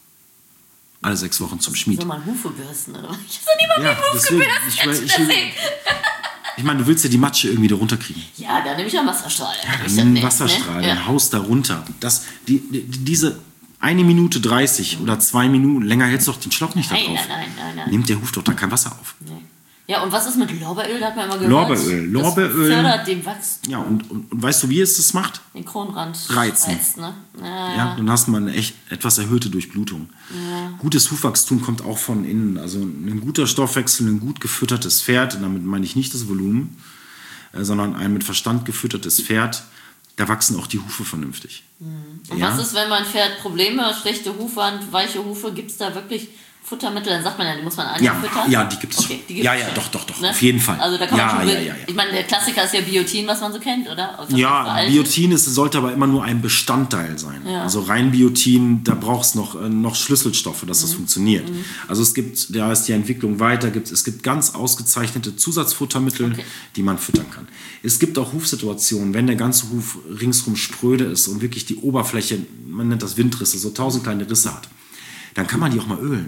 alle sechs Wochen zum Schmied. Soll man Hufe bürsten, oder? Ich habe niemand ja, Hufe deswegen, gebürstet. Ich, ich, ich, ich meine, du willst ja die Matsche irgendwie da runterkriegen. Ja, dann nehme ich einen Wasserstrahl. Ja, einen Wasserstrahl, ne? Dann haust da runter. Das, die, die, diese eine Minute dreißig mhm. oder zwei Minuten, länger hältst du doch den Schlock nicht da drauf. Nein, nein, nein, nein, nein. Nimmt der Huf doch da kein Wasser auf. Nee. Ja, und was ist mit Lorbeeröl? Da hat man immer gehört. Lorbeeröl. Lorbeeröl. Das fördert den Wachstum. Ja, und, und, und weißt du, wie es das macht? Den Kronrand reizen. Reizt, ne? Ja, ja, dann hast du mal eine echt etwas erhöhte Durchblutung. Ja. Gutes Hufwachstum kommt auch von innen. Also ein guter Stoffwechsel, ein gut gefüttertes Pferd, und damit meine ich nicht das Volumen, äh, sondern ein mit Verstand gefüttertes Pferd, da wachsen auch die Hufe vernünftig. Mhm. Und ja? was ist, wenn mein Pferd Probleme, schlechte Hufwand, weiche Hufe, gibt es da wirklich Futtermittel? Dann sagt man ja, die muss man an ja, füttern. Ja, die gibt es. Okay, die gibt ja, es ja, doch, doch, doch, ne? Auf jeden Fall. Also da kann ja, man schon ja, ja, ja. Ich meine, der Klassiker ist ja Biotin, was man so kennt, oder? Ja, Biotin ist, sollte aber immer nur ein Bestandteil sein. Ja. Also rein Biotin, da braucht es noch, äh, noch Schlüsselstoffe, dass mhm. das funktioniert. Mhm. Also es gibt, da ist die Entwicklung weiter, gibt, es gibt ganz ausgezeichnete Zusatzfuttermittel, okay. die man füttern kann. Es gibt auch Hufsituationen, wenn der ganze Huf ringsrum spröde ist und wirklich die Oberfläche, man nennt das Windrisse, so tausend kleine Risse hat, dann kann man die auch mal ölen. Mhm.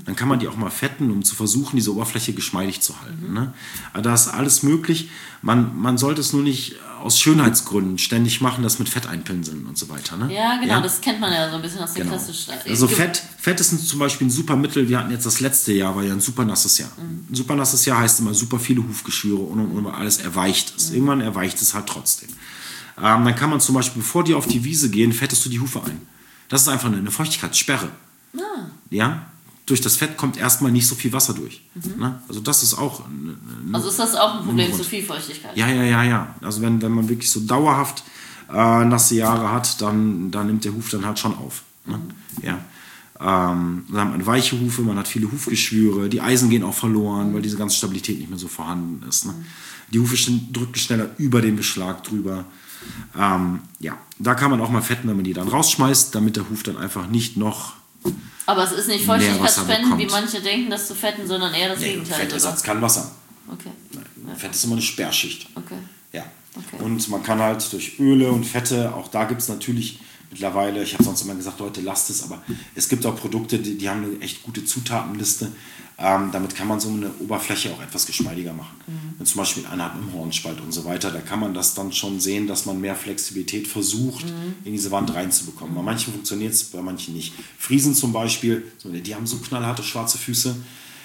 dann kann man die auch mal fetten, um zu versuchen, diese Oberfläche geschmeidig zu halten. Mhm. Ne? Also da ist alles möglich. Man, man sollte es nur nicht aus Schönheitsgründen ständig machen, das mit Fett einpinseln und so weiter. Ne? Ja, genau, ja? Das kennt man ja so ein bisschen aus der genau. klassischen. Also Fett, Fett ist zum Beispiel ein super Mittel. Wir hatten jetzt das letzte Jahr, war ja ein super nasses Jahr. Mhm. Ein super nasses Jahr heißt immer super viele Hufgeschwüre und, und, und alles erweicht ist. Mhm. Irgendwann erweicht es halt trotzdem. Ähm, dann kann man zum Beispiel, bevor die auf die Wiese gehen, fettest du die Hufe ein. Das ist einfach eine Feuchtigkeitssperre. Ah. Ja? Durch das Fett kommt erstmal nicht so viel Wasser durch. Mhm. Ne? Also das ist auch... Eine, also ist das auch ein Problem, zu viel Feuchtigkeit? Ja, ja, ja, ja. Also wenn, wenn man wirklich so dauerhaft äh, nasse Jahre hat, dann, dann nimmt der Huf dann halt schon auf. Ne? Mhm. Ja. Ähm, dann hat man weiche Hufe, man hat viele Hufgeschwüre, die Eisen gehen auch verloren, weil diese ganze Stabilität nicht mehr so vorhanden ist. Ne? Mhm. Die Hufe drücken schneller über den Beschlag drüber. Ähm, ja, da kann man auch mal fetten, wenn man die dann rausschmeißt, damit der Huf dann einfach nicht noch... Aber es ist nicht Feuchtigkeitsspenden, wie manche denken, das zu fetten, sondern eher das nee, Gegenteil. Fettersatz kann Wasser. Okay. Ja. Fett ist immer eine Sperrschicht. Okay. Ja. Okay. Und man kann halt durch Öle und Fette, auch da gibt es natürlich mittlerweile, ich habe sonst immer gesagt, Leute, lasst es, aber es gibt auch Produkte, die, die haben eine echt gute Zutatenliste. Ähm, damit kann man so eine Oberfläche auch etwas geschmeidiger machen. Mhm. Wenn zum Beispiel einer hat einen Hornspalt und so weiter, da kann man das dann schon sehen, dass man mehr Flexibilität versucht, mhm. in diese Wand reinzubekommen. Mhm. Bei manchen funktioniert es, bei manchen nicht. Friesen zum Beispiel, die haben so knallharte schwarze Füße,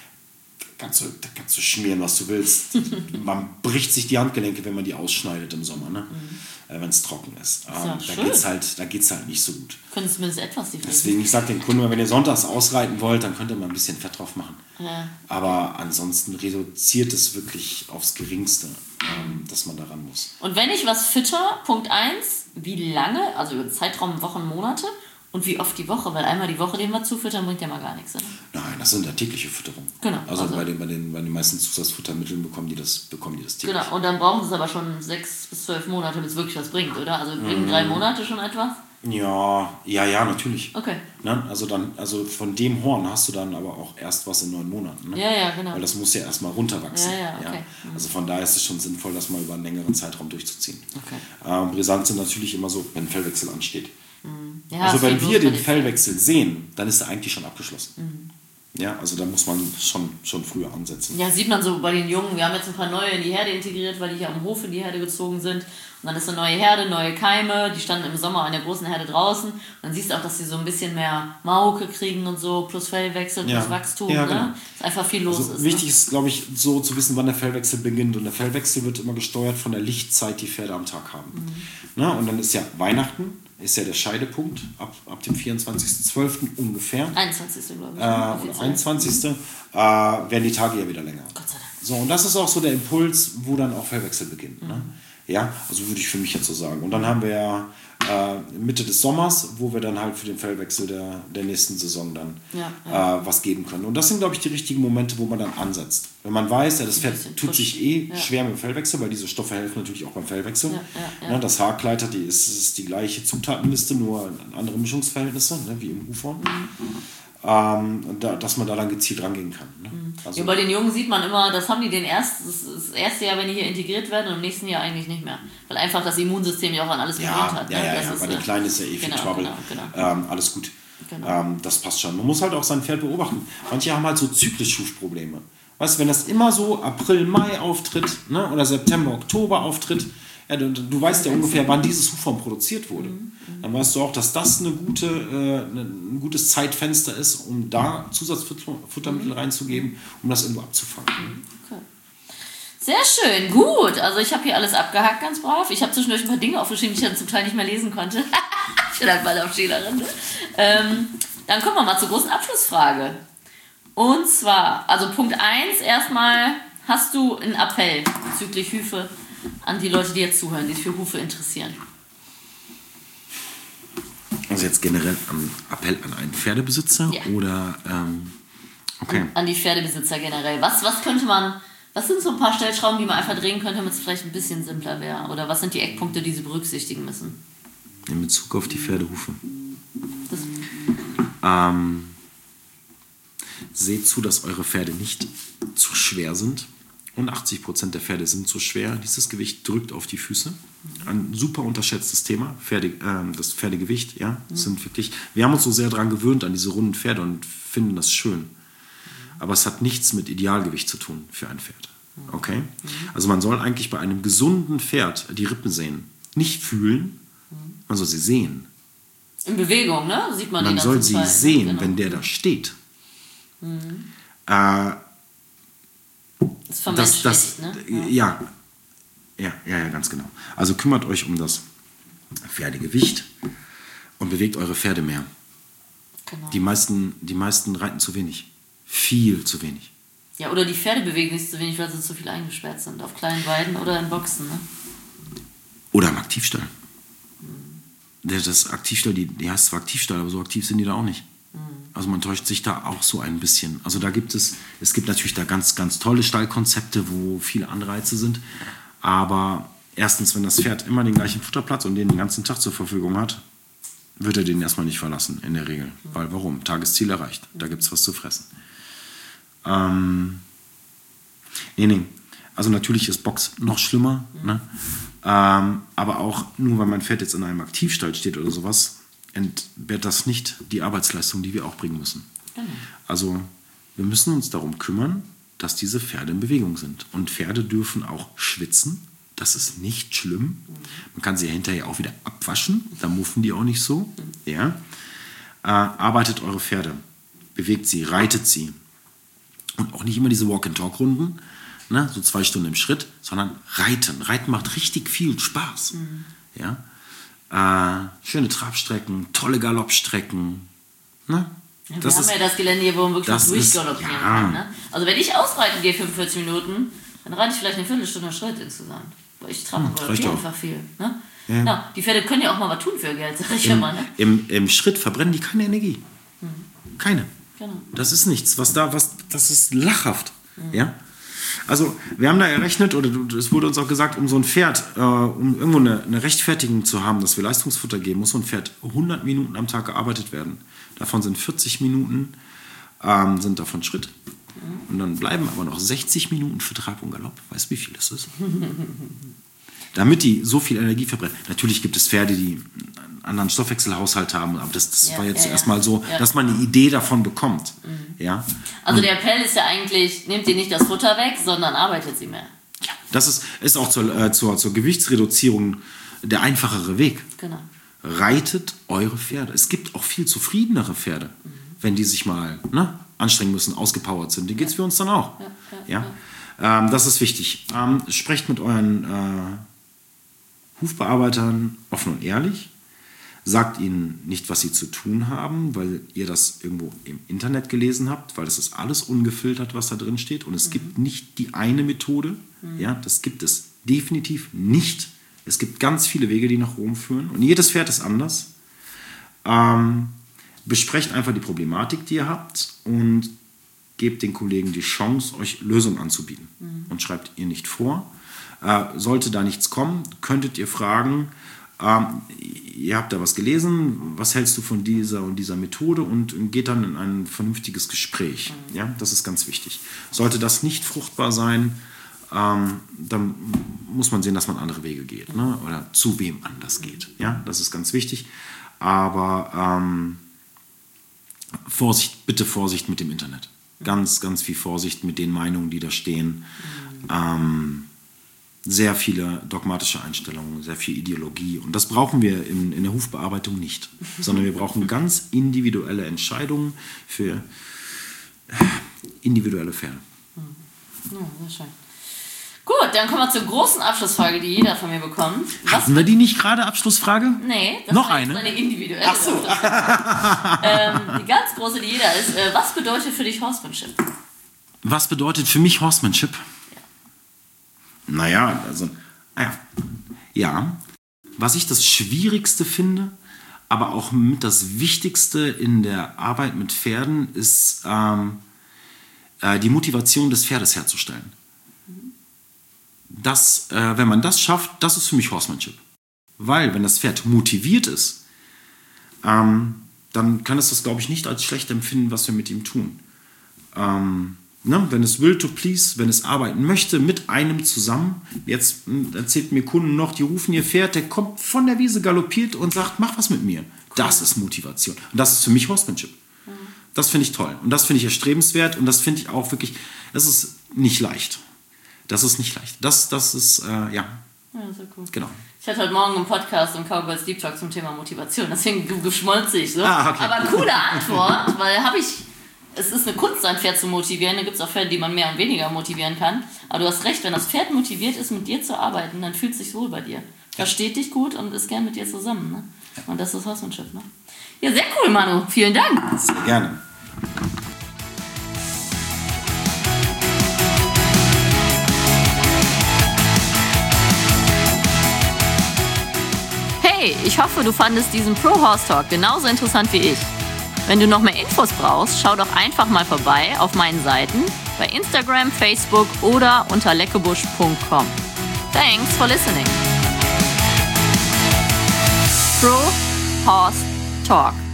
da kannst du, da kannst du schmieren, was du willst. Man bricht sich die Handgelenke, wenn man die ausschneidet im Sommer, ne? Mhm. äh, wenn es trocken ist. Ähm, ja da geht es halt, da geht's halt nicht so gut. Können Sie zumindest etwas die Deswegen, ich sage den Kunden, wenn ihr sonntags ausreiten wollt, dann könnt ihr mal ein bisschen Fett drauf machen. Ja. Aber ansonsten reduziert es wirklich aufs Geringste, ähm, dass man daran muss. Und wenn ich was fütter, Punkt eins, wie lange, also über Zeitraum Wochen, Monate und wie oft die Woche, weil einmal die Woche den wir zufüttern, bringt ja mal gar nichts. Oder? Nein, das sind ja tägliche Fütterungen. Genau. Also, also bei, den, bei, den, bei den meisten Zusatzfuttermitteln bekommen die das, bekommen die das täglich. Genau, und dann brauchen sie es aber schon sechs bis zwölf Monate, bis es wirklich was bringt, oder? Also bringen mhm. drei Monate schon etwas? Ja, ja, ja, natürlich. Okay. Ne? Also, dann, also von dem Horn hast du dann aber auch erst was in neun Monaten. Ne? Ja, ja, genau. Weil das muss ja erstmal runterwachsen. Ja, ja, okay. Ja? Also von daher ist es schon sinnvoll, das mal über einen längeren Zeitraum durchzuziehen. Okay. Ähm, brisant sind natürlich immer so, wenn ein Fellwechsel ansteht. Mhm. Ja, also wenn wir den Fellwechsel sehen, dann ist er eigentlich schon abgeschlossen. Mhm. Ja, also da muss man schon, schon früher ansetzen. Ja, sieht man so bei den Jungen. Wir haben jetzt ein paar neue in die Herde integriert, weil die hier am Hof in die Herde gezogen sind. Und dann ist eine neue Herde, neue Keime. Die standen im Sommer an der großen Herde draußen. Und dann siehst du auch, dass sie so ein bisschen mehr Mauke kriegen und so, plus Fellwechsel, plus ja. Wachstum. Ja, genau. Ne? Dass einfach viel los also ist. Wichtig ne? ist, glaube ich, so zu wissen, wann der Fellwechsel beginnt. Und der Fellwechsel wird immer gesteuert von der Lichtzeit, die Pferde am Tag haben. Mhm. Ne? Und dann ist ja Weihnachten. Ist ja der Scheidepunkt ab, ab dem vierundzwanzigsten zwölften ungefähr. einundzwanzigsten glaube ich. Äh, oder einundzwanzigsten Äh, werden die Tage ja wieder länger. Gott sei Dank. So, und das ist auch so der Impuls, wo dann auch Fellwechsel beginnt. Mhm. Ne? Ja, also würde ich für mich jetzt so sagen. Und dann haben wir ja äh, Mitte des Sommers, wo wir dann halt für den Fellwechsel der, der nächsten Saison dann ja, ja. Äh, was geben können. Und das sind, glaube ich, die richtigen Momente, wo man dann ansetzt. Wenn man weiß, ja, das Pferd tut sich eh ja. schwer mit dem Fellwechsel, weil diese Stoffe helfen natürlich auch beim Fellwechsel. Ja, ja, ja. Ne, das Haarkleiter, die ist, ist die gleiche Zutatenliste, nur andere Mischungsverhältnisse, ne, wie im Hufhorn. Mhm. Ähm, da, dass man da dann gezielt rangehen kann. Ne? Mhm. Also, ja, bei den Jungen sieht man immer, das haben die den erst, das, das erste Jahr, wenn die hier integriert werden, und im nächsten Jahr eigentlich nicht mehr. Weil einfach das Immunsystem ja auch an alles ja, gewöhnt hat. Ja, ne? ja, das ja. ist, Bei den Kleinen ist ja eh viel genau, Trouble. Genau, genau. Ähm, alles gut. Genau. Ähm, das passt schon. Man muss halt auch sein Pferd beobachten. Manche haben halt so Zyklus-Schufprobleme. Weißt du, wenn das immer so April, Mai auftritt, ne, oder September, Oktober auftritt, ja, du, du weißt ja ungefähr, wann dieses Hufhorn produziert wurde. Mhm. Dann weißt du auch, dass das eine gute, äh, ein gutes Zeitfenster ist, um da Zusatzfuttermittel mhm. reinzugeben, um das irgendwo abzufangen. Okay. Sehr schön, gut. Also ich habe hier alles abgehakt, ganz brav. Ich habe zwischendurch ein paar Dinge aufgeschrieben, die ich dann zum Teil nicht mehr lesen konnte. Ich bin halt mal auf Schülerin. Ne? Ähm, dann kommen wir mal zur großen Abschlussfrage. Und zwar, also Punkt eins, erstmal, hast du einen Appell bezüglich Hufe an die Leute, die jetzt zuhören, die sich für Hufe interessieren? Also jetzt generell ein Appell an einen Pferdebesitzer ja. oder ähm, okay. an, an die Pferdebesitzer generell. Was, was könnte man, was sind so ein paar Stellschrauben, die man einfach drehen könnte, damit es vielleicht ein bisschen simpler wäre? Oder was sind die Eckpunkte, die sie berücksichtigen müssen? In Bezug auf die Pferdehufe. Das ähm, seht zu, dass eure Pferde nicht zu schwer sind. Und achtzig Prozent der Pferde sind zu schwer. Dieses Gewicht drückt auf die Füße. Ein super unterschätztes Thema, Pferde, äh, das Pferdegewicht. Ja, mhm. sind wirklich, wir haben uns so sehr daran gewöhnt, an diese runden Pferde und finden das schön. aber es hat nichts mit Idealgewicht zu tun für ein Pferd. Okay? Also man soll eigentlich bei einem gesunden Pferd die Rippen sehen. Nicht fühlen, man soll sie sehen. In Bewegung, ne? Sieht man Man die soll ganze sie Zeit. sehen, Genau. wenn der da steht. Mhm. Äh, Das ist vermenschlicht, das, das, ne? ja. Ja, ja, ja, ganz genau. Also kümmert euch um das Pferdegewicht und bewegt eure Pferde mehr. Genau. Die meisten, die meisten reiten zu wenig. Viel zu wenig. Ja, oder die Pferde bewegen sich zu wenig, weil sie zu viel eingesperrt sind. Auf kleinen Weiden oder in Boxen, ne? Oder im Aktivstall. Mhm. Das Aktivstall, die, die heißt zwar Aktivstall, aber so aktiv sind die da auch nicht. Mhm. Also man täuscht sich da auch so ein bisschen. Also da gibt es, es gibt natürlich da ganz, ganz tolle Stallkonzepte, wo viele Anreize sind. Aber erstens, wenn das Pferd immer den gleichen Futterplatz und den den ganzen Tag zur Verfügung hat, wird er den erstmal nicht verlassen, in der Regel. Mhm. Weil warum? Tagesziel erreicht. Da gibt es was zu fressen. Ähm, nee, nee. Also natürlich ist Box noch schlimmer. Mhm. Ne? Ähm, aber auch nur, weil mein Pferd jetzt in einem Aktivstall steht oder sowas, entbehrt das nicht die Arbeitsleistung, die wir auch bringen müssen. Mhm. Also wir müssen uns darum kümmern, dass diese Pferde in Bewegung sind. Und Pferde dürfen auch schwitzen. Das ist nicht schlimm. Mhm. Man kann sie ja hinterher auch wieder abwaschen. Da muffen die auch nicht so. Mhm. Ja. Äh, arbeitet eure Pferde. Bewegt sie, reitet sie. Und auch nicht immer diese Walk-and-Talk-Runden, ne, so zwei Stunden im Schritt, sondern Reiten. Reiten macht richtig viel Spaß. Mhm. Ja? Äh, schöne Trabstrecken, tolle Galoppstrecken. Ne? Ja, wir das haben ist, ja das Gelände hier, wo man wirklich durchgaloppieren ja. kann. Ne? Also wenn ich ausreiten gehe fünfundvierzig Minuten, dann reite ich vielleicht eine Viertelstunde Schritt insgesamt. Weil ich trabe und galoppiere einfach viel. Ne? Ja. Ja, die Pferde können ja auch mal was tun für Geld, sag ich Im, immer. Ne? Im, Im Schritt verbrennen die keine Energie. Mhm. Keine. Genau. Das ist nichts, was da, was, das ist lachhaft. Mhm. Ja? Also, wir haben da errechnet, oder es wurde uns auch gesagt, um so ein Pferd, äh, um irgendwo eine, eine Rechtfertigung zu haben, dass wir Leistungsfutter geben, muss so ein Pferd hundert Minuten am Tag gearbeitet werden. Davon sind vierzig Minuten ähm, sind davon Schritt. Mhm. Und dann bleiben aber noch sechzig Minuten für Trab und Galopp. Weißt du, wie viel das ist? Damit die so viel Energie verbrennen. Natürlich gibt es Pferde, die einen anderen Stoffwechselhaushalt haben, aber das, das ja, war jetzt ja, erstmal ja. so, ja. dass man eine Idee davon bekommt. Mhm. Ja? Also und der Appell ist ja eigentlich, nehmt ihr nicht das Futter weg, sondern arbeitet sie mehr. Ja, das ist, ist auch zur, äh, zur, zur Gewichtsreduzierung der einfachere Weg. Genau. Reitet eure Pferde. Es gibt auch viel zufriedenere Pferde, mhm. wenn die sich mal ne, anstrengen müssen, ausgepowert sind. Denen geht es für uns dann auch. Ja, ja, ja. Ähm, das ist wichtig. Ähm, sprecht mit euren äh, Hufbearbeitern offen und ehrlich. Sagt ihnen nicht, was sie zu tun haben, weil ihr das irgendwo im Internet gelesen habt, weil das ist alles ungefiltert, was da drin steht. Und es mhm. gibt nicht die eine Methode. Mhm. Ja, das gibt es definitiv nicht. Es gibt ganz viele Wege, die nach Rom führen. Und jedes Pferd ist anders. Ähm, besprecht einfach die Problematik, die ihr habt und gebt den Kollegen die Chance, euch Lösungen anzubieten. Mhm. Und schreibt ihr nicht vor. Äh, sollte da nichts kommen, könntet ihr fragen, ähm, ihr habt da was gelesen, was hältst du von dieser und dieser Methode und geht dann in ein vernünftiges Gespräch. Mhm. Ja, das ist ganz wichtig. Sollte das nicht fruchtbar sein, ähm, dann muss man sehen, dass man andere Wege geht, ne? Oder zu wem anders geht. Ja, das ist ganz wichtig. Aber ähm, Vorsicht, bitte Vorsicht mit dem Internet. Ganz, ganz viel Vorsicht mit den Meinungen, die da stehen. Mhm. Ähm, sehr viele dogmatische Einstellungen, sehr viel Ideologie. Und das brauchen wir in, in der Hufbearbeitung nicht. Sondern wir brauchen ganz individuelle Entscheidungen für individuelle Pferde. Ja, sehr schön. Gut, dann kommen wir zur großen Abschlussfrage, die jeder von mir bekommt. Was Hatten wir die nicht gerade, Abschlussfrage? Nee, das Noch war eine? eine individuelle. Ach so. ähm, die ganz große, die jeder ist. Äh, was bedeutet für dich Horsemanship? Was bedeutet für mich Horsemanship? Naja, also, ja. ja, was ich das Schwierigste finde, aber auch mit das Wichtigste in der Arbeit mit Pferden, ist ähm, äh, die Motivation des Pferdes herzustellen. Das, äh, wenn man das schafft, das ist für mich Horsemanship. Weil, wenn das Pferd motiviert ist, ähm, dann kann es das, glaube ich, nicht als schlecht empfinden, was wir mit ihm tun. Ähm, Ne, wenn es will to please, wenn es arbeiten möchte, mit einem zusammen. Jetzt erzählt mir Kunden noch, die rufen ihr Pferd, der kommt von der Wiese galoppiert und sagt, mach was mit mir. Cool. Das ist Motivation. Und das ist für mich Horsemanship. Mhm. Das finde ich toll. Und das finde ich erstrebenswert. Und das finde ich auch wirklich, das ist nicht leicht. Das ist nicht leicht. Das, das ist, äh, ja. Ja, sehr cool. Genau. Ich hatte heute Morgen einen Podcast im Cowgirls Deep Talk zum Thema Motivation. Deswegen, du geschmolzt dich so. Ah, okay. Aber coole Antwort, weil habe ich... Es ist eine Kunst, ein Pferd zu motivieren. Da gibt es auch Pferde, die man mehr und weniger motivieren kann. Aber du hast recht, wenn das Pferd motiviert ist, mit dir zu arbeiten, dann fühlt es sich wohl bei dir. Versteht dich gut und ist gern mit dir zusammen. Ne? Und das ist Horsemanship. Ne? Ja, sehr cool, Manu. Vielen Dank. Sehr gerne. Hey, ich hoffe, du fandest diesen Pro Horse Talk genauso interessant wie ich. Wenn du noch mehr Infos brauchst, schau doch einfach mal vorbei auf meinen Seiten bei Instagram, Facebook oder unter leckebusch punkt com. Thanks for listening. Pro Horse Talk.